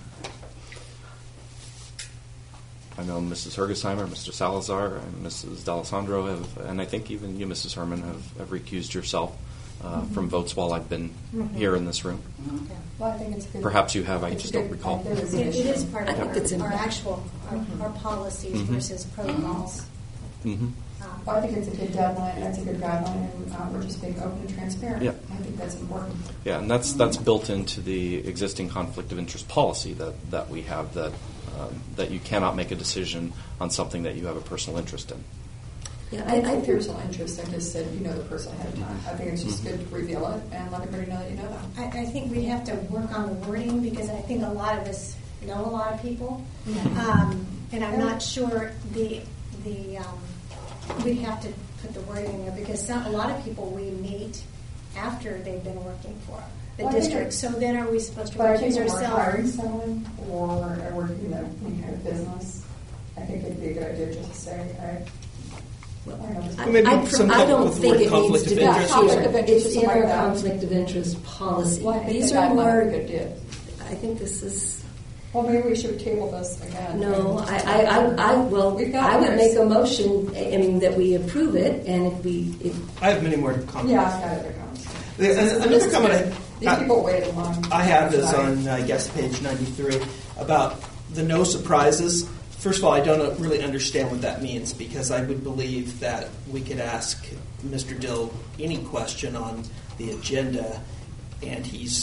I know Missus Hergesheimer, Mister Salazar, and Missus D'Alessandro have, and I think even you, Missus Herman, have, have recused yourself uh, from votes while I've been Mhm. here in this room. Okay. Well, I think it's good. Perhaps you have, I It's just a don't good- recall. there is It, an it issue. is part of I think it's in our, our there. actual, our, Mhm. our policies Mhm. versus protocols. Mm-hmm. Well, I think it's a good deadline, that's a good guideline, and uh, we're just being open and transparent. Yeah. I think that's important. Yeah, and that's that's built into the existing conflict of interest policy that, that we have, that um, that you cannot make a decision on something that you have a personal interest in. Yeah, I I, I think think personal interest, I just said, you know the person ahead of time. I think it's just Mhm. good to reveal it and let everybody know that you know them. I, I think we'd have to work on the wording because I think a lot of us know a lot of people. Um, and I'm not sure the, the, um, we'd have to put the wording in there because some, a lot of people we meet after they've been working for the Well, I think district. it- So then are we supposed to But I think recuse when we're hiring ourselves? someone or or working in a- any kind of business, I think it'd be a good idea just to say, I, I don't know. I, Maybe I, some I type don't with the think word it needs conflict to of be interest. Conflict of here. interest It's or in something our like that. conflict of interest policy. Well, I think These that are guideline more. would be a good deal. I think this is. Well, maybe we should table this again. No, I, I, I, I well, We've got I would others. make a motion. I mean that we approve it, and if we, if I have many more comments. Yeah, I've got other comments. The- and Another comment I, These I- people waited in line. I have is on, I guess, page ninety-three about the no surprises. First of all, I don't really understand what that means because I would believe that we could ask Mister Dill any question on the agenda and he's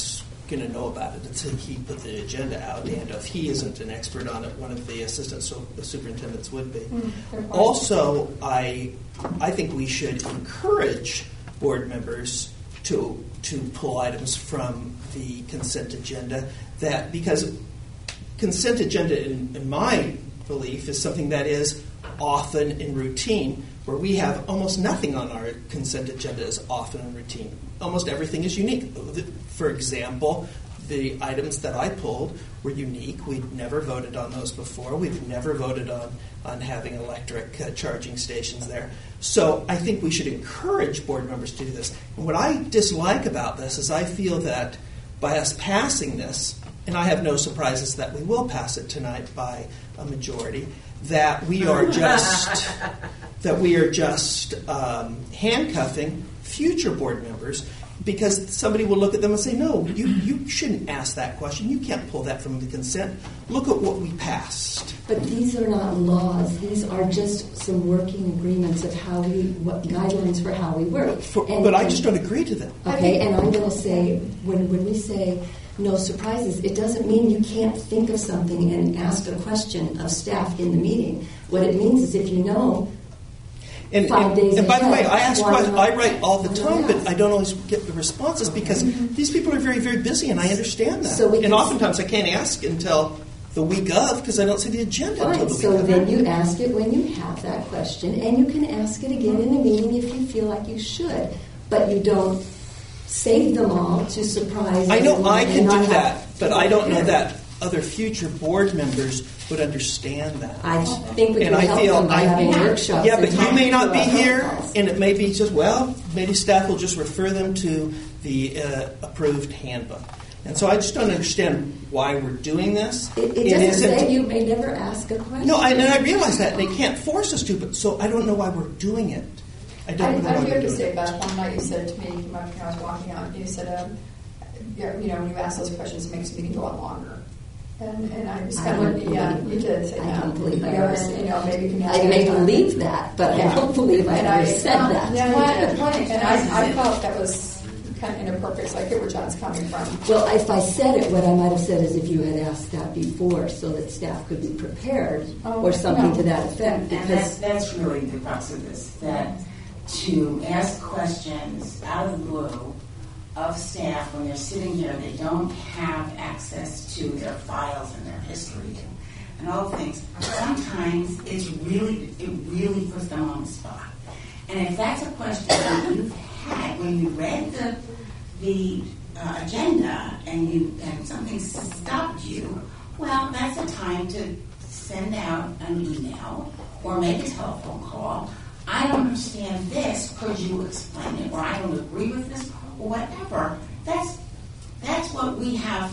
going to know about it until he put the agenda out, and if he isn't an expert on it, one of the assistant su- superintendents would be. Mm, also, I I think we should encourage board members to to pull items from the consent agenda, that because consent agenda, in, in my belief, is something that is often in routine, where we have almost nothing on our consent agenda is often in routine. Almost everything is unique. For example, the items that I pulled were unique. We'd never voted on those before. We've never voted on, on having electric uh, charging stations there. So I think we should encourage board members to do this. And what I dislike about this is I feel that by us passing this, and I have no surprises that we will pass it tonight by a majority, that we are just that we are just um, handcuffing future board members, because somebody will look at them and say, no, you, you shouldn't ask that question. You can't pull that from the consent. Look at what we passed. But these are not laws. These are just some working agreements of how we, what guidelines for how we work. For, and, but I and, just don't agree to them. Okay, and I'm going to say, when, when we say no surprises, it doesn't mean you can't think of something and ask a question of staff in the meeting. What it means is if you know And, five and, days and by the way, ahead, I ask why questions. not? I write all the time, Yes. but I don't always get the responses because Mm-hmm. these people are very, very busy, and I understand that. So we and can- oftentimes I can't ask until the week of because I don't see the agenda until Fine, the week so of. then you ask it when you have that question, and you can ask it again in the meeting if you feel like you should, but you don't save them all to surprise I know everyone I and can not do have- that, but I don't know that other future board members would understand that. I think we and can I help feel them by I, having workshops. Yeah, and but you talking may not to be our here, profiles. and it may be just, well, maybe staff will just refer them to the uh, approved handbook. And so I just don't understand why we're doing this. It, it doesn't say you may never ask a question. No, I, and I realize that, and they can't force us to, but so I don't know why we're doing it. I I, don't know I why do we're have to doing say, it. Beth, one night you said to me, when I was walking out, you said, um, yeah, you know, when you ask those questions, it makes the meeting go on longer. And, and I was I kind don't of, yeah, believe- you did say I that. don't believe I You know, ever and, said you know, maybe you can ask I may next time. believe that, but I don't believe I And ever said that. Yeah, you did. And I, I felt that was kind of inappropriate, so I get where John's coming from. Well, if I said it, what I might have said is if you had asked that before so that staff could be prepared Oh, or something no. to that effect. And, and that's, that's really the crux of this, that to ask questions out of the blue of staff when they're sitting here, they don't have access to their files and their history and, and all things. Sometimes it's really, it really puts them on the spot. And if that's a question that you've had when you read the the uh, agenda and you and something stopped you, well, that's a time to send out an email or make a telephone call. I don't understand this. Could you explain it? Or I don't agree with this, or whatever. That's that's what we have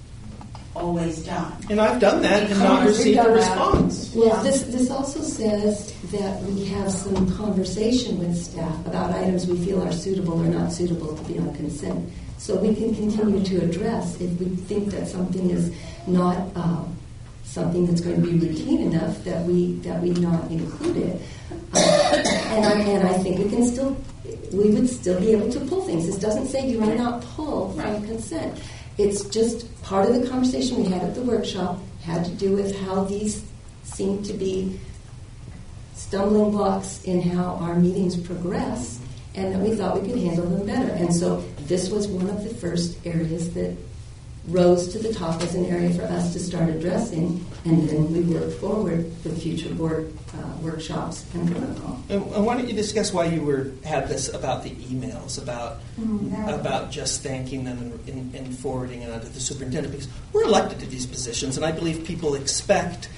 always done. And I've done that and not received a response. Well, this, this also says that we have some conversation with staff about items we feel are suitable or not suitable to be on consent. So we can continue to address if we think that something is not uh, something that's going to be routine enough that we that we not include it. Uh, and, I, and I think we can still, we would still be able to pull things. This doesn't say you may not pull from consent. It's just part of the conversation we had at the workshop had to do with how these seem to be stumbling blocks in how our meetings progress, and that we thought we could handle them better. And so this was one of the first areas that rose to the top as an area for us to start addressing, and then we worked forward with future board uh, workshops and protocol. And, and why don't you discuss why you were had this about the emails, about Mm, yeah. about just thanking them and, and, and forwarding it onto the superintendent? Because we're elected to these positions, and I believe people expect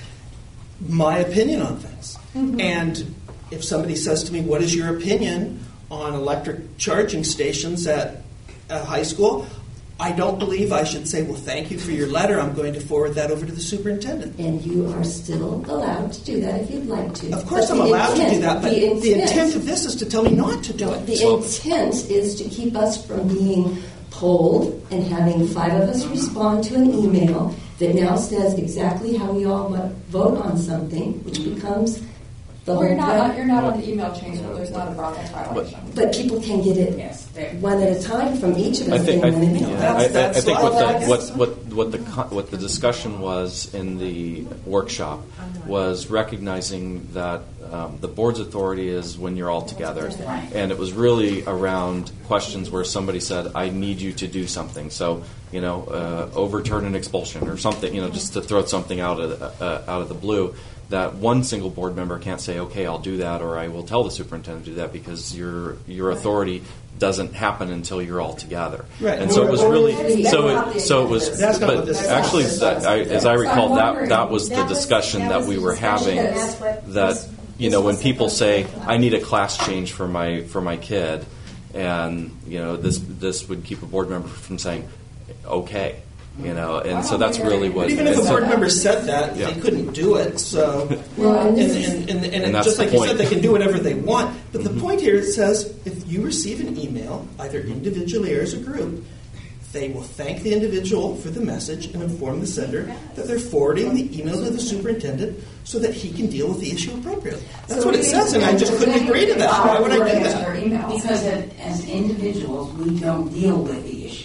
my opinion on things. Mhm. And if somebody says to me, "What is your opinion on electric charging stations at a high school?" I don't believe I should say, well, thank you for your letter. I'm going to forward that over to the superintendent. And you are still allowed to do that if you'd like to. Of course But I'm the allowed to do intent- that, but the the intent- intent of this is to tell me not to do it. The So- intent is to keep us from being polled and having five of us respond to an email that now says exactly how we all mu- vote on something, which becomes the Well, whole you're not, thread. you're not on the email chain, so there's not a broadcast violation. But people can get it one at a time from each of us. I think, I, in one think, email. yeah, I, I, I think what I the guess. what what what the co- what the discussion was in the workshop was recognizing that um, the board's authority is when you're all together, and it was really around questions where somebody said, "I need you to do something." So you know, uh, overturn an expulsion or something. You know, just to throw something out of the, uh, out of the blue. That one single board member can't say, "Okay, I'll do that," or "I will tell the superintendent to do that," because your your authority doesn't happen until you're all together. Right. And so it was really so it so it was. That's not but what this is. actually, that, I, as I recall, that that was the discussion that we were having. That you know, when people say, "I need a class change for my for my kid," and you know, this this would keep a board member from saying, "Okay." You know, and so that's really what. But even if a so- board member said that, Yeah. they couldn't do it. So, Well, and, and and, and, and, And that's just the like you point. said, they can do whatever they want. But the point here, it says if you receive an email, either individually or as a group, they will thank the individual for the message and inform the sender that they're forwarding the email to the superintendent so that he can deal with the issue appropriately. That's So what it we- says, and I just couldn't agree to that. Why would I do that? Because as, as individuals, we don't deal with the issues.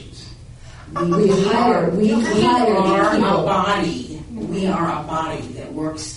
We hire- we hire the are people. a body. We are a body that works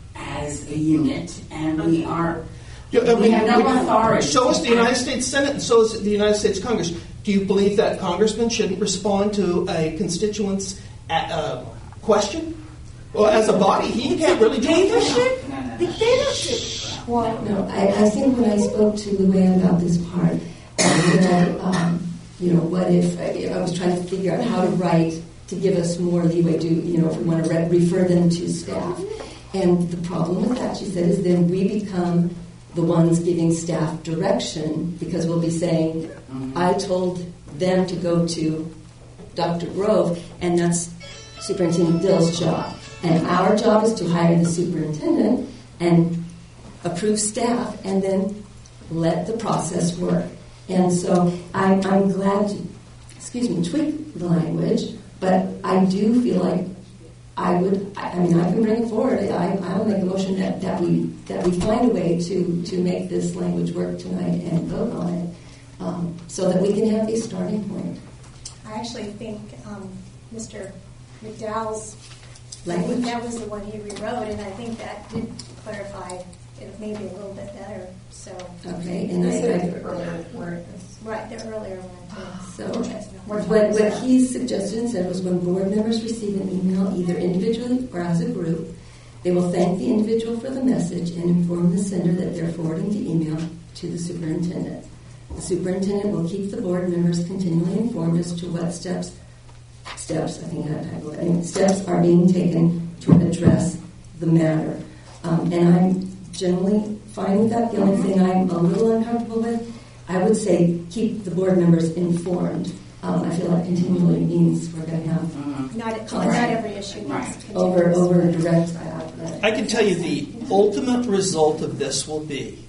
as a unit, and we are. Yeah, uh, we have no we- authority. So is the United States Senate, and so is the United States Congress. Do you believe that congressmen shouldn't respond to a constituent's uh, uh, question? Well, as a body, he can't really do anything. Dictatorship. Well, no, I, I think when I spoke to Luann about this part, uh, you know, um, you know, what if I, I was trying to figure out how to write to give us more leeway to, you know, if we want to re- refer them to staff. And the problem with that, she said, is then we become the ones giving staff direction because we'll be saying, I told them to go to Doctor Grove, and that's Superintendent Dill's job. And our job is to hire the superintendent and approve staff and then let the process work. And so I'm, I'm glad to, excuse me, tweak the language, but I do feel like I would, I, I mean, I can bring it forward. I, I will make a motion that, that we that we find a way to, to make this language work tonight and vote on it um, so that we can have a starting point. I actually think um, Mister McDowell's Language? that was the one he rewrote, and I think that did clarify it maybe a little bit better. So Okay, and I, I earlier word, right, the earlier one too. So what, what he suggested and said was when board members receive an email, either individually or as a group, they will thank the individual for the message and inform the sender that they're forwarding the email to the superintendent. The superintendent will keep the board members continually informed as to what steps, steps, I think I typed that, I mean, steps are being taken to address the matter. Um, and I'm generally fine with that. The only thing I'm a little uncomfortable with, I would say keep the board members informed. Um, I feel like continually means we're going to have Not, Contact. not every issue needs to over over direct. I can tell you the ultimate result of this will be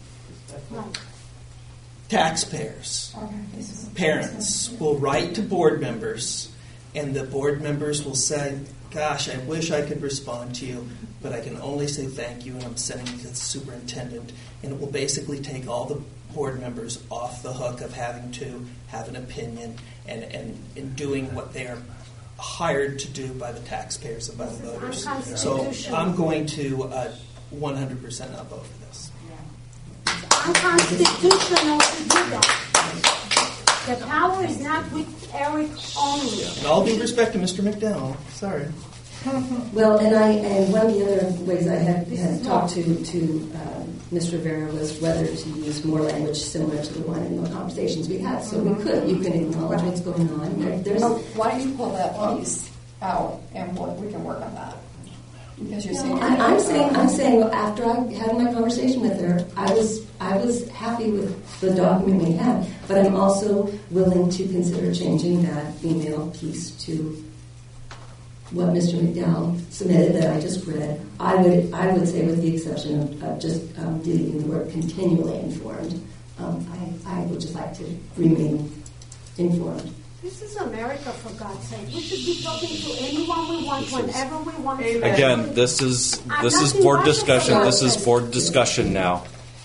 taxpayers, parents will write to board members, and the board members will say, gosh, I wish I could respond to you, but I can only say thank you, and I'm sending you to the superintendent. And it will basically take all the board members off the hook of having to have an opinion and, and, and doing what they are hired to do by the taxpayers and by the voters. So I'm going to uh, one hundred percent not vote for this. Unconstitutional to do that. The power is not with Eric only. And all due respect to Mister McDowell, sorry. Well, and I and one of the other ways I had, had talked to to uh, Mister Rivera was whether to use more language similar to the one in the conversations we had. So we could. You can acknowledge what's going on. There, there's, So why don't you pull that piece out and we'll, we can work on that? Because you're saying I, I'm saying I'm saying after I had my conversation with her, I was I was happy with the document we had, but I'm also willing to consider changing that email piece to what Mister McDowell submitted that I just read. I would I would say, with the exception of, of just um, deleting the word continually informed, um, I I would just like to remain informed. This is America, for God's sake. We should be talking to anyone we want, whenever we want. Again, this is this is board discussion. This is board discussion now.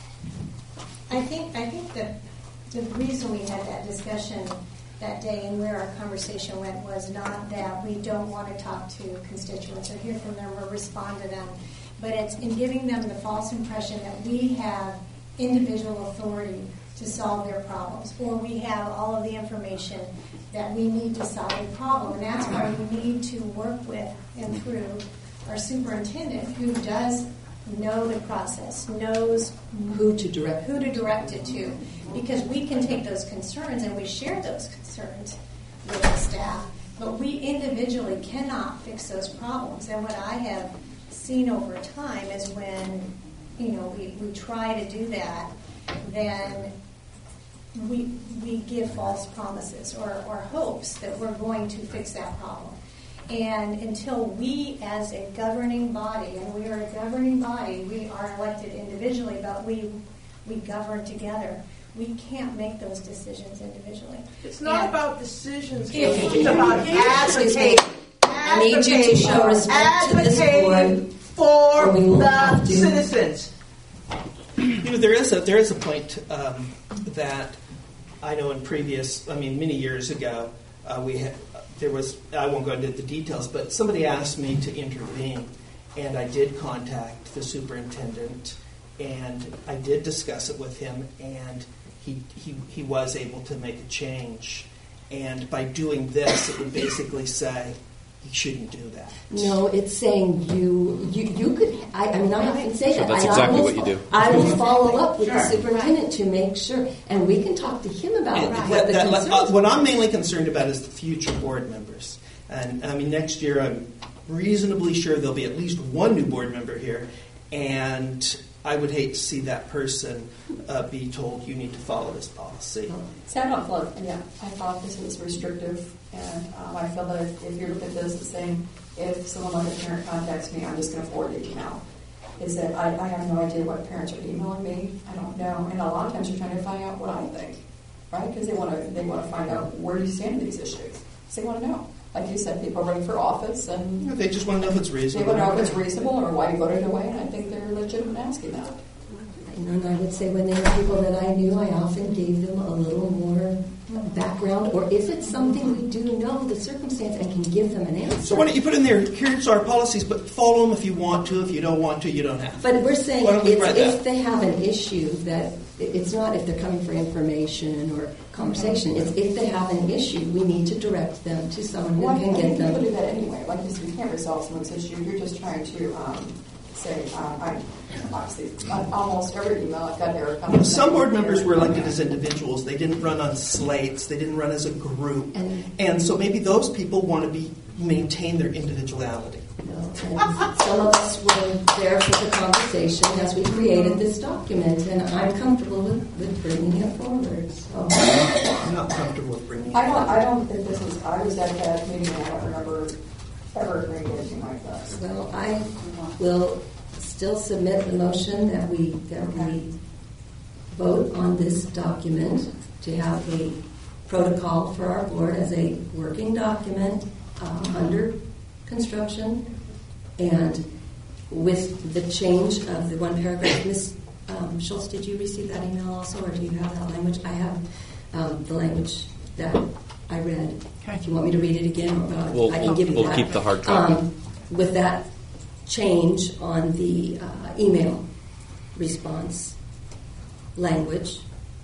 I think I think that the reason we had that discussion that day and where our conversation went was not that we don't want to talk to constituents or hear from them or respond to them, but it's in giving them the false impression that we have individual authority to solve their problems, or we have all of the information that we need to solve a problem. And that's why we need to work with and through our superintendent, who does know the process, knows who to direct who to direct it to, because we can take those concerns and we share those concerns with the staff, but we individually cannot fix those problems. And what I have seen over time is when, you know, we, we try to do that, then we we give false promises or, or hopes that we're going to fix that problem. And until we, as a governing body, and we are a governing body, we are elected individually, but we we govern together. We can't make those decisions individually. It's not And about decisions. If It's we- about Excuse me. advocating. I need you to show respect to this Advocating board, for or we will the have to. citizens. You know, there is a there is a point um, that I know in previous, I mean, many years ago, uh, we had there was I won't go into the details, but somebody asked me to intervene, and I did contact the superintendent, and I did discuss it with him, and he he he was able to make a change, and by doing this, it would basically say, you shouldn't do that. No, it's saying you you you could. I, I'm not going to say So that. that's I exactly will, what you do. I will follow up with Sure. the superintendent to make sure, and we can talk to him about And what that- the that- concerns. uh, what I'm mainly concerned about is the future board members. And I mean, next year I'm reasonably sure there'll be at least one new board member here, and I would hate to see that person uh, be told you need to follow this policy. See, I don't feel, yeah, I thought this was restrictive, and um, I feel that if, if you look at this, the same, if someone like a parent contacts me, I'm just going to forward the email. Is that I, I have no idea what parents are emailing me. I don't know, and a lot of times they're trying to find out what I think, right? Because they want to they want to find out where do you stand in these issues. So they want to know. Like you said, people are running for office, and They just want to know if it's they reasonable. want to know if it's reasonable or why you voted away, and I think they're legitimate asking that. And I would say when they were people that I knew, I often gave them a little more background, or if it's something we do know the circumstance and can give them an answer. So why don't you put in there, here's our policies, but follow them if you want to. If you don't want to, you don't have to. But we're saying Why don't we it's, write if that? they have an issue that it's not if they're coming for information or conversation. It's if they have an issue, we need to direct them to someone who Well, I can think get them. people do that anyway. Like you said, you can't resolve someone's issue. You're just trying to um, say, um, I, obviously, on almost every email I've got error You know, comes. some board members were elected as individuals. They didn't run on slates. They didn't run as a group. And, and so maybe those people want to be maintain their individuality. Some of us were there for the conversation as we created this document, and I'm comfortable with, with bringing it forward. So. I'm not comfortable with bringing it I don't. I don't think this was. I was at that meeting, and I don't remember ever agreeing to anything like that. Well, I will still submit the motion that we that we vote on this document to have a protocol for our board as a working document uh, under construction, and with the change of the one paragraph. Miz Um, Schultz, did you receive that email also, or do you have that language? I have um, the language that I read. If you want me to read it again, uh, We'll- I can give you we'll that. keep the hard copy. Um, with that change on the uh, email response language.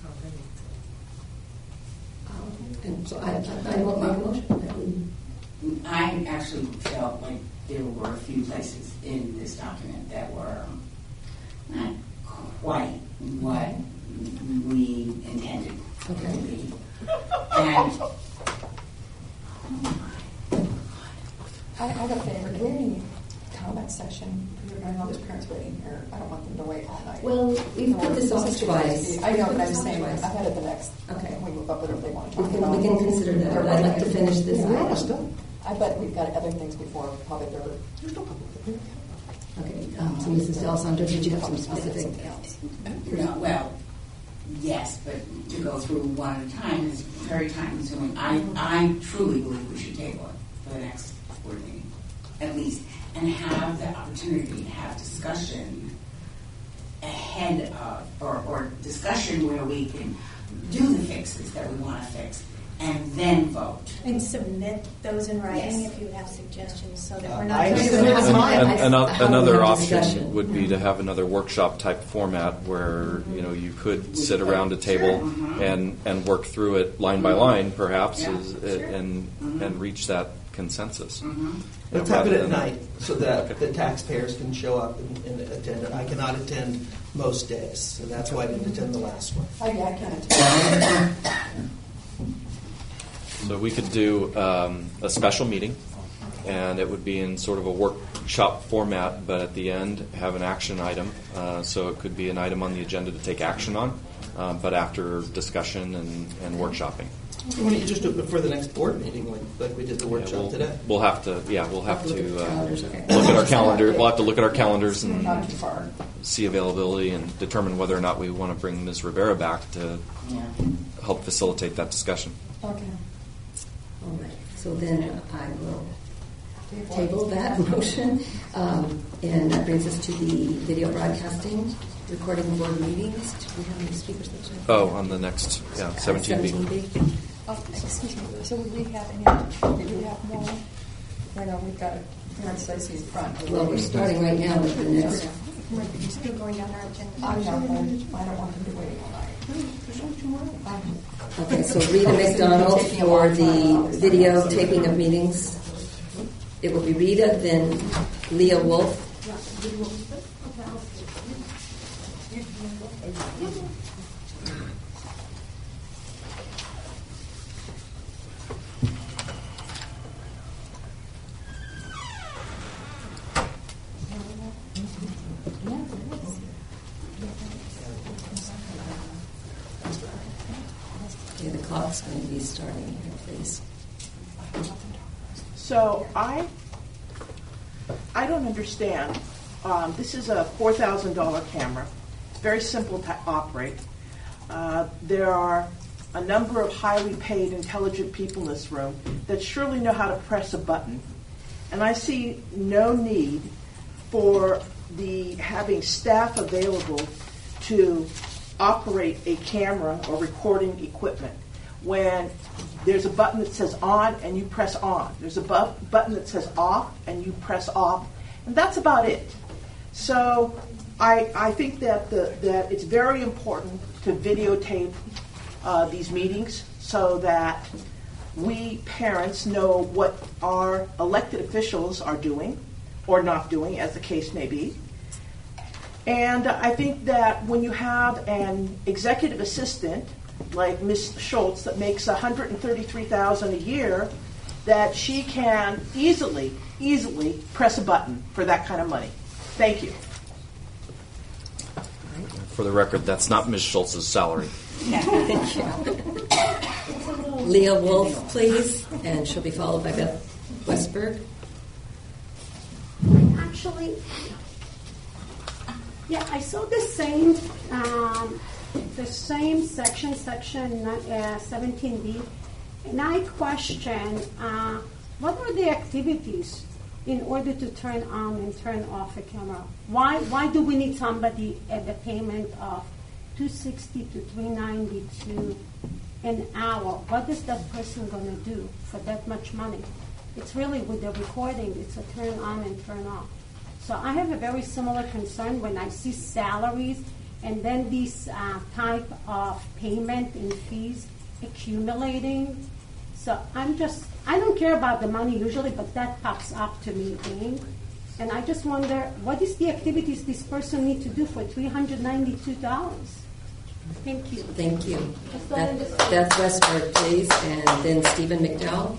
Um, and so I, I will make a motion that we I actually felt like there were a few places in this document that were not quite what we intended okay. to be. And I, I have a favor. Do we have any comment section? I know there's parents waiting here. I don't want them to wait all night. Well, we've put this off twice. I know, but We've put I'm this off saying twice. I've had it the next. Okay. We move up whatever they want to We talk can, about. we can consider that, but I'd like to finish this Yeah, we're item. I bet we've got other things before public or. Okay, um, so Missus D'Alessandro, did you have some specific? No, well, yes, but to go through one at a time is very time consuming. I, I truly believe we should table it for the next board meeting, at least, and have the opportunity to have discussion ahead of, or, or discussion where we can do the fixes that we want to fix, and then vote. And submit those in writing Yes. if you have suggestions, so that Uh, we're not I- just. And, and, ano- How we another have option discussion. would be to have another workshop type format where you know you could sit could. around a table Sure. Mhm. and and work through it line by line, perhaps, Yeah. is, Sure. and and reach that consensus. Mm-hmm. Let's Yeah, have it rather at than- night so that the taxpayers can show up and, and attend. I cannot attend most days, and that's why I didn't attend the last one. I, I can attend. So we could do um, a special meeting, and it would be in sort of a workshop format, but at the end have an action item. Uh, so it could be an item on the agenda to take action on, um, but after discussion and, and workshopping. Why don't you just do it before the next board meeting, like, like we did the workshop Yeah, we'll, today? We'll have to, yeah, we'll have Look at to the uh, calendars, okay. look at our calendar. We'll have to look at our calendars and Not too far. see availability and determine whether or not we want to bring Miz Rivera back to Yeah. help facilitate that discussion. Okay. All right. So then I will table that motion. Um, and that brings us to the video broadcasting, recording board meetings. Do we have any speakers? Oh, on the next, yeah, seventeen B. seventeen B. Oh, excuse me, so would we have any, do we have more? I know we've got Karen Stacy's front. Well, we're starting right now with the next. We're still going down our agenda. I know, I don't want them to wait all night. Okay, so Rita McDonald for the videotaping of meetings. It will be Rita, then Leah Wolf. Okay, the clock's going to be starting here, please. So I, I don't understand. Um, this is a four thousand dollar camera. It's very simple to operate. Uh, there are a number of highly paid, intelligent people in this room that surely know how to press a button. And I see no need for the having staff available to operate a camera or recording equipment when there's a button that says on and you press on. There's a bu- button that says off and you press off. And that's about it. So I, I think that, the, that it's very important to videotape uh, these meetings so that we parents know what our elected officials are doing or not doing, as the case may be. And I think that when you have an executive assistant like Miz Schultz that makes one hundred thirty-three thousand dollars a year, that she can easily, easily press a button for that kind of money. Thank you. For the record, that's not Miz Schultz's salary. Thank you. Leah Wolf, please, and she'll be followed by Beth Westberg. Actually, yeah, I saw the same, um, the same section, section uh, seventeen B, and I question uh, what are the activities in order to turn on and turn off a camera? Why why do we need somebody at the payment of two sixty to three ninety two an hour? What is that person going to do for that much money? It's really with the recording, it's a turn on and turn off. So I have a very similar concern when I see salaries and then these uh, type of payment and fees accumulating. So I'm just, I don't care about the money usually, but that pops up to me. Being, and I just wonder, what is the activities this person need to do for three hundred ninety-two dollars? Thank you. Thank you. Beth, Beth Westberg, please, and then Stephen McDowell.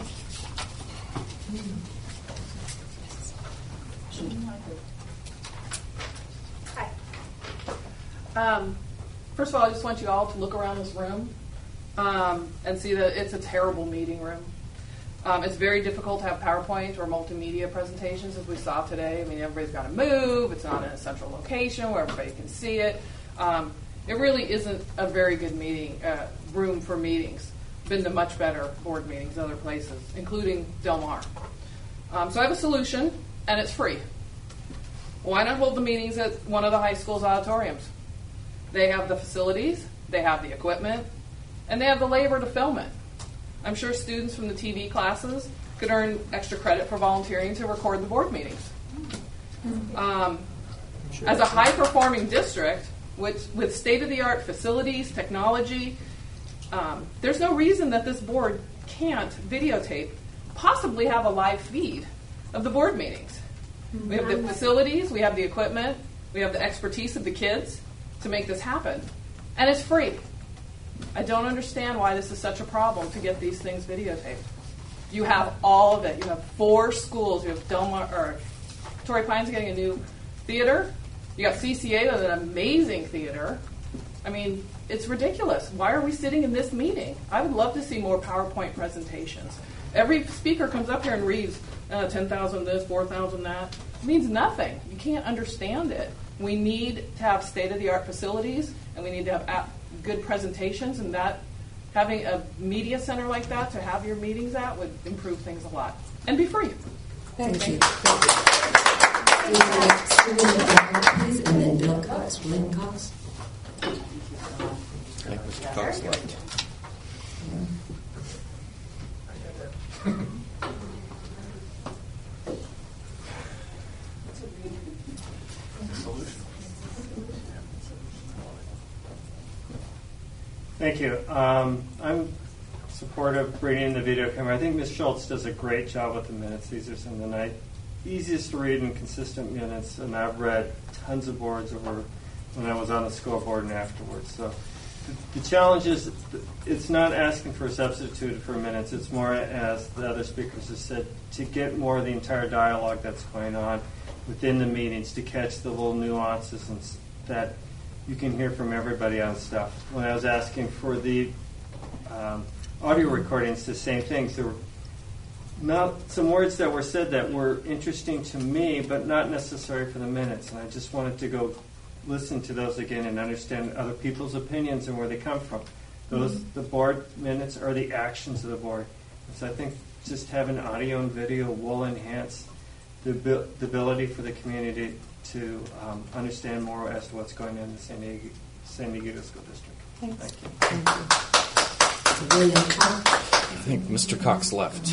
Um, first of all, I just want you all to look around this room um, and see that it's a terrible meeting room. Um, it's very difficult to have PowerPoint or multimedia presentations, as we saw today. I mean, everybody's got to move. It's not in a central location where everybody can see it. Um, It really isn't a very good meeting uh, room for meetings. Been to much better board meetings other places, including Del Mar. Um, so I have a solution, and it's free. Why not hold the meetings at one of the high school's auditoriums? They have the facilities, they have the equipment, and they have the labor to film it. I'm sure students from the T V classes could earn extra credit for volunteering to record the board meetings. Um, as a high-performing district with, with state-of-the-art facilities, technology, um, there's no reason that this board can't videotape, possibly have a live feed of the board meetings. We have the facilities, we have the equipment, we have the expertise of the kids to make this happen. And it's free. I don't understand why this is such a problem to get these things videotaped. You have all of it. You have four schools. You have Del Mar, or Torrey Pines getting a new theater. You got C C A with an amazing theater. I mean, it's ridiculous. Why are we sitting in this meeting? I would love to see more PowerPoint presentations. Every speaker comes up here and reads uh, ten thousand this, four thousand that. It means nothing. You can't understand it. We need to have state-of-the-art facilities, and we need to have ap- good presentations, and that having a media center like that to have your meetings at would improve things a lot. And be free. Thank you. Please, and then Bill Cox, William Cox. I think Mister Cox left. Thank you. Um, I'm supportive of bringing in the video camera. I think Miz Schultz does a great job with the minutes. These are some of the night, easiest to read and consistent minutes, and I've read tons of boards over when I was on the school board and afterwards. So the, the challenge is it's not asking for a substitute for minutes. It's more, as the other speakers have said, to get more of the entire dialogue that's going on within the meetings, to catch the little nuances and s- that you can hear from everybody on stuff. When I was asking for the um, audio recordings, the same things. There were not some words that were said that were interesting to me, but not necessary for the minutes. And I just wanted to go listen to those again and understand other people's opinions and where they come from. Those mm-hmm. the board minutes are the actions of the board. And so I think just having audio and video will enhance the, the ability for the community to um, understand more as to what's going on in the San Diego, San Diego School District. Thanks. Thank you. Thank you. William Cox. I think Mister Cox left.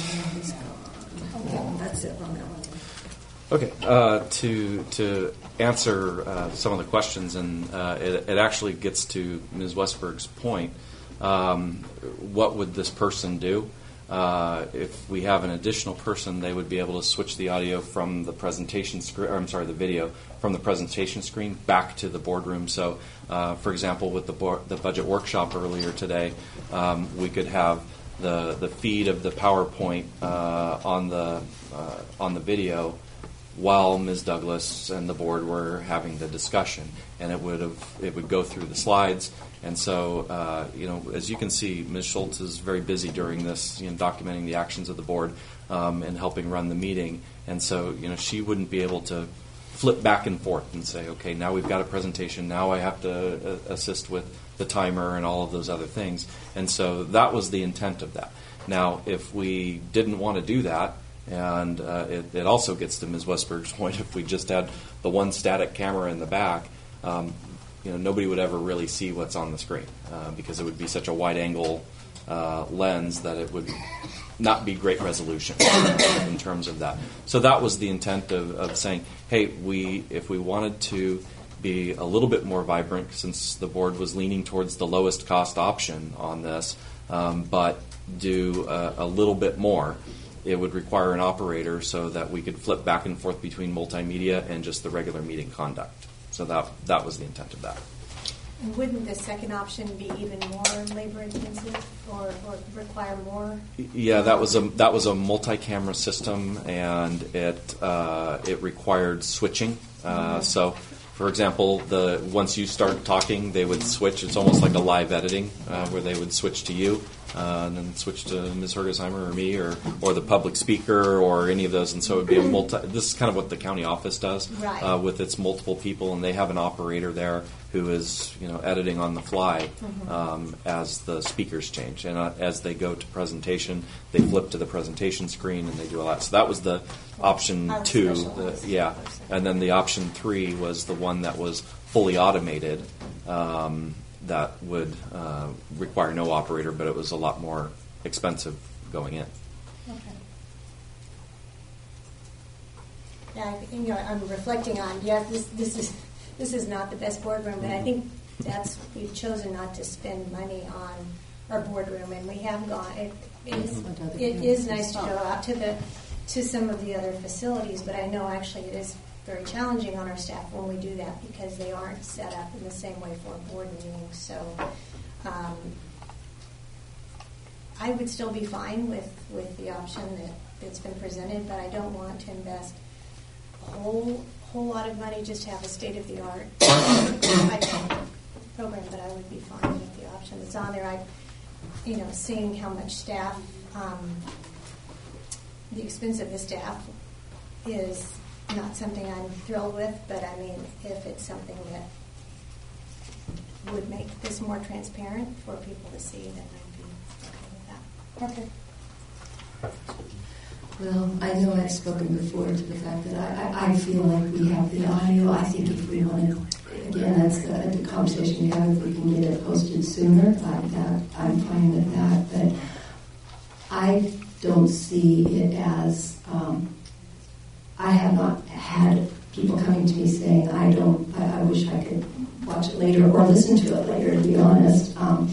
Okay, that's it on that one. Okay, uh, to to answer uh, some of the questions, and uh, it, it actually gets to Miz Westberg's point. Um, what would this person do? Uh, if we have an additional person, they would be able to switch the audio from the presentation screen, or I'm sorry, the video from the presentation screen back to the boardroom. So, uh, for example, with the board, the budget workshop earlier today, um, we could have the the feed of the PowerPoint uh, on the uh, on the video while Miz Douglas and the board were having the discussion, and it would have it would go through the slides. And so, uh, you know, as you can see, Miz Schultz is very busy during this, you know, documenting the actions of the board um, and helping run the meeting. And so, you know, she wouldn't be able to flip back and forth and say, okay, now we've got a presentation, now I have to uh, assist with the timer and all of those other things. And so that was the intent of that. Now, if we didn't want to do that, and uh, it, it also gets to Miz Westberg's point, if we just had the one static camera in the back, um, you know, nobody would ever really see what's on the screen uh, because it would be such a wide-angle uh, lens that it would not be great resolution in terms of that. So that was the intent of, of saying, hey, we if we wanted to be a little bit more vibrant, since the board was leaning towards the lowest cost option on this, um, but do a, a little bit more, it would require an operator so that we could flip back and forth between multimedia and just the regular meeting conduct. So that that was the intent of that. And wouldn't the second option be even more labor intensive, or, or require more? Yeah, that was a that was a multi-camera system, and it uh, it required switching. Uh, mm-hmm. So, for example, the once you start talking, they would switch. It's almost like a live editing uh, where they would switch to you uh, and then switch to Miz Hergesheimer or me or, or the public speaker or any of those. And so it would be a multi. This is kind of what the county office does Right. uh, with its multiple people, and they have an operator there who is, you know, editing on the fly Mhm. um, as the speakers change. And uh, as they go to presentation, they flip to the presentation screen and they do all that. So that was the option I was two. specialized. The, yeah. And then the option three was the one that was fully automated um, that would uh, require no operator, but it was a lot more expensive going in. Okay. Yeah, I, you know, I'm reflecting on, yeah, this, this is this is not the best boardroom, but I think that's, we've chosen not to spend money on our boardroom, and we have gone, it, it is, it is nice to go out to the, to some of the other facilities, but I know actually it is very challenging on our staff when we do that because they aren't set up in the same way for a board meeting. So um, I would still be fine with, with the option that, that's been presented, but I don't want to invest a whole whole lot of money just to have a state of the art program. But I would be fine with the option that's on there. I, you know, seeing how much staff, um, the expense of the staff is not something I'm thrilled with, but I mean, if it's something that would make this more transparent for people to see, then I'd be okay with that. Okay. Well, I know I've spoken before to the fact that I, I, I feel like we have the audio. I think if we want to, again, that's the, the conversation we have, if we can get it posted sooner, like that, I'm fine with that. But I don't see it as, um, I have not had people coming to me saying, I don't, I, I wish I could watch it later or listen to it later, to be honest. Um,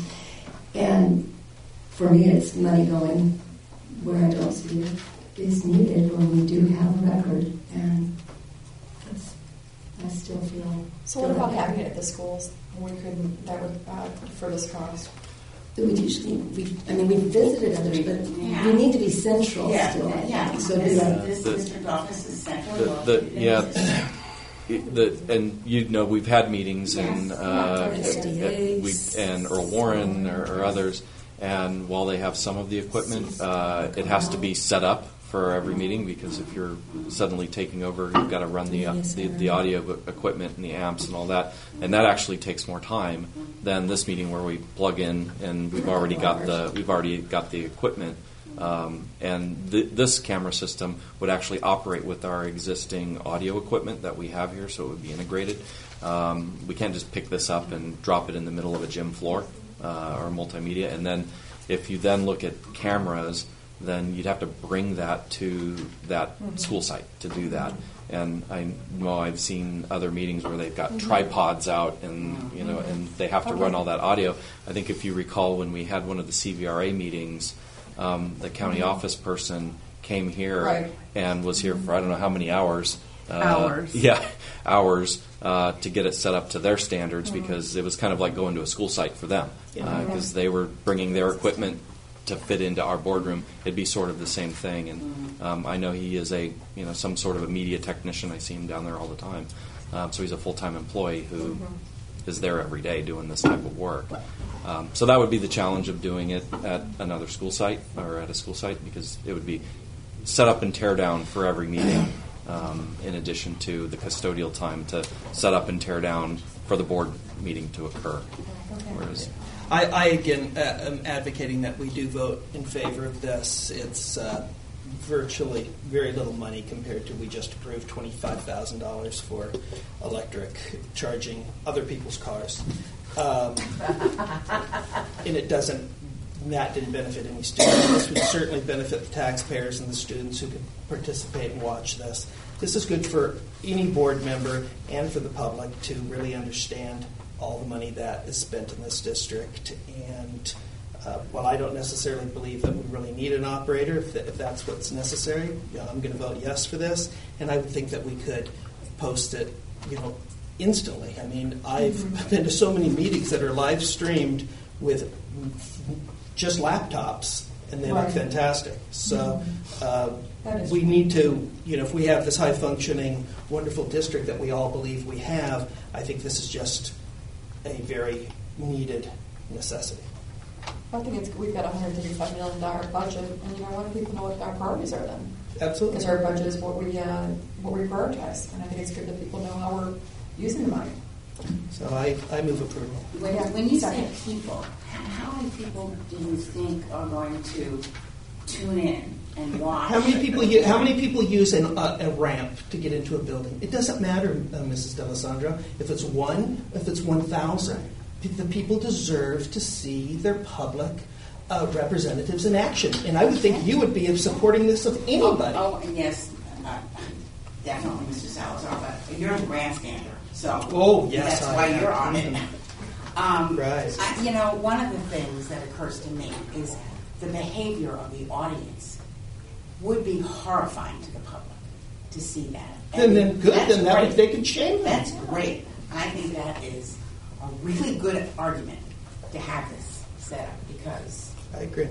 and for me, it's money going where I don't see it is needed when we do have a record, and that's, I still feel. So what about having it at the schools? We could, that would uh, defer this cost. That would usually, we, I mean, we've visited others, but Yeah. we need to be central Yeah, still. I yeah. think. So This- do I- this The- district office is central. The, Well, the, it yeah, is. it- the, and you know we've had meetings and Yes. uh, Yeah. and we and Earl Warren or, or others, and while they have some of the equipment, uh, it has to be set up for every meeting because if you're suddenly taking over, you've got to run the uh, the, the audio equipment and the amps and all that, and that actually takes more time than this meeting where we plug in and we've already got the we've already got the equipment. Um, and th- this camera system would actually operate with our existing audio equipment that we have here, so it would be integrated. Um, we can't just pick this up and drop it in the middle of a gym floor uh, or multimedia. And then if you then look at cameras, then you'd have to bring that to that Mhm. school site to do that. And I know I've seen other meetings where they've got Mhm. tripods out, and you know, and they have to Okay. run all that audio. I think if you recall when we had one of the C V R A meetings, um, the county Mhm. office person came here Right. and was here for I don't know how many hours. Uh, Hours. Yeah, hours uh, to get it set up to their standards Mhm. because it was kind of like going to a school site for them Yeah. because they were bringing their equipment to fit into our boardroom. It'd be sort of the same thing. And um, I know he is a you know some sort of a media technician. I see him down there all the time. Um, so he's a full time employee who is there every day doing this type of work. Um, so that would be the challenge of doing it at another school site or at a school site because it would be set up and tear down for every meeting. Um, in addition to the custodial time to set up and tear down for the board meeting to occur. Whereas I, I again uh, am advocating that we do vote in favor of this. It's uh, virtually very little money compared to we just approved twenty-five thousand dollars for electric charging other people's cars. Um, and it doesn't, that didn't benefit any students. This would certainly benefit the taxpayers and the students who could participate and watch this. This is good for any board member and for the public to really understand all the money that is spent in this district. And uh, while I don't necessarily believe that we really need an operator, if, that, if that's what's necessary, you know, I'm going to vote yes for this. And I would think that we could post it, you know, instantly. I mean, I've Mhm. been to so many meetings that are live streamed with just laptops and they Right. look fantastic. So uh, That is we true. need to, you know, if we have this high functioning, wonderful district that we all believe we have, I think this is just a very needed necessity. I think it's, we've got a one hundred thirty-five million dollars budget, and you know, what do people know what our priorities are then? Absolutely. Because our budget is what we, uh, what we prioritize, and I think it's good that people know how we're using the money. So I, I move approval. When, Yeah. when you say Second. people, h- how many people do you think are going to tune in and watch? How many people? u- How many people use an, uh, a ramp to get into a building? It doesn't matter, uh, Missus D'Alessandro, if it's one, if it's one thousand. The people deserve to see their public uh, representatives in action, and I would think you would be supporting this of anybody. Oh, oh and yes, uh, definitely, Mister Salazar, but you're the grandstander, so Oh, yes, that's I why am. you're on it. Um, Right. I, you know, one of the things that occurs to me is the behavior of the audience would be horrifying to the public to see that. Then, then good. that's Then that great. would, they could shame them. That's great. I think that is a really good argument to have this set up because. I agree.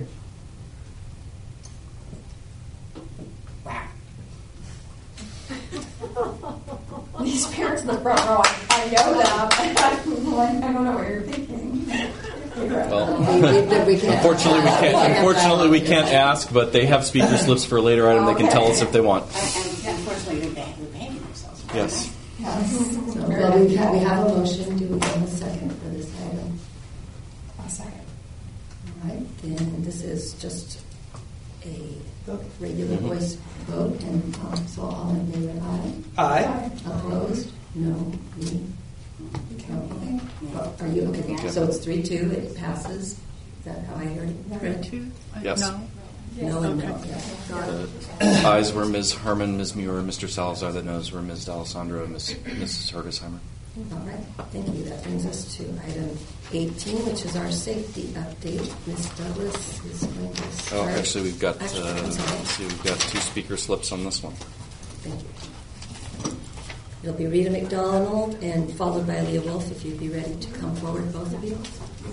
Wow. These parents in the front row, I, I know them. I'm like, I don't know what you're thinking. Well, We- we- we can't- unfortunately, we can't. Unfortunately, we can't ask, but they have speaker slips for a later item. They can tell us if they want. And unfortunately, they're behaving themselves. Yes. Yes. Well, we have, we have a motion. Do we have a second for this item? A second. All right, then this is just a regular Mhm. voice vote, and um, so all in favor, aye. Aye. Opposed? No. Me? Okay. Well, Are you, okay, Okay. so it's three, two, it passes. Is that how I heard it? Fred? Two? Uh, Yes. No. No and no, Okay. yeah. The ayes were Miz Herman, Miz Muir, Mister Salazar. The noes were Miz D'Alessandro and Miz Missus Hergesheimer. All right, thank you. That brings us to item eighteen, which is our safety update. Miz Douglas is going to Oh, start. actually, we've got Actually, uh, I'm sorry. let's see, we've got two speaker slips on this one. Thank you. It'll be Rita McDonald and followed by Leah Wolf, if you'd be ready to come forward, both of you.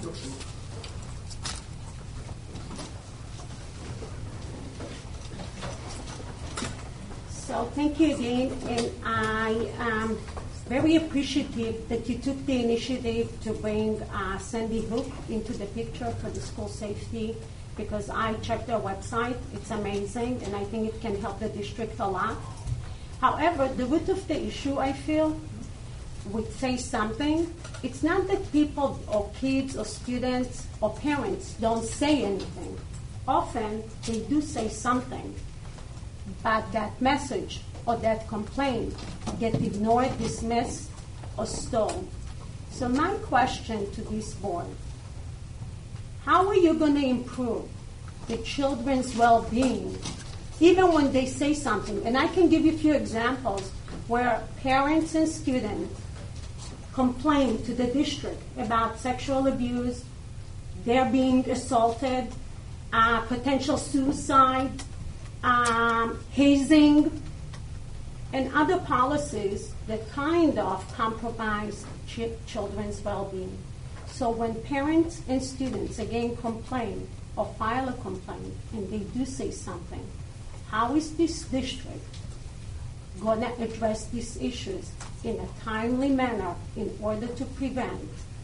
So thank you again, and I am very appreciative that you took the initiative to bring uh, Sandy Hook into the picture for the school safety, because I checked their website. It's amazing, and I think it can help the district a lot. However, the root of the issue, I feel, would say something. It's not that people or kids or students or parents don't say anything. Often they do say something, but that message or that complaint get ignored, dismissed, or stalled. So my question to this board, how are you going to improve the children's well-being even when they say something? And I can give you a few examples where parents and students complain to the district about sexual abuse, they're being assaulted, uh, potential suicide, um, hazing, and other policies that kind of compromise ch- children's well-being. So when parents and students again complain or file a complaint and they do say something, how is this district going to address these issues in a timely manner in order to prevent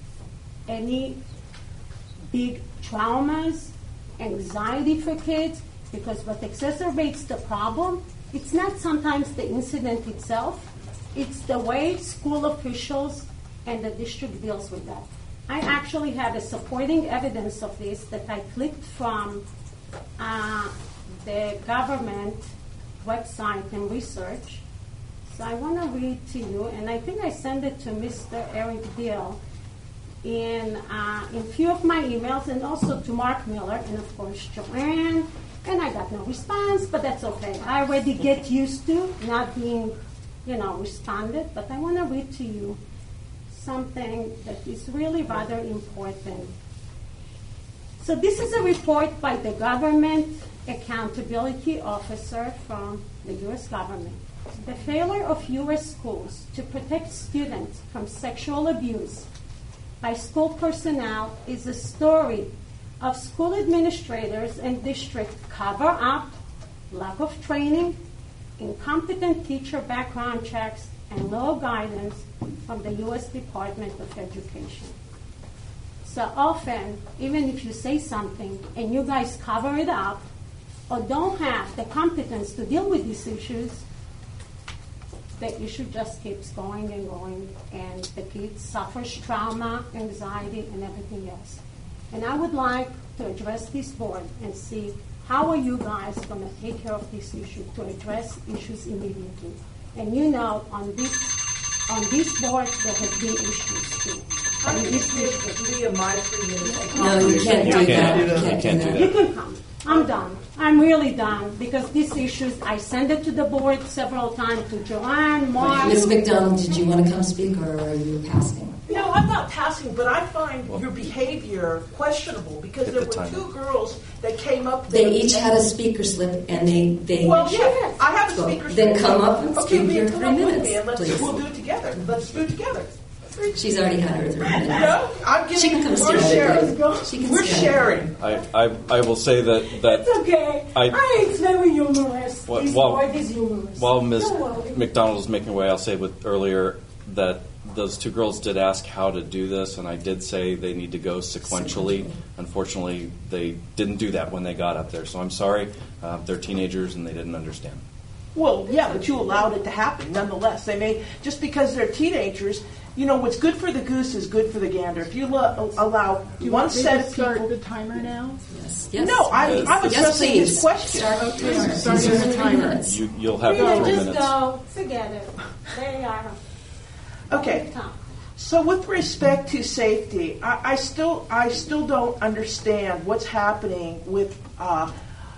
any big traumas, anxiety for kids? Because what exacerbates the problem, it's not sometimes the incident itself, it's the way school officials and the district deals with that. I actually have a supporting evidence of this that I clicked from uh, the government website and research. So I want to read to you, and I think I sent it to Mister Eric Deal in uh, in few of my emails, and also to Mark Miller, and of course Joanne. And I got no response, but that's okay. I already get used to not being, you know, responded. But I want to read to you something that is really rather important. So this is a report by the Government Accountability Officer from the U S government. The failure of U S schools to protect students from sexual abuse by school personnel is a story of school administrators and district cover up lack of training, incompetent teacher background checks, and low guidance from the U S Department of Education. So often, even if you say something and you guys cover it up or don't have the competence to deal with these issues, the issue just keeps going and going, and the kid suffers trauma, anxiety, and everything else. And I would like to address this board and see how are you guys going to take care of this issue to address issues immediately. And you know, on this on this board there have been issues too. I'm going to give Leah my three minutes. No, you can't do that. You can't do that. You can come. I'm done. I'm really done because these issues, I sent it to the board several times, to Joanne, Mark. Miz McDonald, did you want to come speak, or are you passing? No, I'm not passing, but I find your behavior questionable because there were two girls that came up there. They each had a speaker slip, and they... they well, yeah, I have a speaker slip. Then come up and okay, speak your come three up minutes, with me and let's, please. We'll do it together. Let's do it together. She's already had her three minutes. No, I'm giving. She can come we're stand sharing. up. She can we're stand sharing. I, I, I will say that, that It's okay. I, I, it's very humorous. Well, this while- board is humorous. While Miz Don't worry. McDonald is making way, I'll say with earlier that those two girls did ask how to do this, and I did say they need to go sequentially. Unfortunately, they didn't do that when they got up there, so I'm sorry. Uh, they're teenagers and they didn't understand. Well, yeah, but you allowed it to happen nonetheless. They may, just because they're teenagers, you know, what's good for the goose is good for the gander. If you lo- allow Do you one want me set to of start people... the timer now? Yes. Yes. No, I, Yes. I'm Yes, addressing please. his question. Start, Okay, start starting the the timer. minutes. You, you'll have Yeah, your three just minutes. go. Forget it. There you are. Okay. So with respect to safety, I, I still I still don't understand what's happening with uh,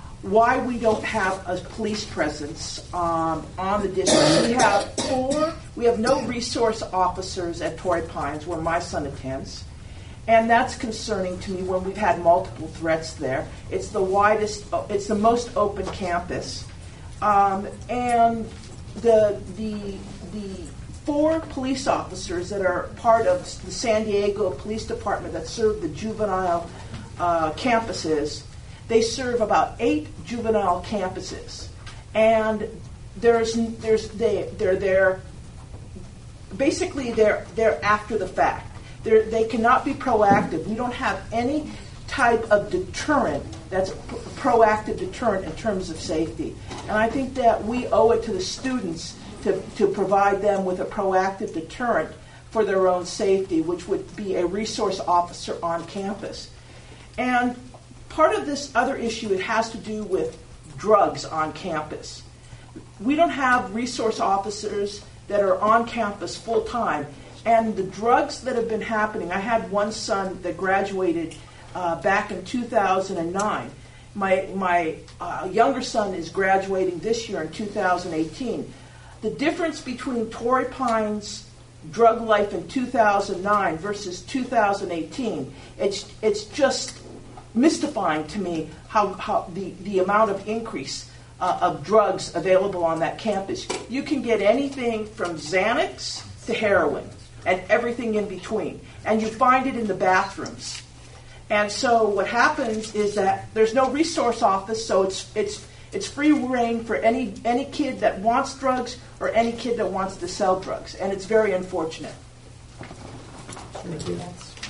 why we don't have a police presence um, on the district. We have four. We have no resource officers at Torrey Pines, where my son attends, and that's concerning to me when we've had multiple threats there. It's the widest. It's the most open campus, um, and the the the. Four police officers that are part of the San Diego Police Department that serve the juvenile uh, campuses. They serve about eight juvenile campuses, and there's there's they they're there. Basically, they're they're after the fact. They they cannot be proactive. We don't have any type of deterrent that's proactive deterrent in terms of safety, and I think that we owe it to the students to, to provide them with a proactive deterrent for their own safety, which would be a resource officer on campus. And part of this other issue, it has to do with drugs on campus. We don't have resource officers that are on campus full time, and the drugs that have been happening, I had one son that graduated uh, back in two thousand nine. My, my uh, younger son is graduating this year in two thousand eighteen. The difference between Torrey Pines' drug life in two thousand nine versus two thousand eighteen, it's it's just mystifying to me how, how the, the amount of increase uh, of drugs available on that campus. You can get anything from Xanax to heroin and everything in between, and you find it in the bathrooms. And so what happens is that there's no resource office, so it's it's It's free reign for any any kid that wants drugs or any kid that wants to sell drugs, and it's very unfortunate. Thank you.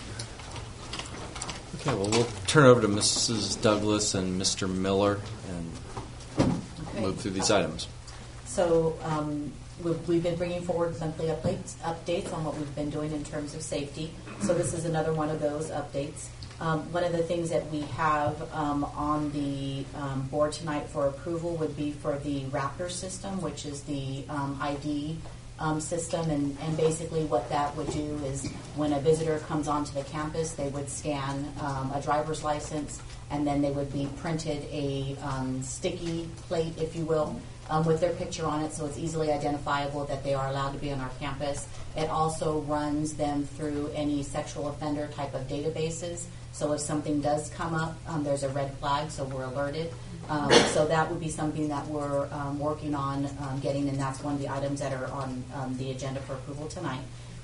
Okay, well, we'll turn it over to Missus Douglas and Mister Miller and Okay. move through these items. So um, we've, we've been bringing forward monthly updates, updates on what we've been doing in terms of safety. So this is another one of those updates. Um, one of the things that we have um, on the um, board tonight for approval would be for the Raptor system, which is the um, I D um, system. And, and basically what that would do is when a visitor comes onto the campus, they would scan um, a driver's license, and then they would be printed a um, sticky plate, if you will, um, with their picture on it, so it's easily identifiable that they are allowed to be on our campus. It also runs them through any sexual offender type of databases. So if something does come up, um, there's a red flag, so we're alerted. Um, so that would be something that we're um, working on um, getting, and that's one of the items that are on um, the agenda for approval tonight.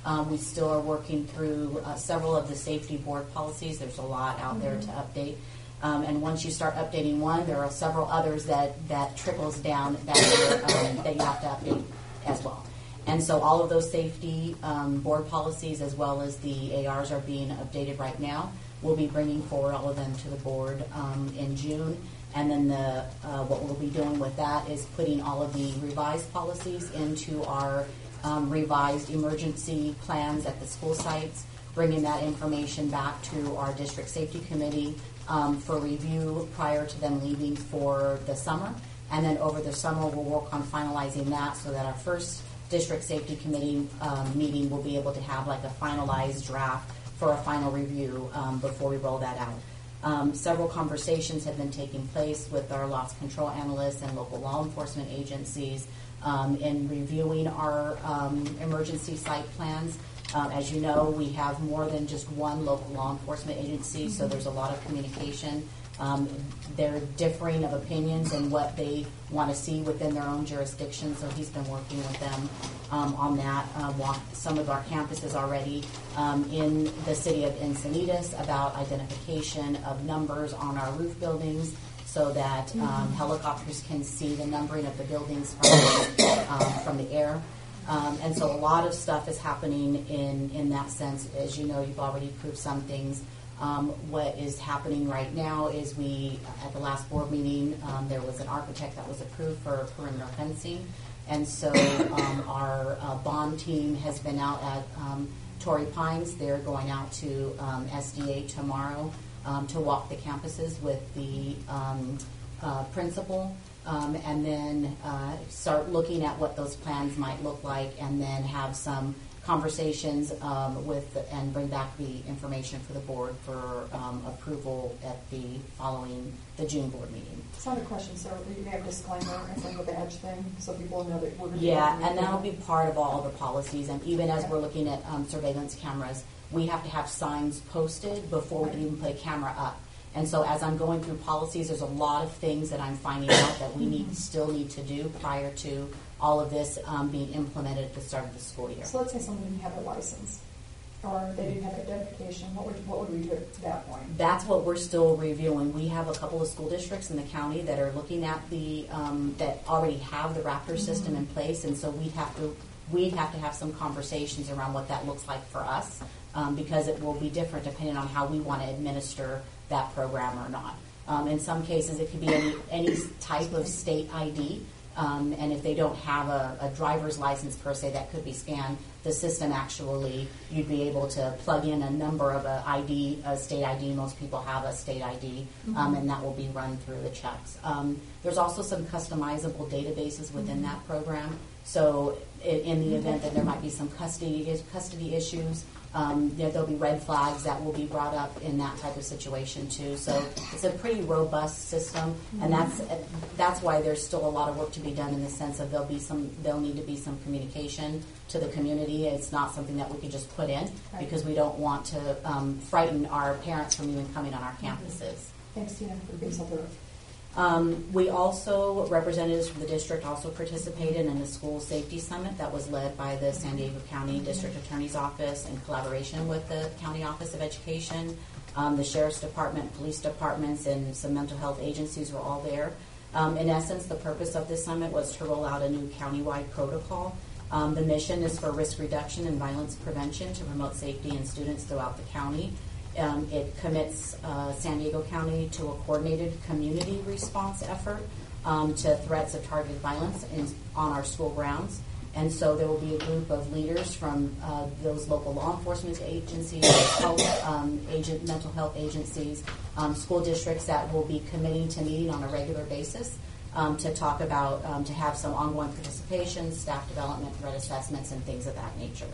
Um, we still are working through uh, several of the safety board policies. There's a lot out there to update. Um, and once you start updating one, there are several others that, that trickles down that, um, that you have to update as well. And so all of those safety um, board policies as well as the A Rs are being updated right now. We'll be bringing forward all of them to the board um, in June. And then the uh, what we'll be doing with that is putting all of the revised policies into our um, revised emergency plans at the school sites, bringing that information back to our district safety committee um, for review prior to them leaving for the summer. And then over the summer, we'll work on finalizing that so that our first district safety committee um, meeting will be able to have like a finalized draft for a final review um, before we roll that out. Um, several conversations have been taking place with our loss control analysts and local law enforcement agencies um, in reviewing our um, emergency site plans. Um, as you know, we have more than just one local law enforcement agency, so there's a lot of communication. Um, they're differing of opinions and what they want to see within their own jurisdiction, so he's been working with them um, on that. Uh, walk some of our campuses already um, in the city of Encinitas about identification of numbers on our roof buildings so that um, mm-hmm. helicopters can see the numbering of the buildings from, um, from the air. Um, and so a lot of stuff is happening in, in that sense. As you know, you've already approved some things. Um, what is happening right now is we, at the last board meeting, um, there was an architect that was approved for perimeter fencing. And so um, our uh, bond team has been out at um, Torrey Pines. They're going out to um, S D A tomorrow um, to walk the campuses with the um, uh, principal. Um, and then uh, start looking at what those plans might look like, and then have some conversations um, with the, and bring back the information for the board for um, approval at the following the June board meeting. It's not a question, so you may have a disclaimer and then the badge thing, so people know that we're going to yeah, and that'll be part of all the policies. And even as we're looking at um, surveillance cameras, we have to have signs posted before we can even put a camera up. And so as I'm going through policies, there's a lot of things that I'm finding out that we need still need to do prior to all of this um, being implemented at the start of the school year. So let's say someone didn't have a license or they didn't have identification. What would, what would we do at that point? That's what we're still reviewing. We have a couple of school districts in the county that are looking at the, um, that already have the Raptor mm-hmm. system in place, and so we'd have to we'd have to have some conversations around what that looks like for us um, because it will be different depending on how we want to administer that program or not. Um, in some cases, it could be any, any type of state I D, um, and if they don't have a, a driver's license per se that could be scanned, the system actually, you'd be able to plug in a number of a I D, a state I D. Most people have a state I D, um, mm-hmm. and that will be run through the checks. Um, there's also some customizable databases within mm-hmm. that program. So in, in the event that there might be some custody custody issues, Um, there, there'll be red flags that will be brought up in that type of situation too. So it's a pretty robust system, mm-hmm. and that's that's why there's still a lot of work to be done in the sense of there'll be some there'll need to be some communication to the community. It's not something that we could just put in right. because we don't want to um, frighten our parents from even coming on our campuses. Mm-hmm. Thanks, Tina, for being so thorough. Um, we also, representatives from the district also participated in the school safety summit that was led by the San Diego County District Attorney's Office in collaboration with the County Office of Education. Um, the Sheriff's Department, police departments, and some mental health agencies were all there. Um, in essence, the purpose of this summit was to roll out a new countywide protocol. Um, the mission is for risk reduction and violence prevention to promote safety in students throughout the county. Um, it commits uh, San Diego County to a coordinated community response effort um, to threats of targeted violence in, on our school grounds. And so there will be a group of leaders from uh, those local law enforcement agencies, health, um, agent, mental health agencies, um, school districts that will be committing to meeting on a regular basis um, to talk about, um, to have some ongoing participation, staff development, threat assessments, and things of that nature.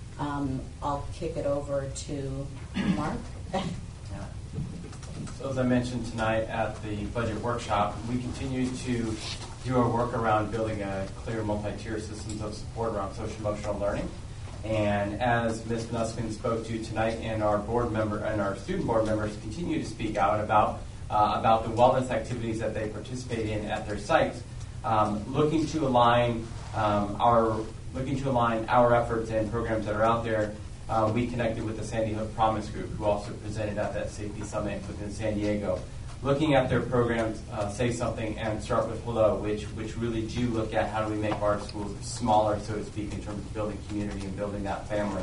Um, I'll kick it over to Mark. Yeah. So as I mentioned tonight at the budget workshop, we continue to do our work around building a clear multi-tier systems of support around social emotional learning. And as Miz Nuskin spoke to tonight, and our board member and our student board members continue to speak out about uh, about the wellness activities that they participate in at their sites, um, looking to align um, our looking to align our efforts and programs that are out there, uh, we connected with the Sandy Hook Promise Group, who also presented at that safety summit within San Diego. Looking at their programs, uh, Say Something and Start With Hello, which which really do look at how do we make our schools smaller, so to speak, in terms of building community and building that family.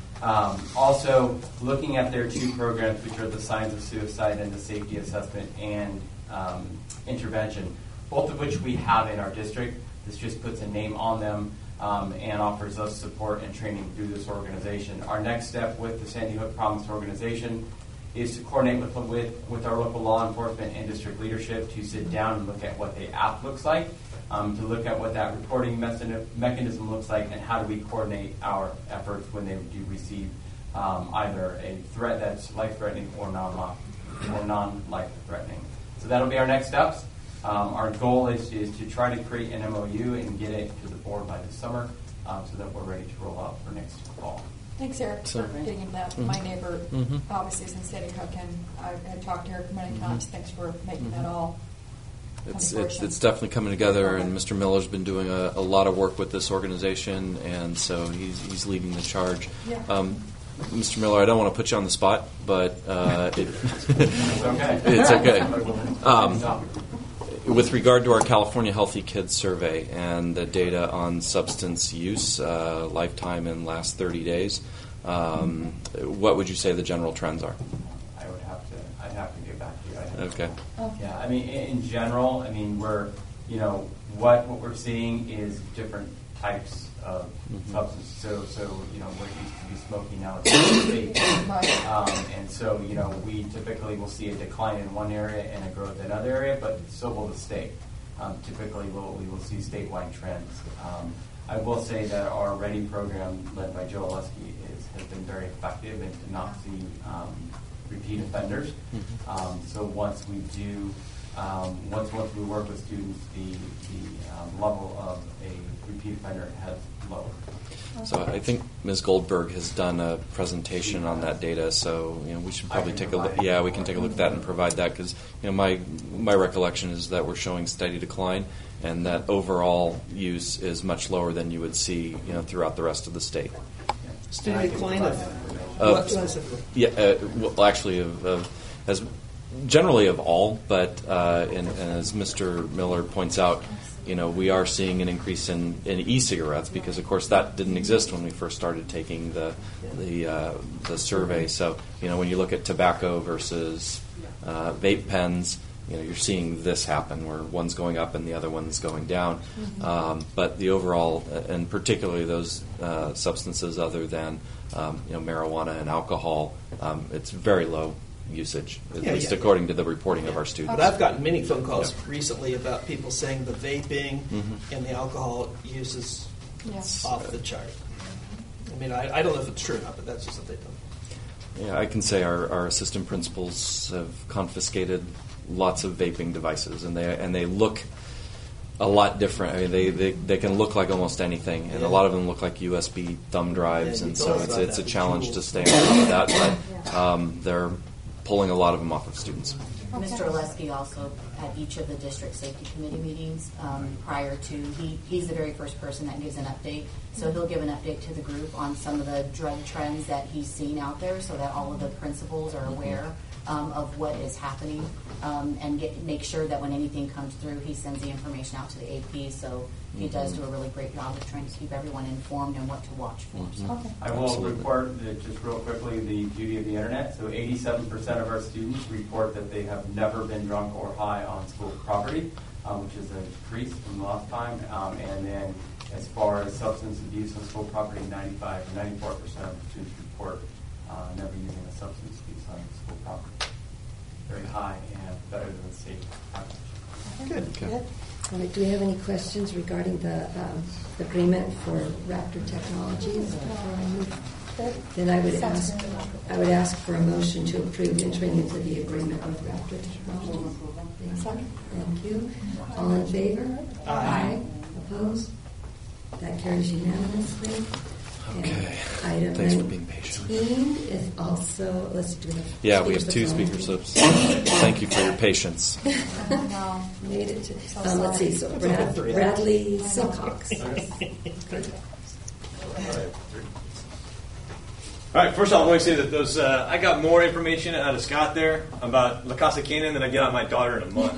Um, also, looking at their two programs, which are the Signs of Suicide and the Safety Assessment and um, Intervention, both of which we have in our district. This just puts a name on them um, and offers us support and training through this organization. Our next step with the Sandy Hook Promise organization is to coordinate with, with, with our local law enforcement and district leadership to sit down and look at what the app looks like, um, to look at what that reporting mechanism looks like, and how do we coordinate our efforts when they do receive um, either a threat that's life-threatening or non or non-life-threatening. So that'll be our next steps. Um, our goal is, is to try to create an M O U and get it to the board by this summer um, so that we're ready to roll out for next fall. Thanks, Eric, So- for getting into that. Mhm. My neighbor, Mhm. obviously, is in Sandy Hook, and I've I've talked to Eric many Mhm. times. Thanks for making that all. It's, come to it's, fruition. it's definitely coming together, and Mister Miller's been doing a, a lot of work with this organization, and so he's, he's leading the charge. Yeah. Um, Mister Miller, I don't want to put you on the spot, but uh, it, It's okay. it's okay. Um, with regard to our California Healthy Kids survey and the data on substance use, uh, lifetime and last thirty days, um, what would you say the general trends are? I would have to, I'd have to get back to you. I'd have Okay. to- Yeah, I mean, in, in general, I mean, we're, you know, what what we're seeing is different types of Mhm. substances. So, so you know, what used to be smoking now it's vape. Right. Um, and so, you know, we typically will see a decline in one area and a growth in another area, but so will the state. Um, typically, we'll, we will see statewide trends. Um, I will say that our READY program, led by Joe Oleski, is has been very effective and to not see um, repeat offenders. Mhm. Um, so once we do, um, once once we work with students, the the um, level of a repeat offender has lowered. So I think Miz Goldberg has done a presentation on that data. So you know we should probably I can take a look. provide it. Yeah, we can take a look at that and provide that because you know my my recollection is that we're showing steady decline and that overall use is much lower than you would see you know throughout the rest of the state. Steady decline of Of- what specifically? Yeah, uh, well, actually, of, of as generally of all, but uh, and, and as Mister Miller points out, you know, we are seeing an increase in, in e-cigarettes because, of course, that didn't exist when we first started taking the the uh, the survey. So, you know, when you look at tobacco versus uh, vape pens, you know, you're seeing this happen where one's going up and the other one's going down. Mhm. Um, but the overall, and particularly those uh, substances other than um, you know marijuana and alcohol, um, it's very low usage, at Yeah, least yeah. according to the reporting of our students. But I've gotten many phone calls Yeah. recently about people saying the vaping Mhm. and the alcohol use is Yes. off the chart. I mean, I, I don't know if it's true or not, but that's just what they've done. Yeah, I can say our, our assistant principals have confiscated lots of vaping devices, and they and they look a lot different. I mean, they, they, they can look like almost anything, and Yeah. a lot of them look like U S B thumb drives, Yeah, you and told so us it's about it's a that. challenge to Jewels. stay on top of that. But um, they're pulling a lot of them off of students. Mister Oleski also at each of the district safety committee meetings um, prior to, he, he's the very first person that gives an update. So he'll give an update to the group on some of the drug trends that he's seen out there so that all of the principals are aware um, of what is happening um, and get, make sure that when anything comes through, he sends the information out to the A P. So he does do a really great job of trying to keep everyone informed and what to watch for. So. Okay. I will Absolutely. report that just real quickly the beauty of the internet. So eighty-seven percent of our students report that they have never been drunk or high on school property, um, which is a decrease from last time. Um, and then as far as substance abuse on school property, ninety-five or ninety-four percent of students report uh, never using a substance abuse on school property. Very high and better than the state average. Good. Okay. All right, do we have any questions regarding the um, agreement for Raptor Technologies? Before I move? Then I would ask, I would ask for a motion to approve entering into the agreement with Raptor Technologies. Thank you. Thank you. All in favor? Aye. Opposed? That carries unanimously. Okay. And item Thanks for being patient. nineteen is also, let's do it. Yeah, we have two speaker slips. Thank you for your patience. No. Made it to, So um, let's see, sorry. so Brad, Bradley Silcox. All right, first off, I want to say that those uh, I got more information out of Scott there about La Casa Canaan than I get on my daughter in a month.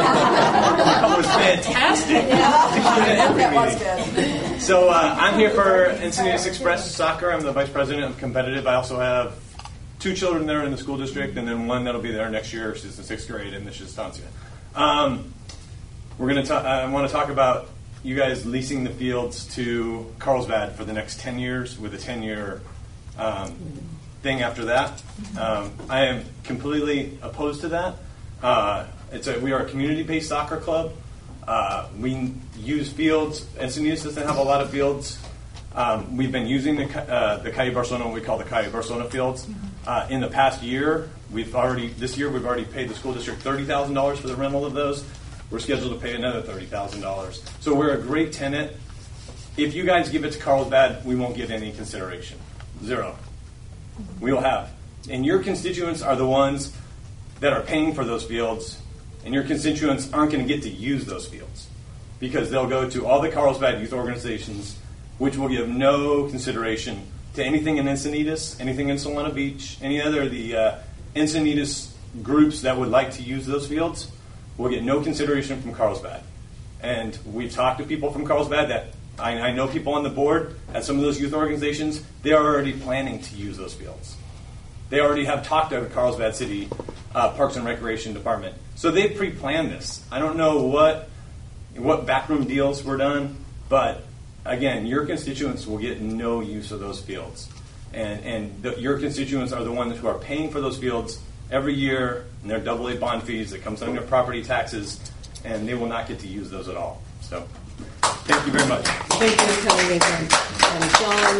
That was fantastic. That was good. So uh, I'm here for Encinitas Express Soccer. I'm the vice president of competitive. I also have two children there in the school district, and then one that'll be there next year. She's in sixth grade in this Estancia. Um, we're gonna. Ta- I want to talk about you guys leasing the fields to Carlsbad for the next ten years with a ten-year um, thing after that. Um, I am completely opposed to that. Uh, it's a, we are a community-based soccer club. Uh, we use fields. Encinitas doesn't have a lot of fields. Um, we've been using the uh, the Calle Barcelona, what we call the Calle Barcelona fields. Uh, in the past year, we've already this year we've already paid the school district thirty thousand dollars for the rental of those. We're scheduled to pay another thirty thousand dollars. So we're a great tenant. If you guys give it to Carlsbad, we won't get any consideration. Zero. We will have. And your constituents are the ones that are paying for those fields, and your constituents aren't going to get to use those fields because they'll go to all the Carlsbad youth organizations, which will give no consideration to anything in Encinitas, anything in Solana Beach, any other of the uh, Encinitas groups that would like to use those fields will get no consideration from Carlsbad. And we've talked to people from Carlsbad that I, I know people on the board at some of those youth organizations, they are already planning to use those fields. They already have talked to the Carlsbad City uh, Parks and Recreation Department. So they've pre-planned this. I don't know what what backroom deals were done, but again, your constituents will get no use of those fields. And, and the, your constituents are the ones who are paying for those fields every year, and their double A bond fees that comes under property taxes, and they will not get to use those at all. So, thank you very much. Thank you for coming in, John. Um, John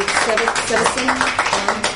Sevison.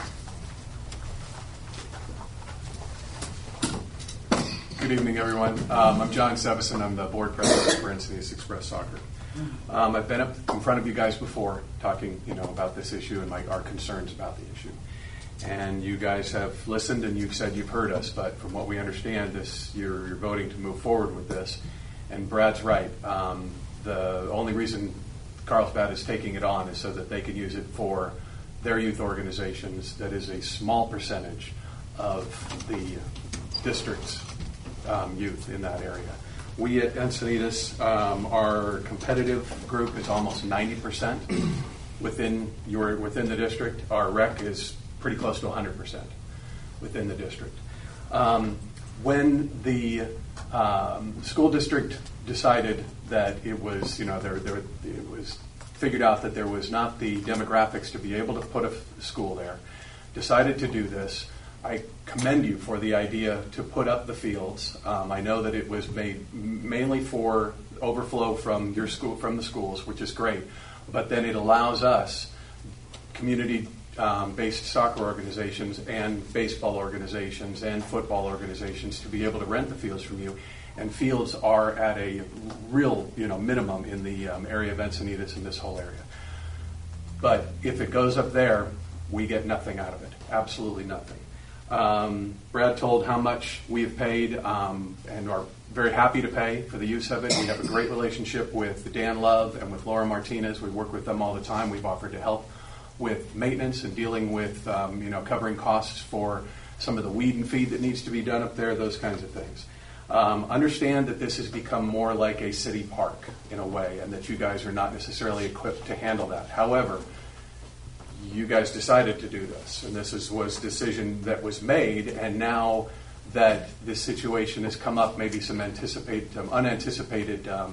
Good evening, everyone. Um, I'm John Sevison. I'm the board president for Encinitas Express Soccer. Um, I've been up in front of you guys before talking, you know, about this issue and my, our concerns about the issue. And you guys have listened and you've said you've heard us, but from what we understand, this you're, you're voting to move forward with this. And Brad's right. Um, the only reason Carlsbad is taking it on is so that they can use it for their youth organizations. That is a small percentage of the district's um, youth in that area. We at Encinitas, um, our competitive group is almost ninety percent within your within the district. Our rec is pretty close to one hundred percent within the district. Um, when the um, school district decided that it was, you know, there, there it was figured out that there was not the demographics to be able to put a f- school there, decided to do this. I commend you for the idea to put up the fields. Um, I know that it was made mainly for overflow from your school, from the schools, which is great. But then it allows us, community-based um, soccer organizations and baseball organizations and football organizations, to be able to rent the fields from you. And fields are at a real, you know, minimum in the um, area of Encinitas and this whole area. But if it goes up there, we get nothing out of it. Absolutely nothing. Um, Brad told how much we've paid um, and are very happy to pay for the use of it. We have a great relationship with Dan Love and with Laura Martinez. We work with them all the time. We've offered to help with maintenance and dealing with, um, you know, covering costs for some of the weed and feed that needs to be done up there, those kinds of things. Um, understand that this has become more like a city park in a way, and that you guys are not necessarily equipped to handle that. However, you guys decided to do this, and this is, was a decision that was made, and now that this situation has come up, maybe some anticipated, um, unanticipated um,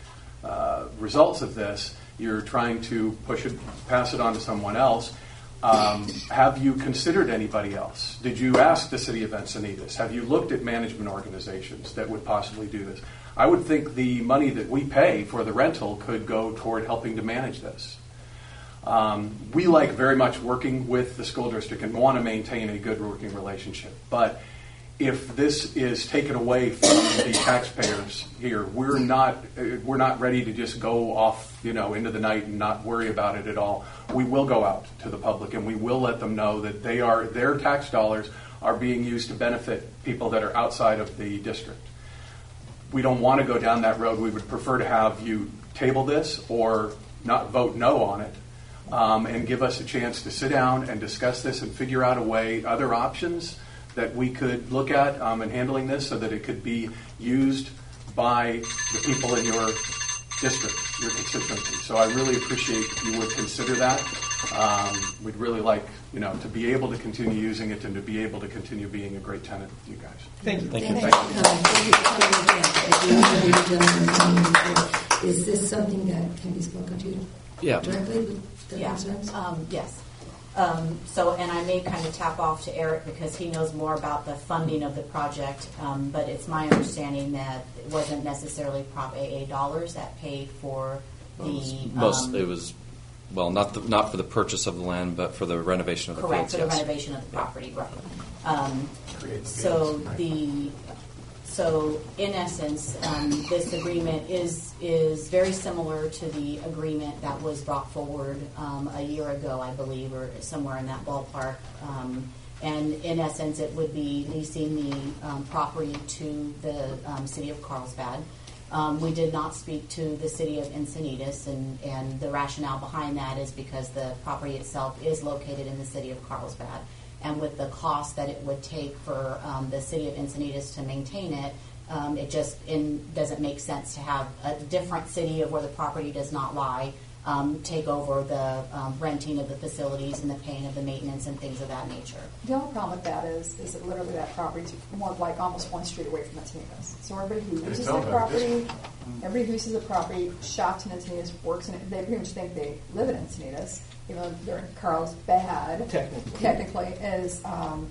uh, results of this, you're trying to push it, pass it on to someone else. Um, have you considered anybody else? Did you ask the city of Encinitas? Have you looked at management organizations that would possibly do this? I would think the money that we pay for the rental could go toward helping to manage this. Um, we like very much working with the school district and want to maintain a good working relationship. But if this is taken away from the taxpayers here, we're not we're not ready to just go off, you know, into the night and not worry about it at all. We will go out to the public and we will let them know that they are their tax dollars are being used to benefit people that are outside of the district. We don't want to go down that road. We would prefer to have you table this or not vote no on it. um, and give us a chance to sit down and discuss this and figure out a way, other options that we could look at um, in handling this so that it could be used by the people in your district, your constituency. So I really appreciate if you would consider that. Um, we'd really like, you know, to be able to continue using it and to be able to continue being a great tenant with you guys. Thank you. Thank you. Thank you. Is this something that can be spoken to Yeah. directly with the Yeah. concerns? Um, yes. Um, so, and I may kind of tap off to Eric because he knows more about the funding of the project, um, but it's my understanding that it wasn't necessarily Prop A A dollars that paid for the... Most, um, it was, well, not the, not for the purchase of the land, but for the renovation of the correct, fields. for the yes. renovation of the property, right. Um, so the... So, in essence, um, this agreement is is very similar to the agreement that was brought forward um, a year ago, I believe, or somewhere in that ballpark. Um, and in essence, it would be leasing the um, property to the um, city of Carlsbad. Um, we did not speak to the city of Encinitas, and, and the rationale behind that is because the property itself is located in the city of Carlsbad. And with the cost that it would take for um, the city of Encinitas to maintain it, um, it just in, doesn't make sense to have a different city of where the property does not lie um, take over the um, renting of the facilities and the paying of the maintenance and things of that nature. The only problem with that is, is that literally that property is more like almost one street away from Encinitas. So everybody who uses that property, everybody who uses the property, shops in Encinitas, works in it, they pretty much think they live in Encinitas, even though they're in Carlsbad. Technically. Technically, is, um,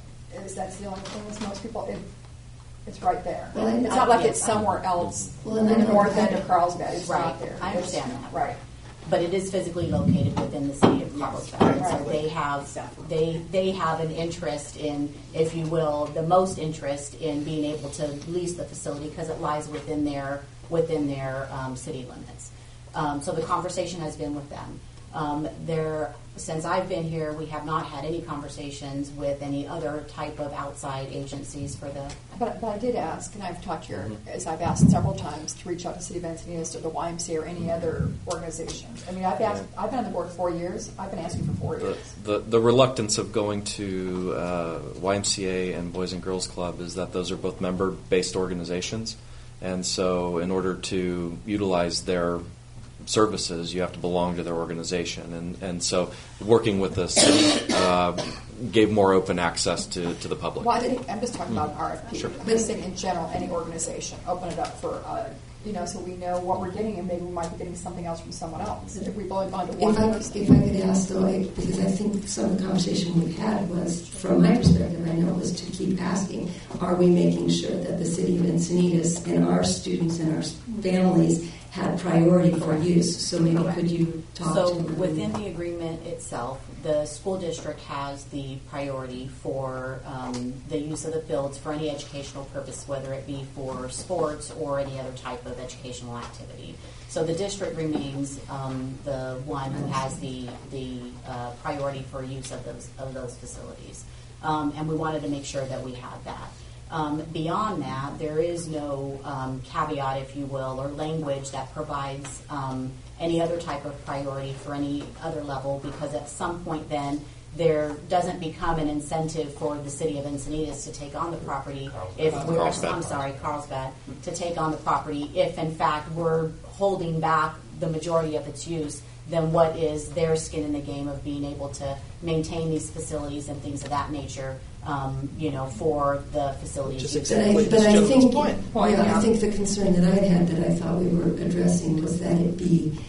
is that's the only thing is most people, it, it's right there. Well, I- it's not like yes, it's somewhere else Well, in and I the know north that- end of Carlsbad. It's Right. not there. I understand It's- that. Right. But it is physically located within the city of Carlsbad. Right. And so they have they they have an interest in, if you will, the most interest in being able to lease the facility because it lies within their within their um, city limits. Um, so the conversation has been with them. Um, there, since I've been here, we have not had any conversations with any other type of outside agencies for the. But, but I did ask, and I've talked here, as I've asked several times, to reach out to City of Encinitas or the Y M C A or any other organization. I mean, I've asked, I've been on the board four years. I've been asking for four The, years. the, the reluctance of going to uh, Y M C A and Boys and Girls Club is that those are both member-based organizations. And so in order to utilize their services, you have to belong to their organization. And, and so working with the city uh, gave more open access to, to the public. Well, I didn't, I'm just talking about an R F P. Sure. I'm just saying in general, any organization, open it up for, uh, you know, so we know what we're getting, and maybe we might be getting something else from someone else. If we've only gone to one If I, person. if I could ask, though, I, because I think some of the conversation we've had was, from my perspective, I know, was to keep asking, are we making sure that the city of Encinitas and our students and our families have priority for use? So maybe could you talk So to them? within the agreement itself, the school district has the priority for um, the use of the fields for any educational purpose, whether it be for sports or any other type of educational activity. So the district remains um, the one who has the the uh, priority for use of those of those facilities, um, and we wanted to make sure that we had that. Um, beyond that, there is no um, caveat, if you will, or language that provides um, any other type of priority for any other level, because at some point then there doesn't become an incentive for the city of Encinitas to take on the property if we're, Carlsbad. I'm sorry, Carlsbad, to take on the property if in fact we're holding back the majority of its use. Then what is their skin in the game of being able to maintain these facilities and things of that nature, um, you know, for the facilities. Which is But I, exactly but this I gentleman's think, point. yeah, I think the concern that I had that I thought we were addressing was that it be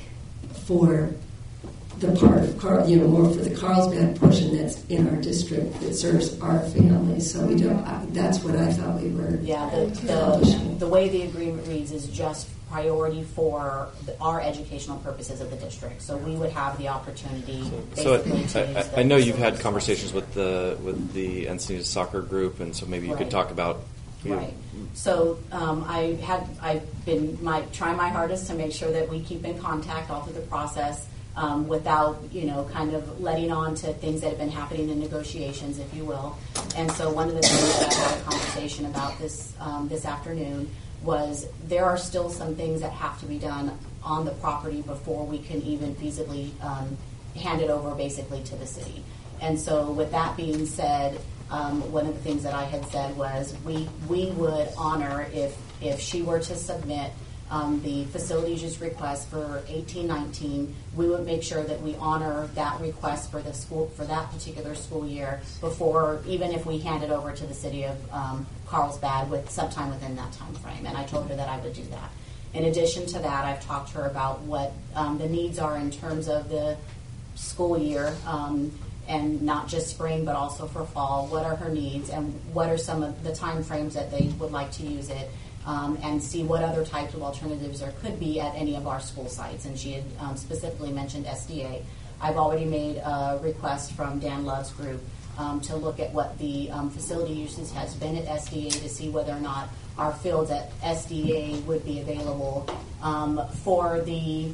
for the part of Carl, you know, more for the Carlsbad portion that's in our district that serves our families. So we don't. I, that's what I thought we were. Yeah, the, the, the way the agreement reads is just priority for the, our educational purposes of the district. So we would have the opportunity So basically to I, use I, the I know you've had facilities. conversations with the with the Encinitas soccer group, and so maybe you Right. could talk about. You know, Right. So um, I had I've been my trying my hardest to make sure that we keep in contact all through the process um, without you know kind of letting on to things that have been happening in negotiations, if you will. And so one of the things that I had a conversation about this um, this afternoon was there are still some things that have to be done on the property before we can even feasibly um, handed over basically to the city. And so with that being said, um, one of the things that I had said was we we would honor if if she were to submit um, the facilities use request for eighteen nineteen, we would make sure that we honor that request for the school for that particular school year before, even if we hand it over to the city of um, Carlsbad with sometime within that time frame. And I told her that I would do that. In addition to that, I've talked to her about what um, the needs are in terms of the school year, um, and not just spring, but also for fall. What are her needs, and what are some of the time frames that they would like to use it, um, and see what other types of alternatives there could be at any of our school sites. And she had um, specifically mentioned S D A. I've already made a request from Dan Love's group um, to look at what the um, facility uses has been at S D A to see whether or not our fields at S D A would be available um, for the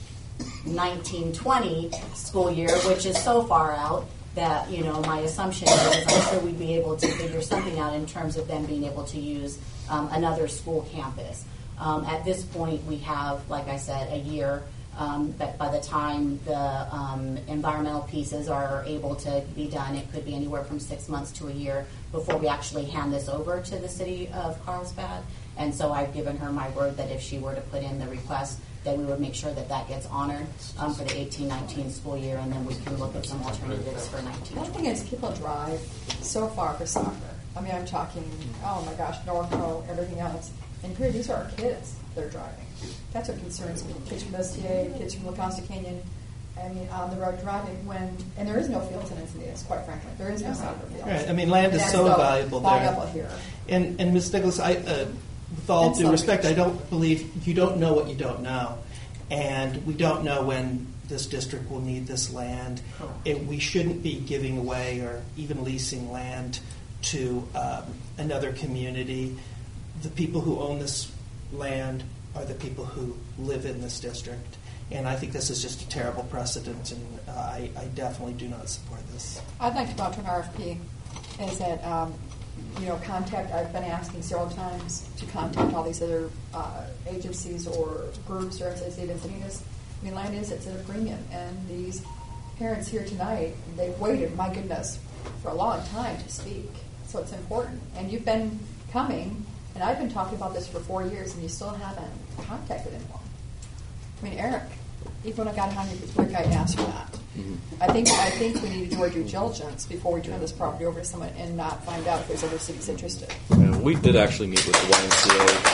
nineteen twenty school year, which is so far out that, you know, my assumption is I'm sure we'd be able to figure something out in terms of them being able to use um, another school campus. Um, at this point, we have, like I said, a year. Um, but by the time the um, environmental pieces are able to be done, it could be anywhere from six months to a year before we actually hand this over to the city of Carlsbad. And so I've given her my word that if she were to put in the request, that we would make sure that that gets honored um, for the eighteen nineteen school year, and then we can look at some alternatives for nineteen. One thing is people drive so far for soccer. I mean, I'm talking, oh my gosh, Norco, everything else. And here, these are our kids that are driving. That's what concerns me. Kids from S T A, kids from La Costa Canyon. I mean, on the road driving when, and there is no fields in Encinitas, quite frankly. There is no soccer fields. Right. I mean, land And is that's so the valuable valuable there. here. And, and Miz Douglas, I, uh, with all And due Sun respect, Beach. I don't believe you don't know what you don't know. And we don't know when this district will need this land. It, we shouldn't be giving away or even leasing land to um, another community. The people who own this land are the people who live in this district. And I think this is just a terrible precedent, and uh, I, I definitely do not support this. I'd like to go out to an R F P. Is that, um, you know, contact, I've been asking several times to contact all these other uh, agencies or groups or as even Encinitas. I mean, land is, it's at a premium. And these parents here tonight, they've waited, my goodness, for a long time to speak. So it's important. And you've been coming, and I've been talking about this for four years, and you still haven't contacted anyone. I mean, Eric, even when I got on your quick, I asked for that. Mm-hmm. I think I think we need to do our due diligence before we turn this property over to someone and not find out if there's other cities interested. Yeah, we did actually meet with the Y M C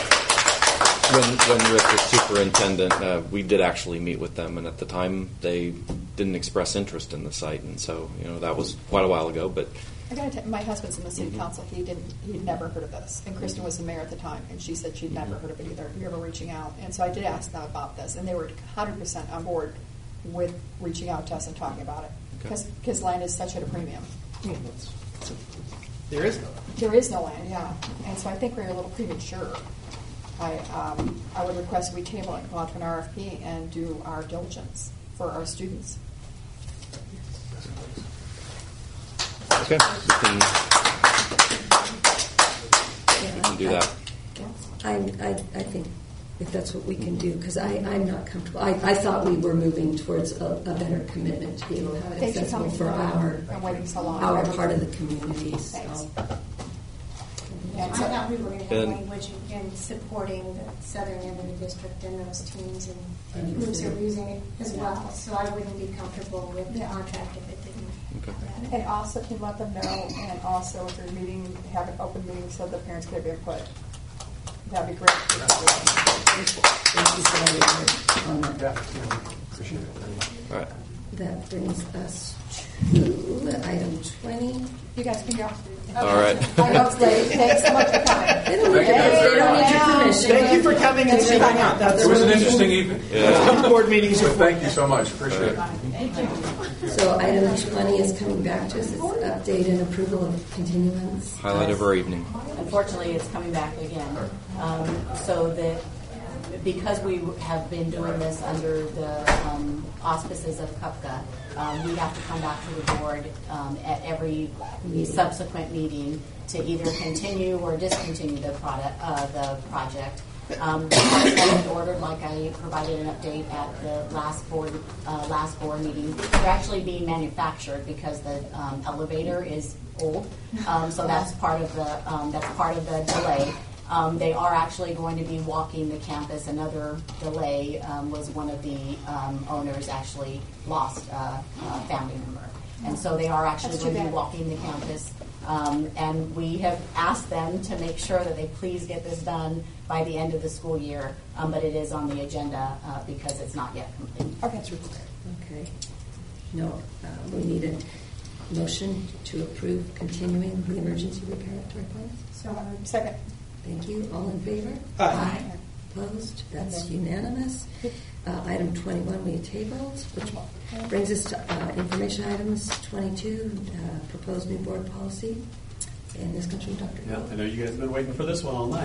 A when when Rick was superintendent. Uh, we did actually meet with them, and at the time they didn't express interest in the site, and so you know that was quite a while ago. But I got to tell my husband's in the city council. He didn't. He'd never heard of this, and Kristen was the mayor at the time, and she said she'd never heard of it either. You ever reaching out? And so I did ask them about this, and they were one hundred percent on board with reaching out to us and talking about it because okay. land is such at a premium. Yeah, there is no land. There is no land, yeah, and so I think we're a little premature. I um, I would request we table it, go out to an R F P, and do our diligence for our students. okay, we can, we can do that. I, I, I think if that's what we can do, because I'm not comfortable. I, I thought we were moving towards a, a better commitment to be able to have it Thanks accessible for for our, I'm waiting so long. our part of the community. Thanks. So. Yeah, I thought we were going to have And- language in supporting the southern end of the district and those teams and, and groups are using it as well. So I wouldn't be comfortable with the contract if it didn't. Okay. have that. And also to let them know, and also if you're meeting, have an open meeting so the parents can have input. That'd be great. Thank you for all your work on that. Appreciate it. All right. That brings us to item twenty. You guys can go. All right. I know it's late. Thanks so much for coming. They don't need, they don't need your permission. Thank you for coming and speaking out. That's It was an what- interesting evening. That's what board meetings are for. Thank you so much. Appreciate it. Thank you. So item twenty is coming back to us. It's update and approval of continuance. Highlight of our evening. Unfortunately, it's coming back again. Um, so that because we have been doing this under the um, auspices of C U P C A, um, we have to come back to the board um, at every subsequent meeting to either continue or discontinue the product, uh, the project. Um, the parts that we ordered, like I provided an update at the last board uh, last board meeting, they're actually being manufactured because the um, elevator is old. Um, so that's part of the um, that's part of the delay. Um, they are actually going to be walking the campus. Another delay um, was one of the um, owners actually lost uh, a family member. And so they are actually That's going too to be bad. walking the campus. Um, and we have asked them to make sure that they please get this done by the end of the school year. Um, but it is on the agenda uh, because it's not yet complete. Okay. It's required. Okay. No, uh, we need a motion to approve continuing the emergency reparatory plans. So, uh, second. Thank you. All in favor? Aye. Opposed? That's unanimous. Uh, item twenty-one we tabled, which brings us to uh, information items. twenty-two, uh, proposed new board policy. And this comes from Doctor Yeah, I know you guys have been waiting for this one all night.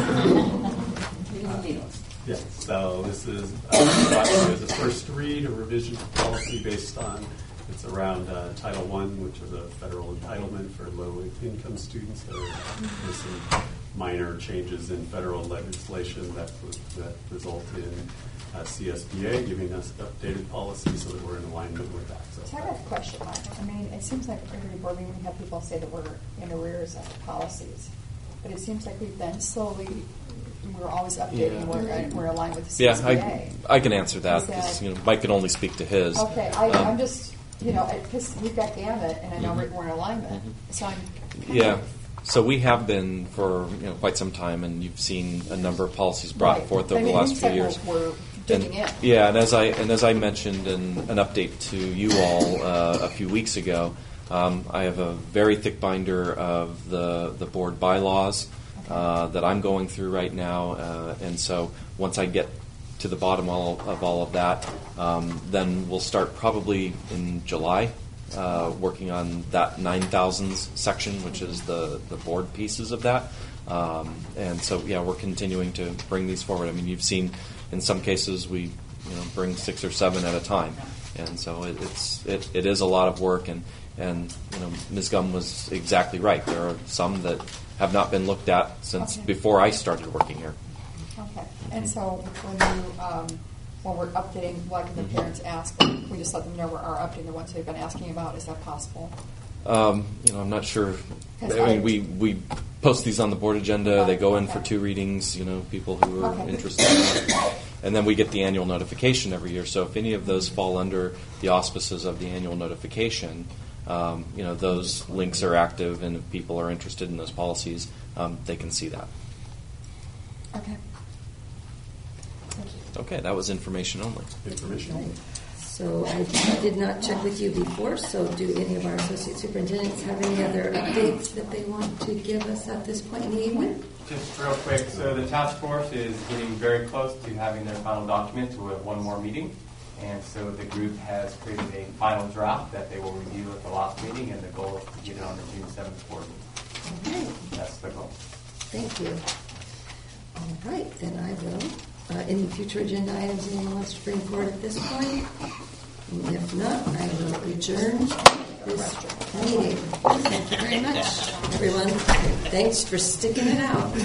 uh, yeah, so this is uh, as a first read, a revision to policy based on, it's around uh, Title One, which is a federal entitlement for low-income students. There are some minor changes in federal legislation that would, that result in uh, C S B A giving us updated policy so that we're in alignment with that. So, So I have a question, Mike. I mean, it seems like every board meeting we have people say that we're in arrears of policies, but it seems like we've been slowly, we're always updating, Yeah. we're, uh, we're aligned with the C Yeah, S B A. I, I can answer that Is that- because you know, Mike can only speak to his. Okay, I, Um, I'm just, you know, because we've got Gambit, and I know we're, we're in alignment, so I'm kind Yeah. of- So we have been for you know quite some time, and you've seen a number of policies brought Right. forth I over mean, the last these few cycles years. We're digging and, in. Yeah, and as I and as I mentioned in an update to you all uh, a few weeks ago, um, I have a very thick binder of the the board bylaws uh, that I'm going through right now, uh, and so once I get to the bottom all, of all of that, um, then we'll start probably in July. Uh, working on that nine thousands section, which is the, the board pieces of that. Um, and so, yeah, we're continuing to bring these forward. I mean, you've seen in some cases we you know, bring six or seven at a time. And so it, it's, it, it is a lot of work. And, and you know, Miz Gum was exactly right. There are some that have not been looked at since Okay. before I started working here. Okay, and so when you, um, when we're updating, like the Mhm. parents ask, we just let them know we're are updating the ones they've been asking about. Is that possible? Um, you know, I'm not sure. I 'Cause mean, I- we, we post these on the board agenda. They go in for Okay. two readings. You know, people who are Okay. interested in that. And then we get the annual notification every year. So if any of those fall under the auspices of the annual notification, um, you know, those links are active, and if people are interested in those policies, um, they can see that. Okay. Okay, that was information only. Information only. So I did not check with you before, so do any of our associate superintendents have any other updates that they want to give us at this point in the evening? Just real quick, so the task force is getting very close to having their final document, so we have one more meeting. And so the group has created a final draft that they will review at the last meeting, and the goal is to get it on the June seventh board meeting. Okay. That's the goal. Thank you. All right, then I will. Uh, any future agenda items anyone wants to bring forward at this point? If not, I will adjourn this meeting. Thank you very much, everyone. Thanks for sticking it out.